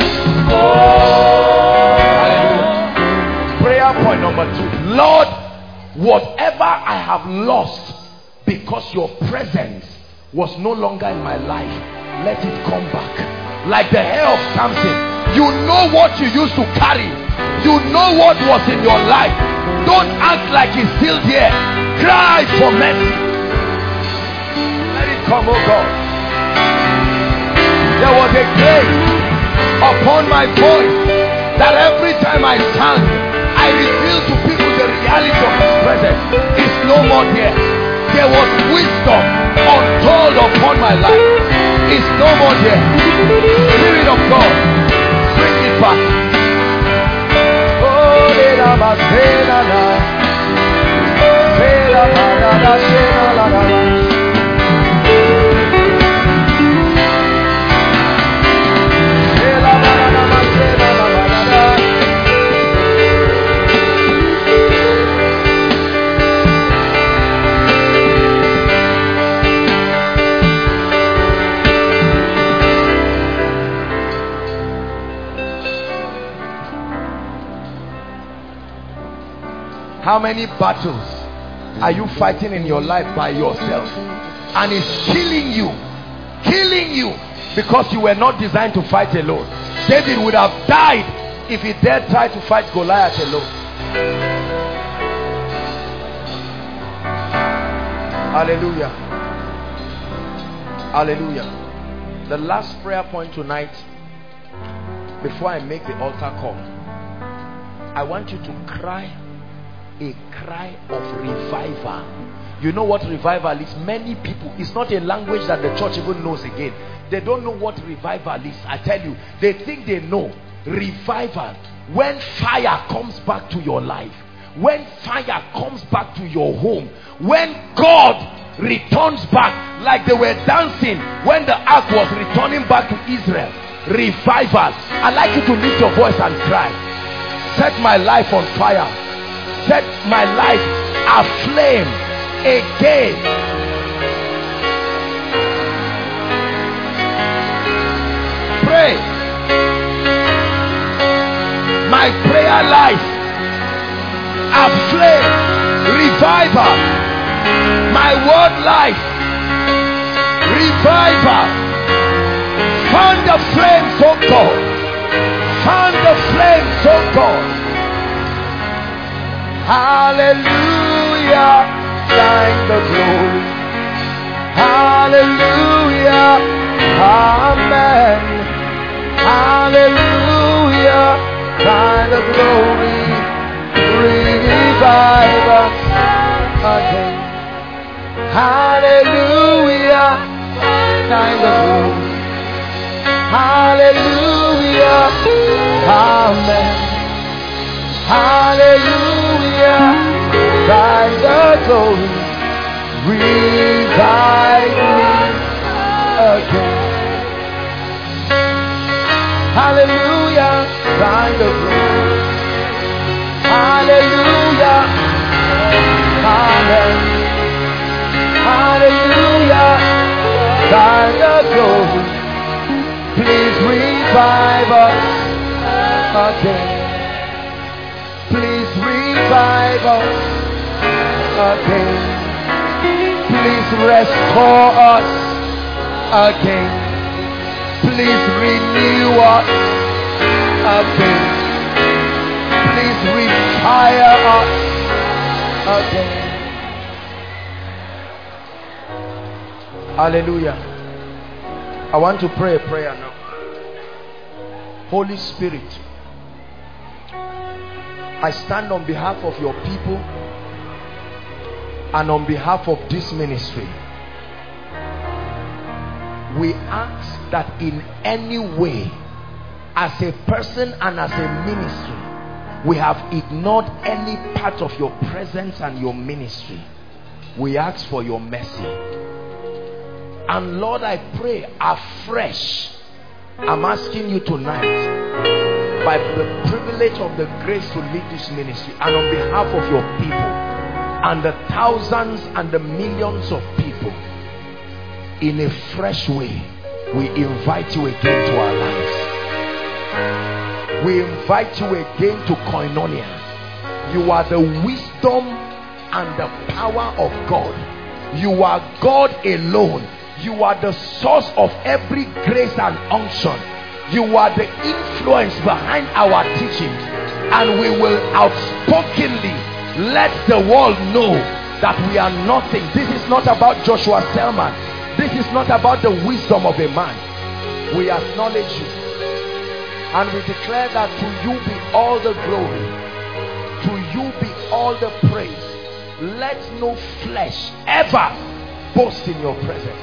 you more. Prayer point number two. Lord, whatever I have lost because your presence was no longer in my life, let it come back. Like the hair of Samson, you know what you used to carry, you know what was in your life. Don't act like it's still there. Cry for mercy. Let it come, oh God. There was a grace upon my voice that every time I sang, I revealed to people the reality of his presence. It's no more there. There was wisdom untold upon my life. It's no more there. Spirit of God, bring it back. Oh, how many battles are you fighting in your life by yourself, and it's killing you, killing you, because you were not designed to fight alone? David would have died if he dared try to fight Goliath alone. Hallelujah. Hallelujah. The last prayer point tonight, before I make the altar call, I want you to cry a cry of revival. You know what revival is? Many people, it's not a language that the church even knows again. They don't know what revival is. I tell you, they think they know. Revival, when fire comes back to your life, when fire comes back to your home, when God returns back, like they were dancing when the ark was returning back to Israel. Revival. I'd like you to lift your voice and cry. Set my life on fire. Set my life aflame again. Pray. My prayer life aflame. Revival. My word life revival. Fan the flames, oh God. Fan the flames, oh God. Hallelujah, shine the glory. Hallelujah, amen. Hallelujah, shine the glory. Revive us again. Hallelujah, shine the glory. Hallelujah, amen. Hallelujah, shine the glory. Revive me again. Hallelujah, shine the glory. Hallelujah, amen. Hallelujah, shine the glory. Please revive revive us again. Please revive us again. Please restore us again. Please renew us again. Please refire us again. Hallelujah. I want to pray a prayer now. Holy Spirit, I stand on behalf of your people and on behalf of this ministry. We ask that in any way, as a person and as a ministry, we have ignored any part of your presence and your ministry. We ask for your mercy. And Lord, I pray afresh, I'm asking you tonight, by the privilege of the grace to lead this ministry, and on behalf of your people and the thousands and the millions of people, in a fresh way, we invite you again to our lives. We invite you again to Koinonia. You are the wisdom and the power of God. You are God alone. You are the source of every grace and unction. You are the influence behind our teachings, and we will outspokenly let the world know that we are nothing. This is not about Joshua Selman. This is not about the wisdom of a man. We acknowledge you, and we declare that to you be all the glory, to you be all the praise. Let no flesh ever boast in your presence.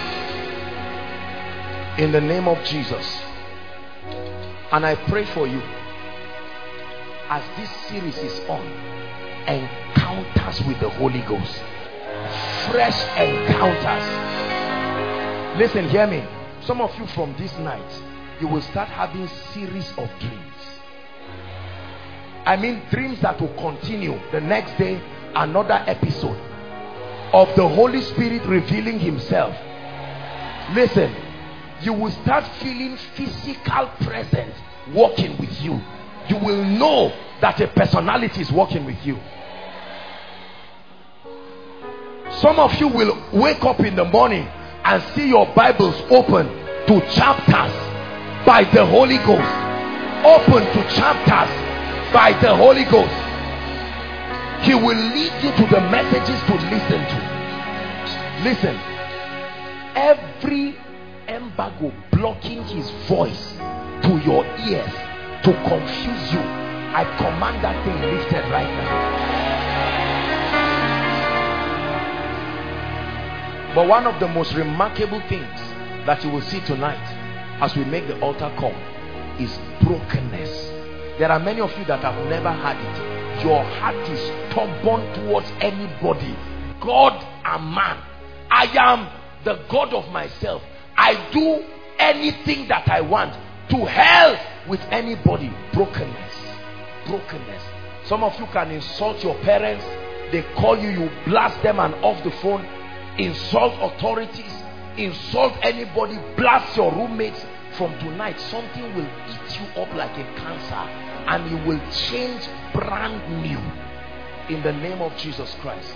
In the name of Jesus. And I pray for you, as this series is on, encounters with the Holy Ghost, fresh encounters. Listen, hear me. Some of you from this night, you will start having series of dreams. I mean dreams that will continue the next day, another episode of the Holy Spirit revealing himself. Listen, you will start feeling physical presence walking with you. You will know that a personality is walking with you. Some of you will wake up in the morning and see your Bibles open to chapters by the Holy Ghost. Open to chapters by the Holy Ghost. He will lead you to the messages to listen to. Listen, every embargo blocking his voice to your ears to confuse you, I command that thing lifted right now. But one of the most remarkable things that you will see tonight as we make the altar come is brokenness. There are many of you that have never had it. Your heart is stubborn towards anybody, God and man. I am the God of myself. I do anything that I want. To hell with anybody. Brokenness. Brokenness. Some of you can insult your parents. They call you, you blast them and off the phone. Insult authorities. Insult anybody. Blast your roommates. From tonight, something will eat you up like a cancer, and you will change brand new in the name of Jesus Christ.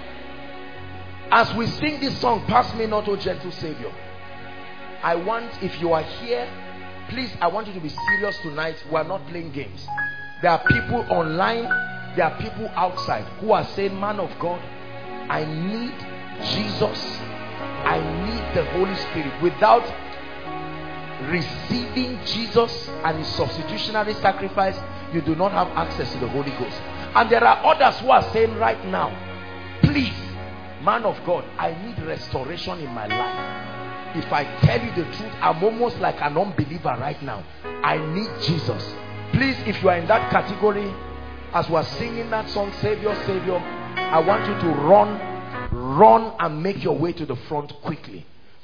As we sing this song, Pass Me Not, O Gentle Savior, I want, if you are here, please, I want you to be serious tonight. We are not playing games. There are people online, there are people outside who are saying, man of God, I need Jesus. I need the Holy Spirit. Without receiving Jesus and his substitutionary sacrifice, you do not have access to the Holy Ghost. And there are others who are saying right now, please, man of God, I need restoration in my life. If I tell you the truth, I'm almost like an unbeliever right now. I need Jesus. Please, if you are in that category, as we're singing that song, Savior, Savior, I want you to run, run and make your way to the front quickly.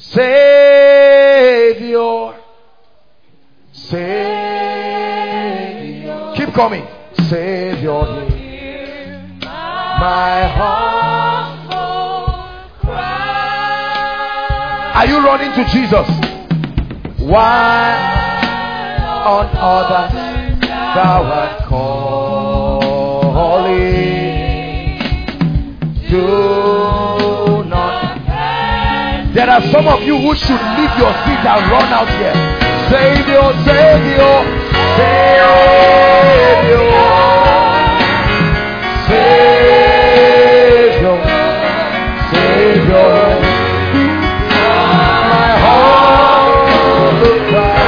Savior, Savior, keep coming. Savior, hear my humble cry. Are you running to Jesus? Why on others thou art calling. Do not. There are some of you who should leave your seat and run out here. Savior, Savior, Savior, Savior, Savior. My heart will cry.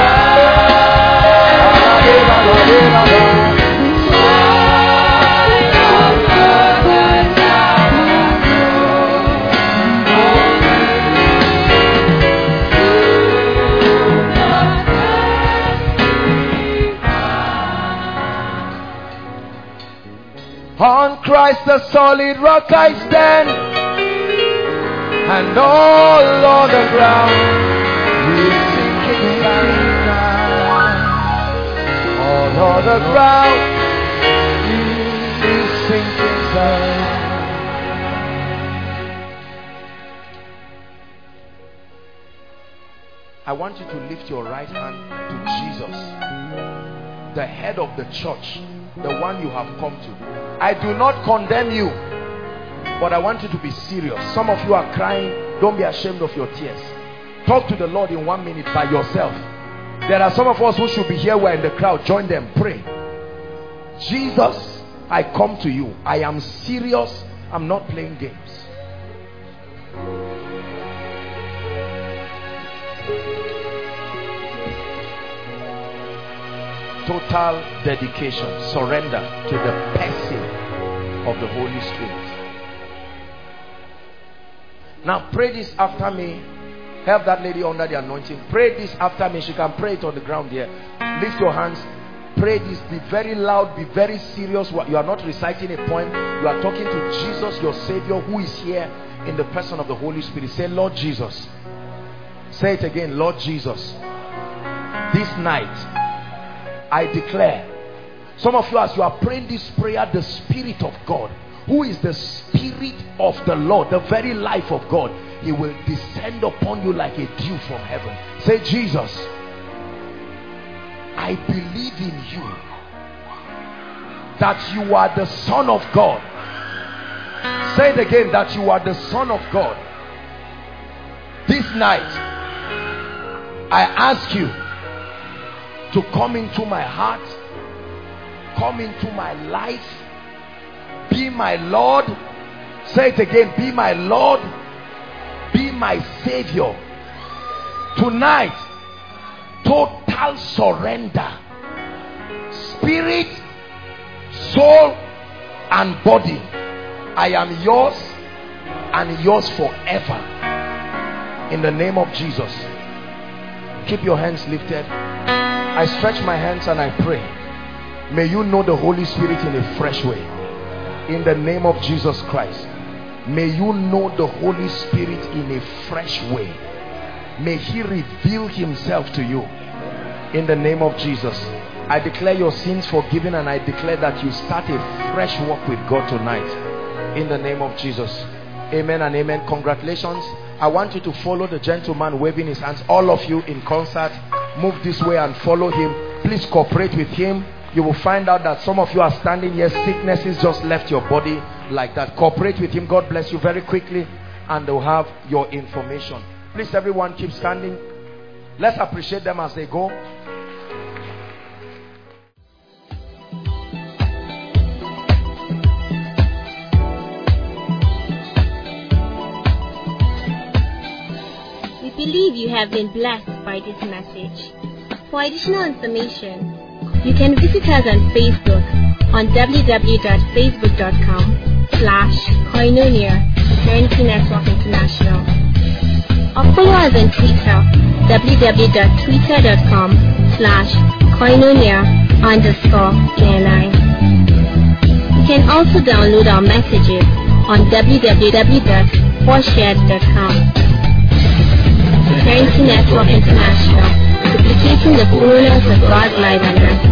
On Christ the solid rock I stand, and all on the ground is sinking sand. All on the ground is sinking sand. I want you to lift your right hand to Jesus, the head of the church, the one you have come to. I do not condemn you, but I want you to be serious. Some of you are crying. Don't be ashamed of your tears. Talk to the Lord in one minute by yourself. There are some of us who should be here. We're in the crowd. Join them. Pray. Jesus, I come to you. I am serious. I'm not playing games. Total dedication, surrender to the person of the Holy Spirit. Now pray this after me. Help that lady under the anointing. Pray this after me. She can pray it on the ground here. Lift your hands. Pray this. Be very loud. Be very serious. You are not reciting a poem. You are talking to Jesus, your Savior, who is here in the person of the Holy Spirit. Say, Lord Jesus. Say it again. Lord Jesus, this night I declare, some of you as you are praying this prayer, the Spirit of God, who is the Spirit of the Lord, the very life of God, He will descend upon you like a dew from heaven. Say, Jesus, I believe in you, that you are the Son of God. Say it again, that you are the Son of God. This night I ask you to come into my heart, come into my life, be my Lord. Say it again, be my Lord, be my Savior. Tonight, total surrender, spirit, soul and body. I am yours and yours forever, in the name of Jesus. Keep your hands lifted. I stretch my hands and I pray, may you know the Holy Spirit in a fresh way, in the name of Jesus Christ. May you know the Holy Spirit in a fresh way. May He reveal Himself to you, in the name of Jesus. I declare your sins forgiven, and I declare that you start a fresh walk with God tonight, in the name of Jesus. Amen and amen. Congratulations. I want you to follow the gentleman waving his hands. All of you in concert, move this way and follow him. Please cooperate with him. You will find out that some of you are standing here, sicknesses just left your body like that. Cooperate with him. God bless you. Very quickly, and they'll have your information. Please, everyone, keep standing. Let's appreciate them as they go. We believe you have been blessed by this message. For additional information, you can visit us on Facebook on w w w dot facebook dot com slash Koinonia Eternity Network International, or follow us on Twitter, w w w dot twitter dot com slash Koinonia underscore K N I. You can also download our messages on w w w dot forshared dot com. Eternity Network International, duplicating the fullness of God's life on earth.